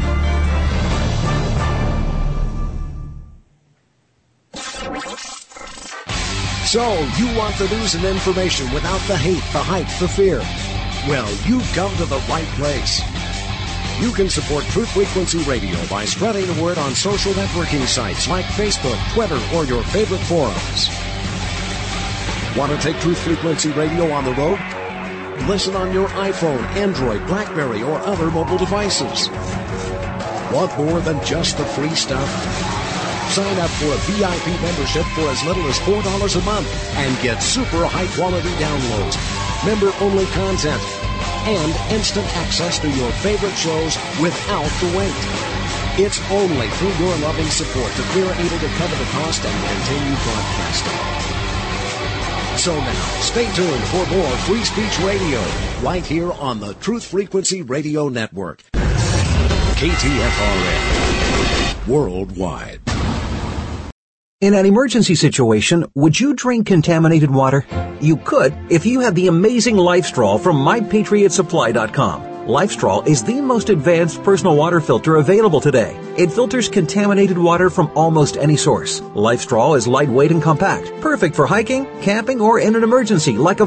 So, you want the news and information without the hate, the hype, the fear? Well, you've come to the right place. You can support Truth Frequency Radio by spreading the word on social networking sites like Facebook, Twitter, or your favorite forums. Want to take Truth Frequency Radio on the road? Listen on your iPhone, Android, BlackBerry, or other mobile devices. Want more than just the free stuff? Sign up for a V I P membership for as little as four dollars a month and get super high-quality downloads, member-only content, and instant access to your favorite shows without the wait. It's only through your loving support that we're able to cover the cost and continue broadcasting. So now, stay tuned for more Free Speech Radio right here on the Truth Frequency Radio Network. K T F R N, worldwide. In an emergency situation, would you drink contaminated water? You could if you had the amazing LifeStraw from my patriot supply dot com. LifeStraw is the most advanced personal water filter available today. It filters contaminated water from almost any source. LifeStraw is lightweight and compact, perfect for hiking, camping, or in an emergency like a flood.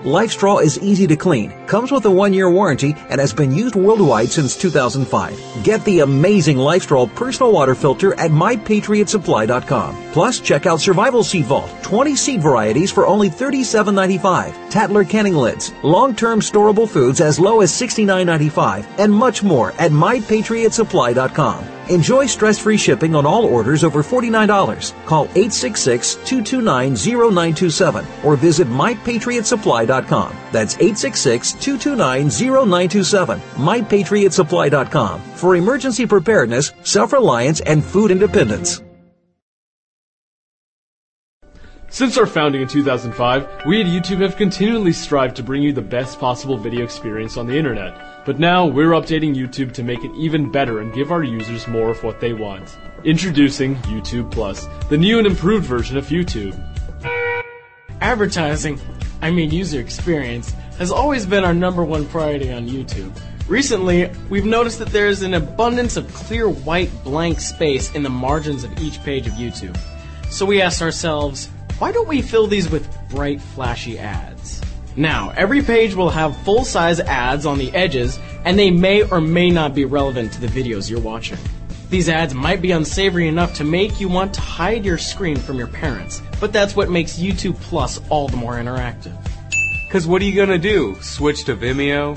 LifeStraw is easy to clean, comes with a one-year warranty, and has been used worldwide since two thousand five. Get the amazing LifeStraw personal water filter at my patriot supply dot com. Plus, check out Survival Seed Vault, twenty seed varieties for only thirty-seven ninety-five, Tatler canning lids, long-term storable foods as low as sixty-nine ninety-five, and much more at my patriot supply dot com. Enjoy stress-free shipping on all orders over forty-nine dollars. Call eight six six, two two nine, zero nine two seven or visit my patriot supply dot com. That's eight six six, two two nine, zero nine two seven. my patriot supply dot com for emergency preparedness, self-reliance, and food independence. Since our founding in two thousand five, we at YouTube have continually strived to bring you the best possible video experience on the internet. But now, we're updating YouTube to make it even better and give our users more of what they want. Introducing YouTube Plus, the new and improved version of YouTube. Advertising, I mean user experience, has always been our number one priority on YouTube. Recently, we've noticed that there is an abundance of clear white blank space in the margins of each page of YouTube. So we asked ourselves, why don't we fill these with bright, flashy ads? Now, every page will have full-size ads on the edges, and they may or may not be relevant to the videos you're watching. These ads might be unsavory enough to make you want to hide your screen from your parents, but that's what makes YouTube Plus all the more interactive. Cause what are you gonna do? Switch to Vimeo?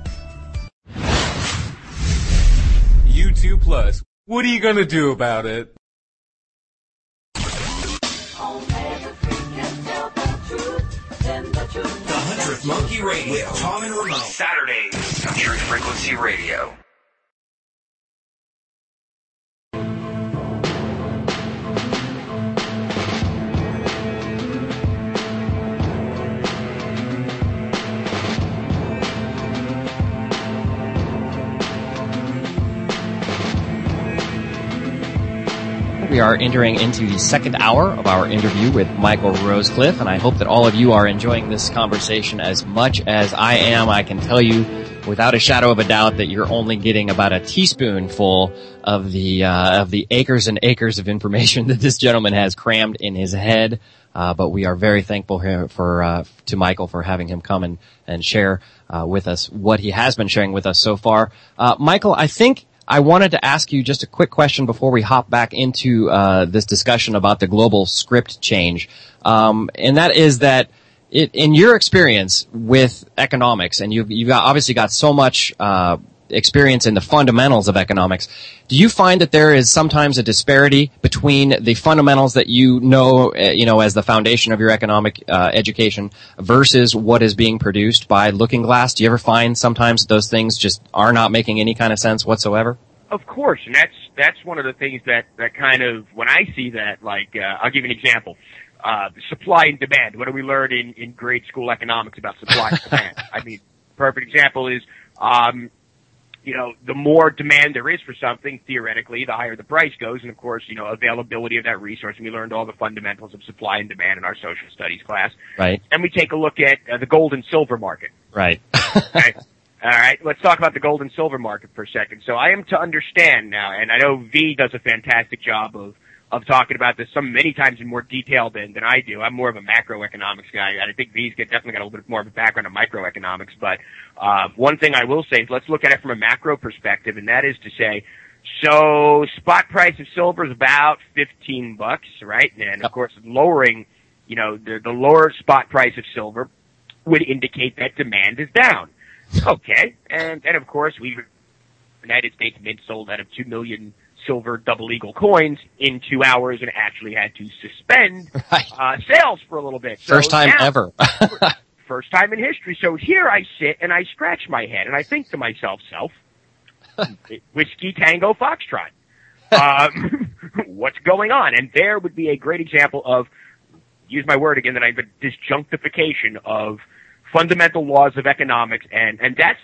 YouTube Plus. What are you gonna do about it? The Hundredth Monkey Radio with Tom and Ramon. Saturdays on Truth Frequency Radio. We are entering into the second hour of our interview with Michael Rosecliffe, and I hope that all of you are enjoying this conversation as much as I am. I can tell you without a shadow of a doubt that you're only getting about a teaspoonful of the uh, of the acres and acres of information that this gentleman has crammed in his head. Uh, but we are very thankful for, for uh, to Michael for having him come and, and share uh, with us what he has been sharing with us so far. Uh, Michael, I think I wanted to ask you just a quick question before we hop back into uh, this discussion about the global script change, um, and that is that it, in your experience with economics, and you've, you've got, obviously got so much uh, experience in the fundamentals of economics, do you find that there is sometimes a disparity between the fundamentals that you know, uh, you know, as the foundation of your economic uh, education versus what is being produced by Looking Glass? Do you ever find sometimes those things just are not making any kind of sense whatsoever? Of course, and that's that's one of the things that that kind of, when I see that, like, uh, I'll give you an example. Uh, supply and demand. What do we learn in, in grade school economics about supply and demand? I mean, perfect example is, um, you know, the more demand there is for something, theoretically, the higher the price goes, and of course, you know, availability of that resource. And we learned all the fundamentals of supply and demand in our social studies class. Right. And we take a look at uh, the gold and silver market. Right. Okay. All right, let's talk about the gold and silver market for a second. So I am to understand now, and I know V does a fantastic job of of talking about this some many times in more detail than than I do. I'm more of a macroeconomics guy, and I think V's get, definitely got a little bit more of a background in microeconomics. But uh, one thing I will say is let's look at it from a macro perspective, and that is to say, so spot price of silver is about fifteen bucks, right? And of course, lowering, you know, the, the lower spot price of silver would indicate that demand is down. Okay, and and of course, we United States Mint sold out of two million silver double eagle coins in two hours and actually had to suspend right. uh, sales for a little bit. So first time now, ever. First time in history. So here I sit and I scratch my head and I think to myself, self, whiskey tango foxtrot. Um, what's going on? And there would be a great example of, use my word again, that I've a disjunctification of fundamental laws of economics, and, and that's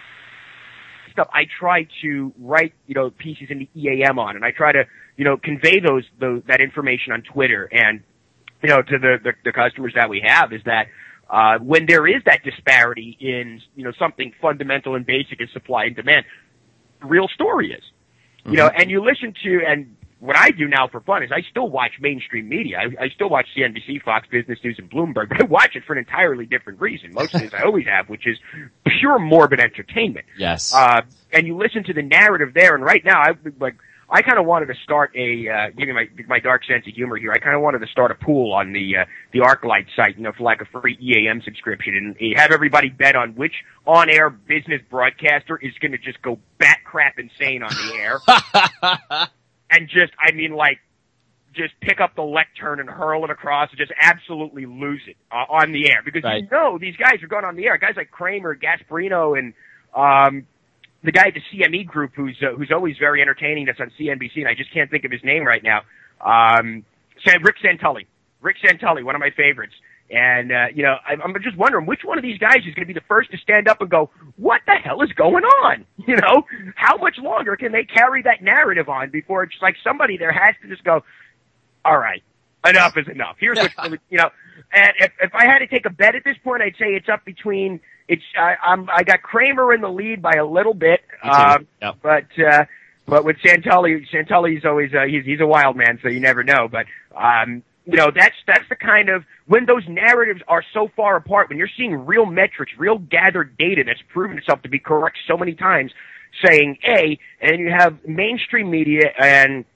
stuff I try to write, you know, pieces in the E A M on, and I try to, you know, convey those, those that information on Twitter and, you know, to the, the, the customers that we have, is that uh, when there is that disparity in, you know, something fundamental and basic as supply and demand, the real story is, you mm-hmm. know, and you listen to, and what I do now for fun is I still watch mainstream media. I, I still watch C N B C, Fox Business News, and Bloomberg, but I watch it for an entirely different reason. Most of it I always have, which is pure morbid entertainment. Yes. Uh, and you listen to the narrative there, and right now, I like I kind of wanted to start a uh, give me my my dark sense of humor here. I kind of wanted to start a pool on the uh, the ArcLight site, you know, for like a free E A M subscription, and you have everybody bet on which on-air business broadcaster is going to just go bat crap insane on the air. And just, I mean, like, just pick up the lectern and hurl it across and just absolutely lose it uh, on the air. Because right. you know these guys are going on the air. Guys like Kramer, Gasparino, and um, the guy at the C M E Group who's uh, who's always very entertaining that's on C N B C, and I just can't think of his name right now. Um, Rick Santulli. Rick Santulli, one of my favorites. And, uh, you know, I'm just wondering which one of these guys is going to be the first to stand up and go, what the hell is going on? You know, how much longer can they carry that narrative on before it's like somebody there has to just go, all right, enough is enough. Here's what, you know, and if, if I had to take a bet at this point, I'd say it's up between, it's, I, I'm, I got Kramer in the lead by a little bit. Um, yep. but, uh, but with Santulli, Santulli's always, uh, he's, he's a wild man, so you never know. But, um, you know, that's, that's the kind of, when those narratives are so far apart, when you're seeing real metrics, real gathered data that's proven itself to be correct so many times, saying A, and you have mainstream media and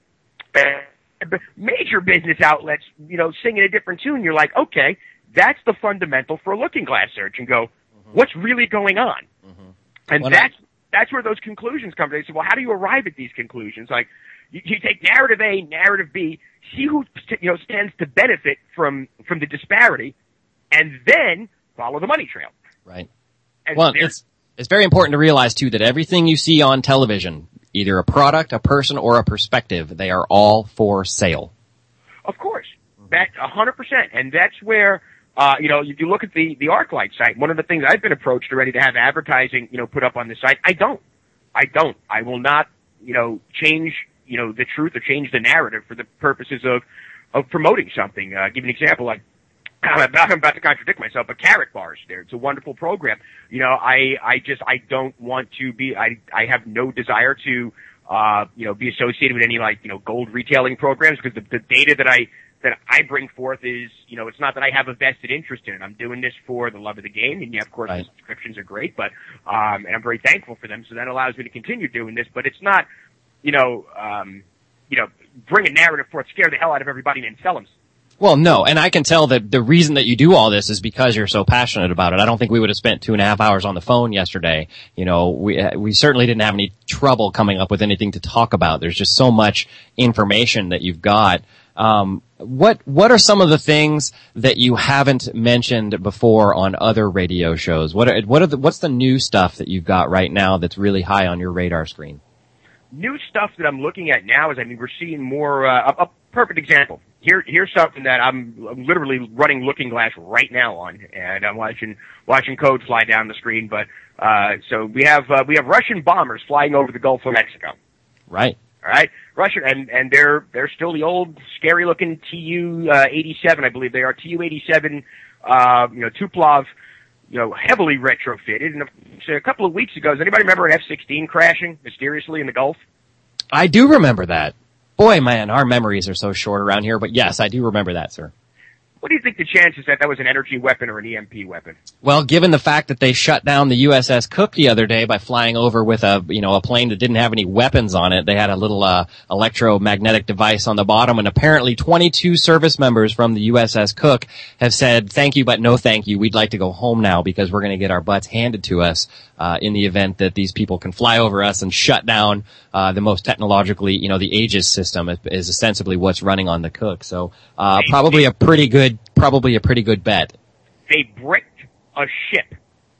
uh, major business outlets, you know, singing a different tune, you're like, okay, that's the fundamental for a looking glass search, and go, mm-hmm. what's really going on? Mm-hmm. And well, that's, that's where those conclusions come from. They say, well, how do you arrive at these conclusions? Like, you, you take narrative A, narrative B, see who, you know, stands to benefit from, from the disparity, and then follow the money trail. Right. And well, it's, it's very important to realize too that everything you see on television, either a product, a person, or a perspective, they are all for sale. Of course. That, a hundred percent. And that's where, uh, you know, if you look at the, the ArcLight site, one of the things I've been approached already to have advertising, you know, put up on the site, I don't. I don't. I will not, you know, change, you know, the truth or change the narrative for the purposes of, of promoting something. Uh, give an example, like, I'm about, I'm about to contradict myself, but Carrot Bars there. It's a wonderful program. You know, I, I just, I don't want to be, I, I have no desire to, uh, you know, be associated with any, like, you know, gold retailing programs, because the, the data that I, that I bring forth is, you know, it's not that I have a vested interest in it. I'm doing this for the love of the game, and yeah, of course, right. the subscriptions are great, but, um, and I'm very thankful for them, so that allows me to continue doing this, but it's not, you know, um, you know, bring a narrative forth, scare the hell out of everybody, and sell them. Well, no, and I can tell that the reason that you do all this is because you're so passionate about it. I don't think we would have spent two and a half hours on the phone yesterday. You know, we we certainly didn't have any trouble coming up with anything to talk about. There's just so much information that you've got. Um, what what are some of the things that you haven't mentioned before on other radio shows? What are, what are the, what's the new stuff that you've got right now that's really high on your radar screen? New stuff that I'm looking at now is, I mean, we're seeing more. Uh, a, a perfect example. Here, here's something that I'm, I'm literally running Looking Glass right now on, and I'm watching watching code fly down the screen. But uh, so we have uh, we have Russian bombers flying over the Gulf of Mexico. Right. All right. Russian, and and they're they're still the old scary looking T U eighty-seven, I believe they are T U eighty-seven. Uh, you know, Tupolev, you know, heavily retrofitted. And a, a couple of weeks ago, does anybody remember an F sixteen crashing mysteriously in the Gulf? I do remember that. Boy, man, our memories are so short around here, but yes, I do remember that, sir. What do you think the chances that that was an energy weapon or an E M P weapon? Well, given the fact that they shut down the U S S Cook the other day by flying over with a, you know, a plane that didn't have any weapons on it, they had a little, uh, electromagnetic device on the bottom, and apparently twenty-two service members from the U S S Cook have said, thank you, but no thank you. We'd like to go home now because we're going to get our butts handed to us, uh, in the event that these people can fly over us and shut down, uh, the most technologically, you know, the Aegis system is, is ostensibly what's running on the Cook. So, uh, probably a pretty good Probably a pretty good bet. They bricked a ship.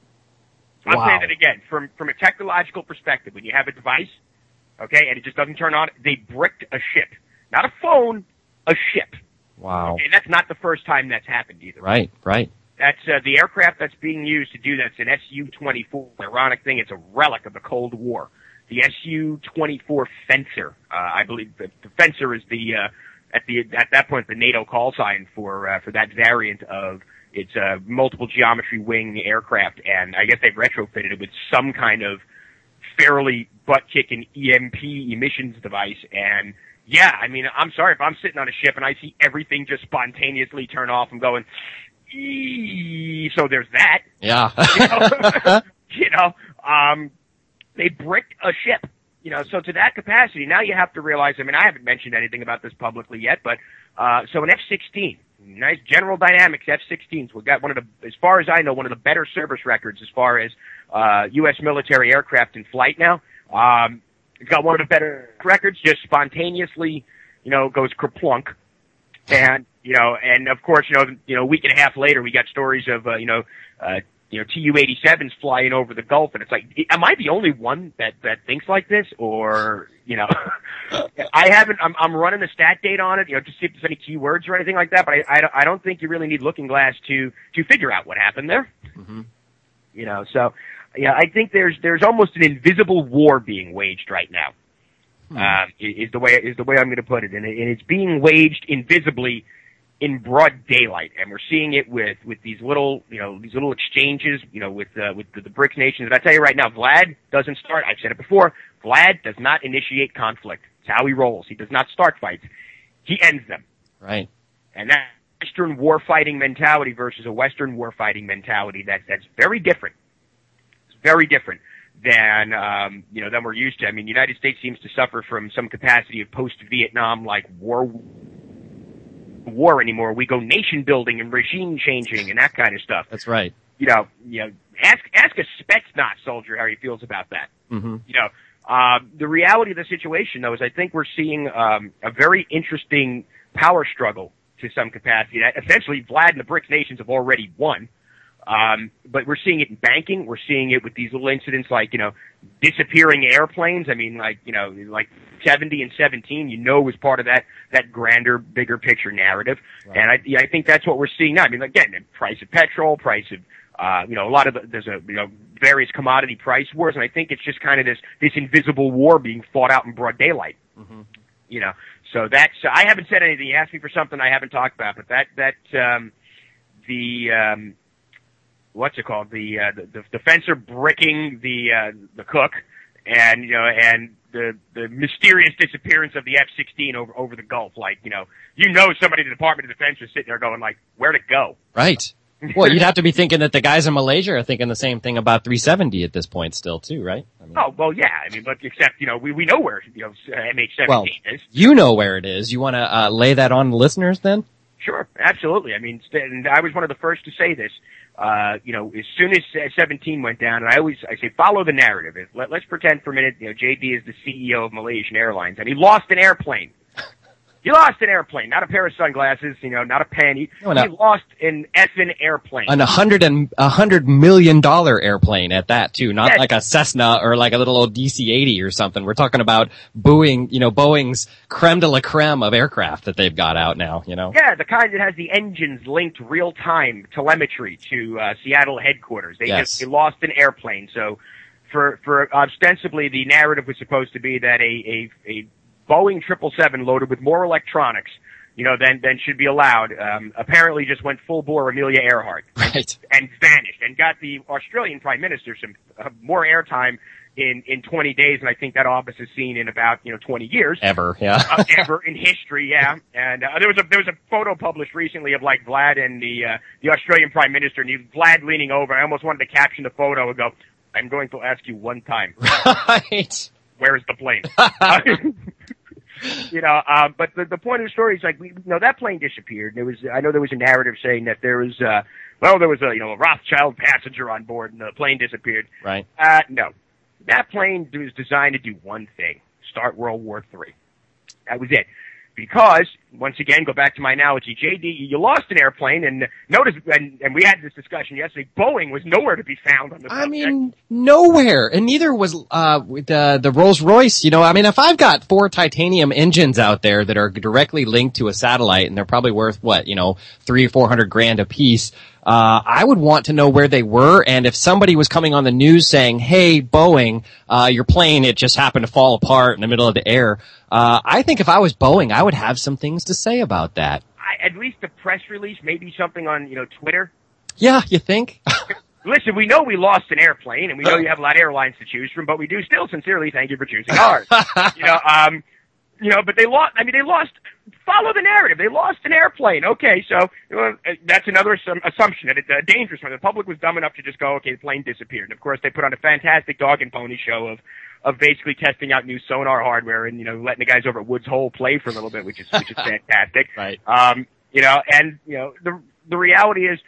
I'll Wow. say that again. From from a technological perspective, when you have a device, okay, and it just doesn't turn on, they bricked a ship. Not a phone, a ship. Wow. Okay, and that's not the first time that's happened either. Right, right. That's uh, the aircraft that's being used to do that's an S U twenty-four. Ironic thing, it's a relic of the Cold War. The S U twenty-four Fencer. Uh, I believe the, the Fencer is the uh, At the at that point, the NATO call sign for uh, for that variant of its uh, multiple geometry wing aircraft, and I guess they've retrofitted it with some kind of fairly butt-kicking E M P emissions device. And Yeah, I mean, I'm sorry if I'm sitting on a ship and I see everything just spontaneously turn off. I'm going, eee, so there's that. Yeah. you know, you know um, they bricked a ship. You know, so to that capacity, now you have to realize, I mean, I haven't mentioned anything about this publicly yet, but, uh, so an F sixteen, nice General Dynamics F sixteens, we've got one of the, as far as I know, one of the better service records as far as, uh, U S military aircraft in flight now. Um, it's got one of the better records, just spontaneously, you know, goes kerplunk. And, you know, and of course, you know, you know, a week and a half later, we got stories of, uh, you know, uh, you know, T U eighty-sevens flying over the Gulf, and it's like, am I the only one that, that thinks like this? Or, you know, I haven't, I'm, I'm running the stat data on it, you know, to see if there's any keywords or anything like that, but I, I, don't, I don't think you really need Looking Glass to, to figure out what happened there. Mm-hmm. You know, so, yeah, I think there's, there's almost an invisible war being waged right now. Hmm. Um, is the way, is the way I'm going to put it. And, it. and it's being waged invisibly in broad daylight, and we're seeing it with, with these little, you know, these little exchanges, you know, with, uh, with the, the BRICS nations. And I tell you right now, Vlad doesn't start, I've said it before, Vlad does not initiate conflict. It's how he rolls. He does not start fights. He ends them. Right. And that Eastern war-fighting mentality versus a Western war-fighting mentality, that, that's very different. It's very different than, um, you know, than we're used to. I mean, the United States seems to suffer from some capacity of post-Vietnam, like, war war anymore. We go nation building and regime changing and that kind of stuff. That's right. You know, you know, ask ask a Spetsnaz soldier how he feels about that. Mm-hmm. You know, um, the reality of the situation though is I think we're seeing um, a very interesting power struggle to some capacity. Essentially, Vlad and the BRICS nations have already won. Um, but we're seeing it in banking. We're seeing it with these little incidents like, you know, disappearing airplanes. I mean, like, you know, like seventy and seventeen, you know, was part of that, that grander, bigger picture narrative. Right. And I, yeah, I think that's what we're seeing now. I mean, again, the price of petrol, price of, uh, you know, a lot of the, there's a, you know, various commodity price wars. And I think it's just kind of this, this invisible war being fought out in broad daylight. Mm-hmm. You know, so that's, uh, I haven't said anything. You asked me for something I haven't talked about, but that, that, um, the, um, what's it called? The, uh, the, the fencer bricking the, uh, the cook and, you know, and the, the mysterious disappearance of the F sixteen over, over the Gulf. Like, you know, you know, somebody in the Department of Defense is sitting there going like, where'd it go? Right. Well, you'd have to be thinking that the guys in Malaysia are thinking the same thing about three seventy at this point still too, right? I mean, oh, well, yeah. I mean, but except, you know, we, we know where, you know, M H seventeen well, is. You know where it is. You want to, uh, lay that on the listeners then? Sure, absolutely. I mean, and I was one of the first to say this. Uh, you know, as soon as uh, seventeen went down, and I always, I say, follow the narrative. Let, let's pretend for a minute, you know, J D is the C E O of Malaysian Airlines, and he lost an airplane. He lost an airplane, not a pair of sunglasses, you know, not a pen. He, no, no. he lost an effing airplane. An a hundred and a hundred million dollar airplane at that too, not yes. like a Cessna or like a little old D C eighty or something. We're talking about Boeing, you know, Boeing's creme de la creme of aircraft that they've got out now, you know? Yeah, the kind that has the engines linked real time telemetry to, uh, Seattle headquarters. They yes. just, they lost an airplane. So for, for ostensibly the narrative was supposed to be that a, a, a Boeing triple seven loaded with more electronics, you know, than, than should be allowed, um, apparently just went full bore Amelia Earhart. Right. And vanished and got the Australian Prime Minister some uh, more airtime in, in twenty days, and I think that office is seen in about, you know, twenty years. Ever, yeah. uh, ever in history, yeah. And, uh, there was a, there was a photo published recently of like Vlad and the, uh, the Australian Prime Minister, and he, Vlad leaning over. I almost wanted to caption the photo and go, I'm going to ask you one time. Right. Where's the plane? You know, um, but the, the point of the story is like, we, you know, that plane disappeared. There was, I know there was a narrative saying that there was, uh, well, there was a, you know, a Rothschild passenger on board and the plane disappeared. Right. Uh, no. That plane was designed to do one thing, start World War Three. That was it. Because, once again, go back to my analogy, J D, you lost an airplane, and notice, and, and we had this discussion yesterday, Boeing was nowhere to be found on the subject. I mean, nowhere. And neither was, uh, the, the Rolls-Royce, you know, I mean, if I've got four titanium engines out there that are directly linked to a satellite, and they're probably worth, what, you know, three or four hundred grand a piece, Uh, I would want to know where they were, and if somebody was coming on the news saying, hey, Boeing, uh, your plane, it just happened to fall apart in the middle of the air, uh, I think if I was Boeing, I would have some things to say about that. I, at least a press release, maybe something on, you know, Twitter. Yeah, you think? Listen, we know we lost an airplane, and we know you have a lot of airlines to choose from, but we do still sincerely thank you for choosing ours. You know, um, You know, but they lost, I mean, they lost, follow the narrative. They lost an airplane. Okay, so uh, that's another assum- assumption, that it's a dangerous one. The public was dumb enough to just go, okay, the plane disappeared. And of course, they put on a fantastic dog and pony show of, of basically testing out new sonar hardware and, you know, letting the guys over at Woods Hole play for a little bit, which is, which is fantastic. Right. Um, you know, and, you know, the, the reality is,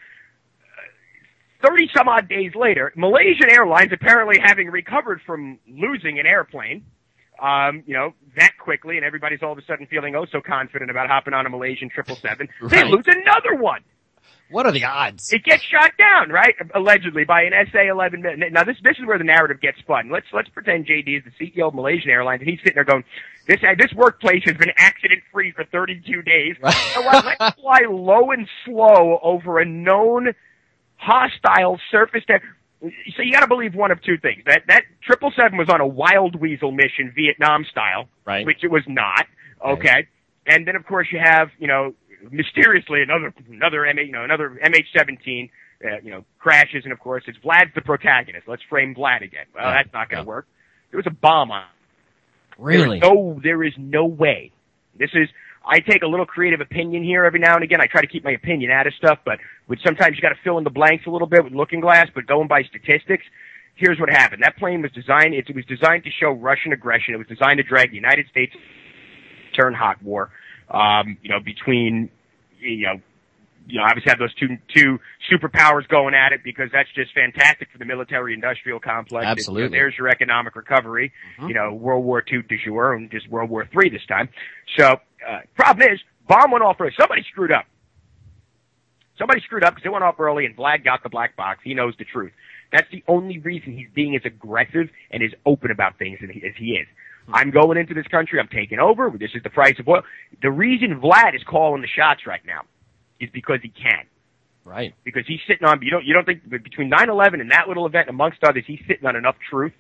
thirty some odd days later, Malaysian Airlines, apparently having recovered from losing an airplane, Um, you know, that quickly, and everybody's all of a sudden feeling oh so confident about hopping on a Malaysian triple seven. Right. They lose another one. What are the odds? It gets shot down, right? Allegedly by an S A eleven. Now this this is where the narrative gets spun. Let's let's pretend J D is the C E O of Malaysian Airlines, and he's sitting there going, "This this workplace has been accident free for thirty-two days. Right. So let's fly low and slow over a known hostile surface to." So you got to believe one of two things. That that triple seven was on a wild weasel mission, Vietnam style, right? Which it was not. Okay, right. And then of course you have, you know, mysteriously another another M you know another M H seventeen, uh, you know, crashes, and of course it's Vlad's the protagonist. Let's frame Vlad again. Well, yeah. that's not going to yeah. work. There was a bomb on. Really? There is no, there is no way. This is. I take a little creative opinion here every now and again. I try to keep my opinion out of stuff, but with sometimes you got to fill in the blanks a little bit with looking glass. But going by statistics, here's what happened. That plane was designed. It was designed to show Russian aggression. It was designed to drag the United States turn hot war. Um, you know, between you know, you know, obviously have those two two superpowers going at it, because that's just fantastic for the military-industrial complex. Absolutely. You know, there's your economic recovery. Mm-hmm. You know, World War Two du jour, and just World War Three this time. So. Uh, problem is, bomb went off early. Somebody screwed up. Somebody screwed up because it went off early, and Vlad got the black box. He knows the truth. That's the only reason he's being as aggressive and as open about things as he, as he is. Hmm. I'm going into this country. I'm taking over. This is the price of oil. The reason Vlad is calling the shots right now is because he can. Right. Because he's sitting on, you don't, you don't think, between nine eleven and that little event, amongst others, he's sitting on enough truth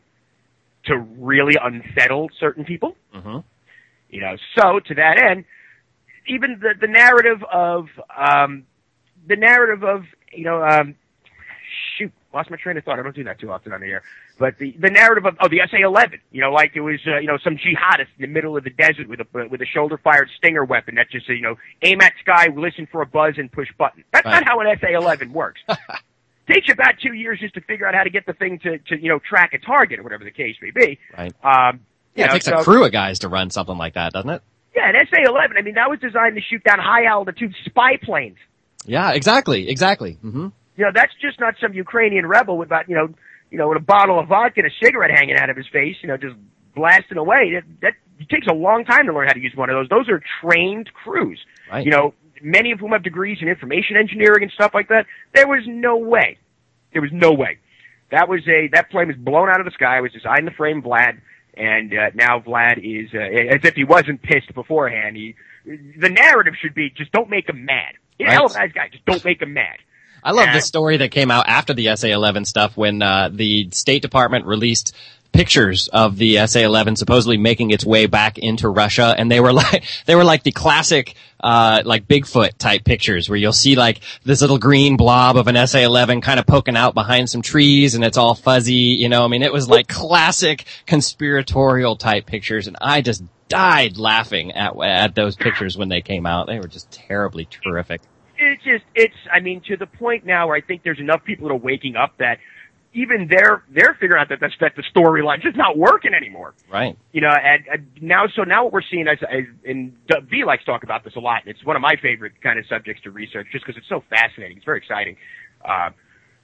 to really unsettle certain people. Mm-hmm. You know, so to that end, even the, the narrative of, um, the narrative of, you know, um, shoot, lost my train of thought. I don't do that too often on the air. But the, the narrative of, oh, the S A eleven, you know, like it was, uh, you know, some jihadist in the middle of the desert with a, with a shoulder-fired Stinger weapon that just, you know, aim at sky, listen for a buzz, and push button. That's right. Not how an S A eleven works. Takes you about two years just to figure out how to get the thing to, to, you know, track a target or whatever the case may be. Right. Um, Yeah, it know, takes so, a crew of guys to run something like that, doesn't it? Yeah, an S A eleven, I mean, that was designed to shoot down high-altitude spy planes. Yeah, exactly, exactly. Mm-hmm. You know, that's just not some Ukrainian rebel with about, you know, you know, with a bottle of vodka and a cigarette hanging out of his face, you know, just blasting away. That, that it takes a long time to learn how to use one of those. Those are trained crews. Right. You know, many of whom have degrees in information engineering and stuff like that. There was no way. There was no way. That was a, that plane was blown out of the sky. It was designed to frame Vlad. And uh, now Vlad is, uh, as if he wasn't pissed beforehand. He, the narrative should be, just don't make him mad. He's a hell of a nice guy. Just don't make him mad. I love and, the story that came out after the S A eleven stuff when uh, the State Department released pictures of the S A eleven supposedly making its way back into Russia, and they were like they were like the classic uh like Bigfoot type pictures where you'll see like this little green blob of an S A eleven kind of poking out behind some trees, and it's all fuzzy, you know. I mean, it was like classic conspiratorial type pictures, and I just died laughing at at those pictures when they came out. They were just terribly terrific. It's just it's I mean, to the point now where I think there's enough people that are waking up that even they're they're figuring out that that's that the storyline just not working anymore. Right. You know, and, and now so now what we're seeing, as, as and V likes to talk about this a lot. And it's one of my favorite kind of subjects to research, just because it's so fascinating. It's very exciting. Uh,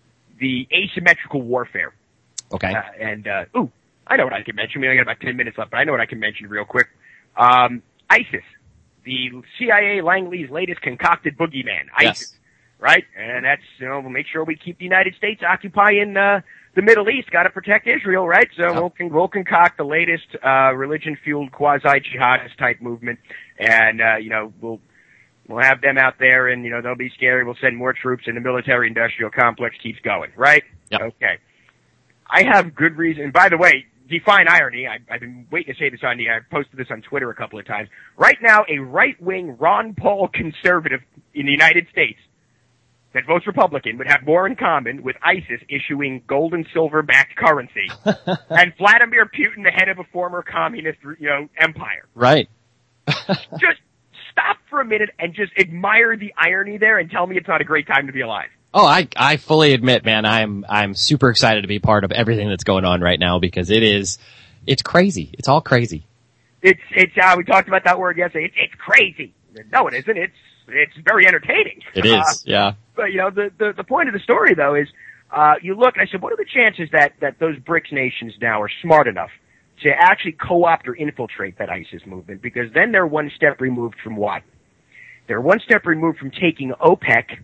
the asymmetrical warfare. Okay. Uh, and uh, ooh, I know what I can mention. I mean, I got about ten minutes left, but I know what I can mention real quick. Um, ISIS, the C I A Langley's latest concocted boogeyman. ISIS. Yes. Right? And that's, you know, we'll make sure we keep the United States occupying, uh, the Middle East. Got to protect Israel, right? So yep. we'll, con- we'll concoct the latest, uh, religion-fueled quasi-jihadist type movement. And, uh, you know, we'll, we'll have them out there and, you know, they'll be scary. We'll send more troops and the military-industrial complex keeps going, right? Yep. Okay. I have good reason. And by the way, define irony. I, I've been waiting to say this on the, I posted this on Twitter a couple of times. Right now, a right-wing Ron Paul conservative in the United States that votes Republican would have more in common with ISIS issuing gold and silver backed currency and Vladimir Putin, the head of a former communist, you know, empire. Right. Just stop for a minute and just admire the irony there and tell me it's not a great time to be alive. Oh, I, I fully admit, man, I'm, I'm super excited to be part of everything that's going on right now because it is, it's crazy. It's all crazy. It's, it's, uh, we talked about that word yesterday. It's, it's crazy. No, it isn't. It's, it's very entertaining. It is, uh, yeah. But, you know, the, the, the point of the story, though, is, uh, you look and I said, what are the chances that, that those BRICS nations now are smart enough to actually co-opt or infiltrate that ISIS movement? Because then they're one step removed from what? They're one step removed from taking OPEC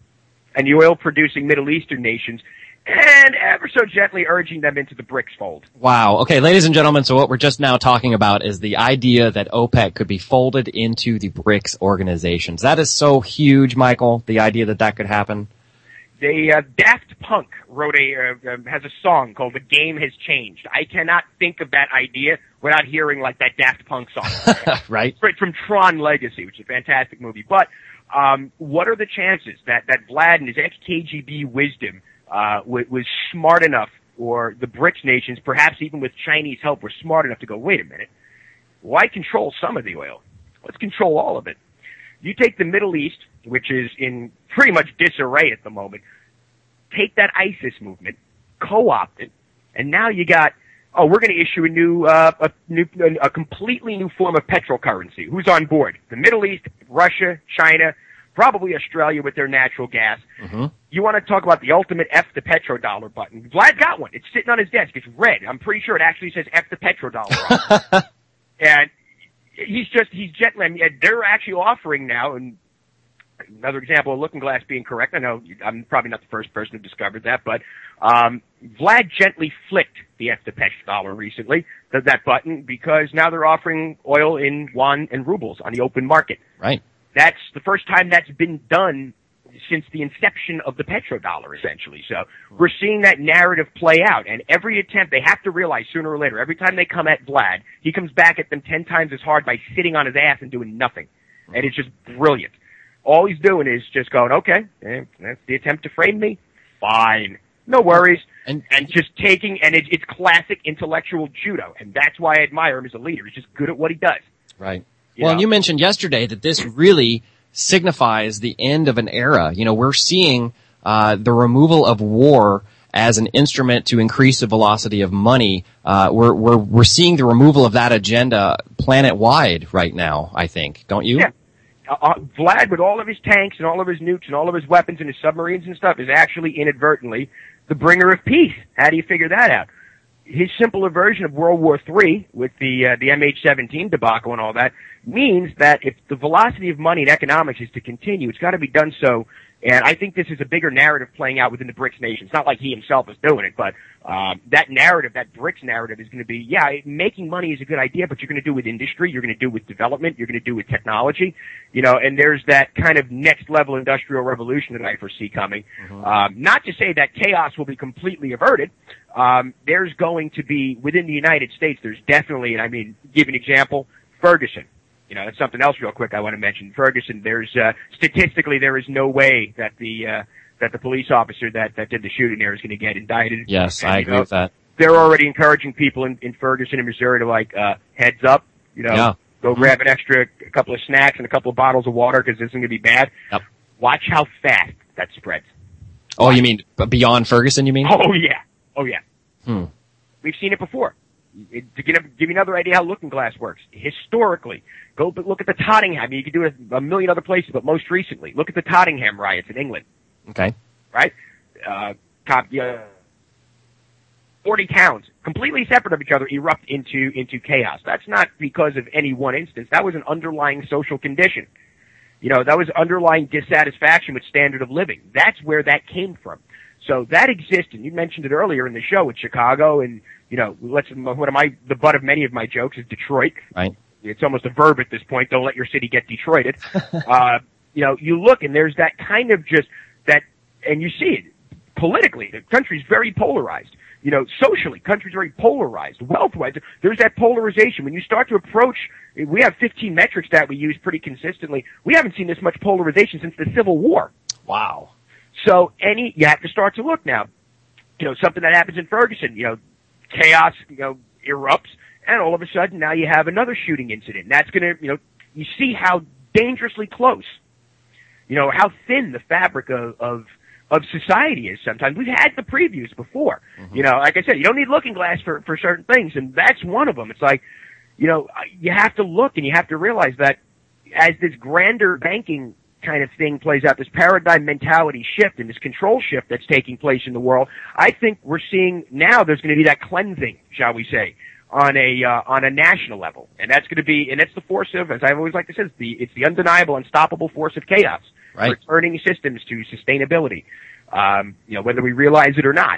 and the oil-producing Middle Eastern nations and ever so gently urging them into the BRICS fold. Wow. Okay, ladies and gentlemen, so what we're just now talking about is the idea that OPEC could be folded into the BRICS organizations. That is so huge, Michael, the idea that that could happen. They, uh, Daft Punk wrote a, uh, has a song called The Game Has Changed. I cannot think of that idea without hearing like that Daft Punk song. Right. It's from Tron Legacy, which is a fantastic movie. But, um, what are the chances that, that Vlad and his ex-K G B wisdom, uh, w- was smart enough, or the BRICS nations, perhaps even with Chinese help, were smart enough to go, wait a minute, why control some of the oil? Let's control all of it. You take the Middle East, which is in pretty much disarray at the moment, take that ISIS movement, co-opt it, and now you got, oh, we're going to issue a new, uh, a new, a completely new form of petrocurrency. Who's on board? The Middle East, Russia, China, probably Australia with their natural gas. Mm-hmm. You want to talk about the ultimate F the petrodollar button. Vlad got one. It's sitting on his desk. It's red. I'm pretty sure it actually says F the petrodollar on it. And he's just, he's gently, I mean, they're actually offering now, and another example of Looking Glass being correct. I know I'm probably not the first person who discovered that, but um, Vlad gently flicked the F the petrodollar recently, that, that button, because now they're offering oil in yuan and rubles on the open market. Right. That's the first time that's been done since the inception of the petrodollar, essentially. So we're seeing that narrative play out, and every attempt, they have to realize sooner or later, every time they come at Vlad, he comes back at them ten times as hard by sitting on his ass and doing nothing. And it's just brilliant. All he's doing is just going, okay, eh, that's the attempt to frame me. Fine. No worries. And, and just taking, and it, it's classic intellectual judo, and that's why I admire him as a leader. He's just good at what he does. Right. You well, know? and you mentioned yesterday that this really signifies the end of an era. You know, we're seeing uh the removal of war as an instrument to increase the velocity of money. Uh we're we're we're seeing the removal of that agenda planet-wide right now, I think. Don't you? Yeah. Uh, uh, Vlad, with all of his tanks and all of his nukes and all of his weapons and his submarines and stuff, is actually inadvertently the bringer of peace. How do you figure that out? His simpler version of World War Three, with the uh, the M H seventeen debacle and all that, means that if the velocity of money and economics is to continue, it's got to be done so. And I think this is a bigger narrative playing out within the BRICS nations. Not like he himself is doing it, but um, that narrative, that BRICS narrative, is going to be, yeah, making money is a good idea, but you're going to do it with industry, you're going to do it with development, you're going to do it with technology, you know. And there's that kind of next level industrial revolution that I foresee coming. Mm-hmm. Um, not to say that chaos will be completely averted. Um, there's going to be, within the United States, there's definitely, and I mean, give an example, Ferguson. You know, that's something else real quick I want to mention. Ferguson, there's, uh, statistically, there is no way that the, uh, that the police officer that, that did the shooting there is going to get indicted. Yes, and, I agree know, with that. They're already encouraging people in, in Ferguson and Missouri to, like, uh, heads up, you know, yeah. go grab an extra, a couple of snacks and a couple of bottles of water because this is going to be bad. Yep. Watch how fast that spreads. Oh, you mean beyond Ferguson, you mean? Oh, yeah. Oh, yeah. Hmm. We've seen it before. It, to give, give you another idea how Looking Glass works, historically, go look at the Tottenham. I mean, you could do it a million other places, but most recently, look at the Tottenham riots in England. Okay. Right? Uh, top, uh, forty towns, completely separate of each other, erupt into, into chaos. That's not because of any one instance. That was an underlying social condition. You know, that was underlying dissatisfaction with standard of living. That's where that came from. So that exists, and you mentioned it earlier in the show with Chicago, and, you know, let's, one of my, the butt of many of my jokes is Detroit. Right. It's almost a verb at this point. Don't let your city get Detroited. uh, you know, you look and there's that kind of just that, and you see it politically. The country's very polarized. You know, socially, country's very polarized. Wealth-wise, there's that polarization. When you start to approach, we have fifteen metrics that we use pretty consistently. We haven't seen this much polarization since the Civil War. Wow. So any, you have to start to look now. You know, something that happens in Ferguson, you know, chaos, you know, erupts, and all of a sudden now you have another shooting incident. And that's going to, you know, you see how dangerously close, you know, how thin the fabric of, of, of society is sometimes. We've had the previews before. Mm-hmm. You know, like I said, you don't need looking glass for, for certain things, and that's one of them. It's like, you know, you have to look and you have to realize that as this grander banking kind of thing plays out, this paradigm mentality shift and this control shift that's taking place in the world, I think we're seeing now there's going to be that cleansing, shall we say, on a uh, on a national level, and that's going to be, and it's the force of, as I've always liked to say, it's the it's the undeniable, unstoppable force of chaos, right. Returning systems to sustainability, um, you know, whether we realize it or not.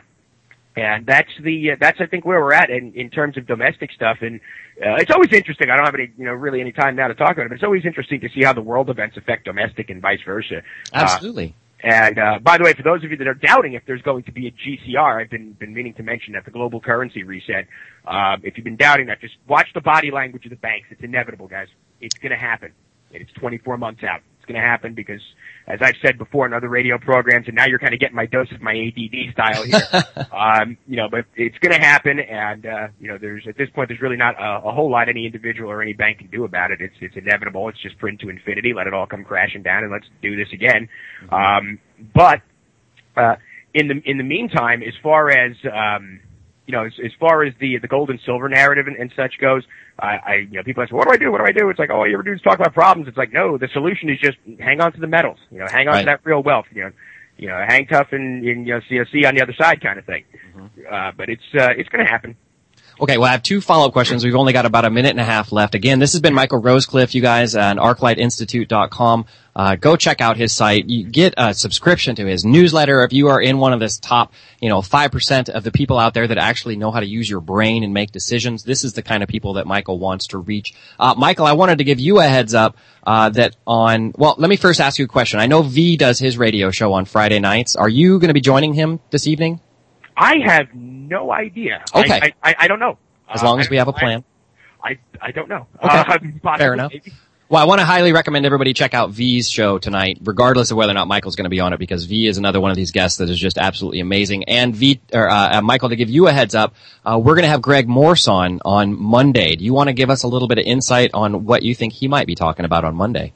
And that's the uh, that's I think where we're at in, in terms of domestic stuff, and uh, it's always interesting. I don't have any you know really any time now to talk about it, but it's always interesting to see how the world events affect domestic and vice versa. Absolutely. Uh, and uh, by the way, for those of you that are doubting if there's going to be a G C R, I've been been meaning to mention that the global currency reset. Uh, if you've been doubting that, just watch the body language of the banks. It's inevitable, guys. It's going to happen. It's twenty-four months out. It's going to happen because, as I've said before in other radio programs, and now you're kind of getting my dose of my A D D style here. um, you know, but it's going to happen, and uh, you know, there's at this point there's really not a, a whole lot any individual or any bank can do about it. It's it's inevitable. It's just print to infinity. Let it all come crashing down, and let's do this again. Mm-hmm. Um, but uh, in the in the meantime, as far as um, you know, as, as far as the the gold and silver narrative and, and such goes. I, I, you know, people ask, what do I do? What do I do? It's like, oh, all you ever do is talk about problems. It's like, no, the solution is just hang on to the metals. You know, hang on right. to that real wealth. You know, you know, hang tough and, and you know, see, see on the other side kind of thing. Mm-hmm. Uh, but it's, uh, it's going to happen. Okay, well, I have two follow-up questions. We've only got about a minute and a half left. Again, this has been Michael Rosecliffe, you guys, at arclight institute dot com. Uh, go check out his site. You get a subscription to his newsletter if you are in one of this top, you know, five percent of the people out there that actually know how to use your brain and make decisions. This is the kind of people that Michael wants to reach. Uh, Michael, I wanted to give you a heads up, uh, that on, well, let me first ask you a question. I know V does his radio show on Friday nights. Are you going to be joining him this evening? I have no idea. Okay. I, I, I don't know. As long uh, as we have a plan. I, I, I don't know. Okay. Uh, possibly, Fair enough. Maybe. Well, I want to highly recommend everybody check out V's show tonight, regardless of whether or not Michael's going to be on it, because V is another one of these guests that is just absolutely amazing. And V, or, uh, uh Michael, to give you a heads up, uh, we're going to have Greg Morse on, on Monday. Do you want to give us a little bit of insight on what you think he might be talking about on Monday?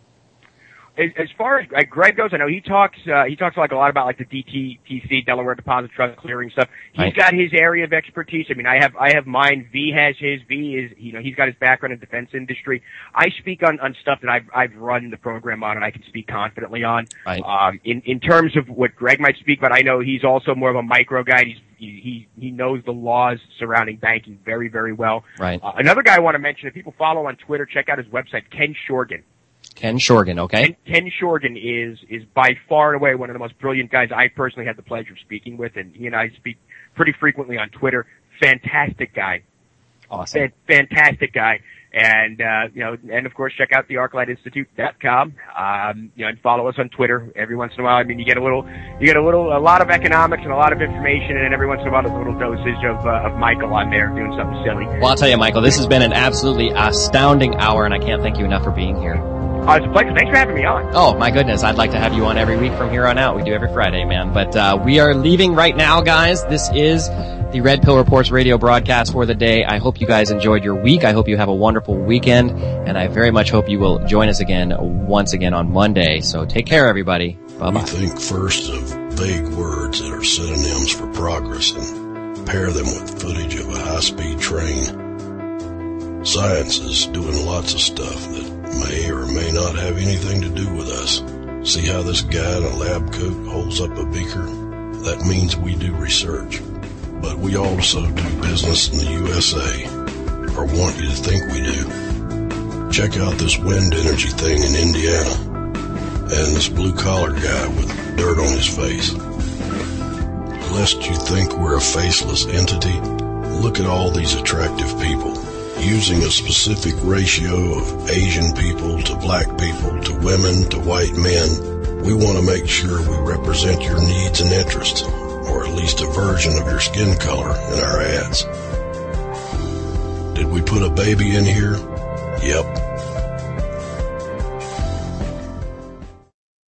As far as like Greg goes, I know he talks. Uh, he talks like a lot about like the D T T C, Delaware Deposit Trust clearing stuff. He's right. got his area of expertise. I mean, I have I have mine. V has his. V is you know he's got his background in defense industry. I speak on on stuff that I've I've run the program on and I can speak confidently on. Right. Um, in in terms of what Greg might speak about, I know he's also more of a micro guy. He's he he, he knows the laws surrounding banking very very well. Right. Uh, another guy I want to mention, if people follow on Twitter, check out his website, Ken Shorgan. Ken Shorgan, okay. Ken, Ken Shorgan is is by far and away one of the most brilliant guys I personally had the pleasure of speaking with, and he and I speak pretty frequently on Twitter. Fantastic guy. Awesome. Fan, fantastic guy. And, uh, you know, and of course check out the arclight institute dot com, um, you know, and follow us on Twitter every once in a while. I mean, you get a little, you get a little, a lot of economics and a lot of information, and every once in a while a little dosage of, uh, of Michael on there doing something silly. Well, I'll tell you, Michael, this has been an absolutely astounding hour, and I can't thank you enough for being here. Uh, it's a pleasure. Thanks for having me on. Oh, my goodness. I'd like to have you on every week from here on out. We do every Friday, man. But uh we are leaving right now, guys. This is the Red Pill Reports radio broadcast for the day. I hope you guys enjoyed your week. I hope you have a wonderful weekend. And I very much hope you will join us again once again on Monday. So take care, everybody. Bye-bye. We think first of vague words that are synonyms for progress and pair them with footage of a high-speed train. Science is doing lots of stuff that may or may not have anything to do with us. See how this guy in a lab coat holds up a beaker? That means we do research. But we also do business in the U S A, or want you to think we do. Check out this wind energy thing in Indiana, and this blue-collar guy with dirt on his face. Lest you think we're a faceless entity, look at all these attractive people. Using a specific ratio of Asian people to black people to women to white men, we want to make sure we represent your needs and interests, or at least a version of your skin color in our ads. Did we put a baby in here? Yep.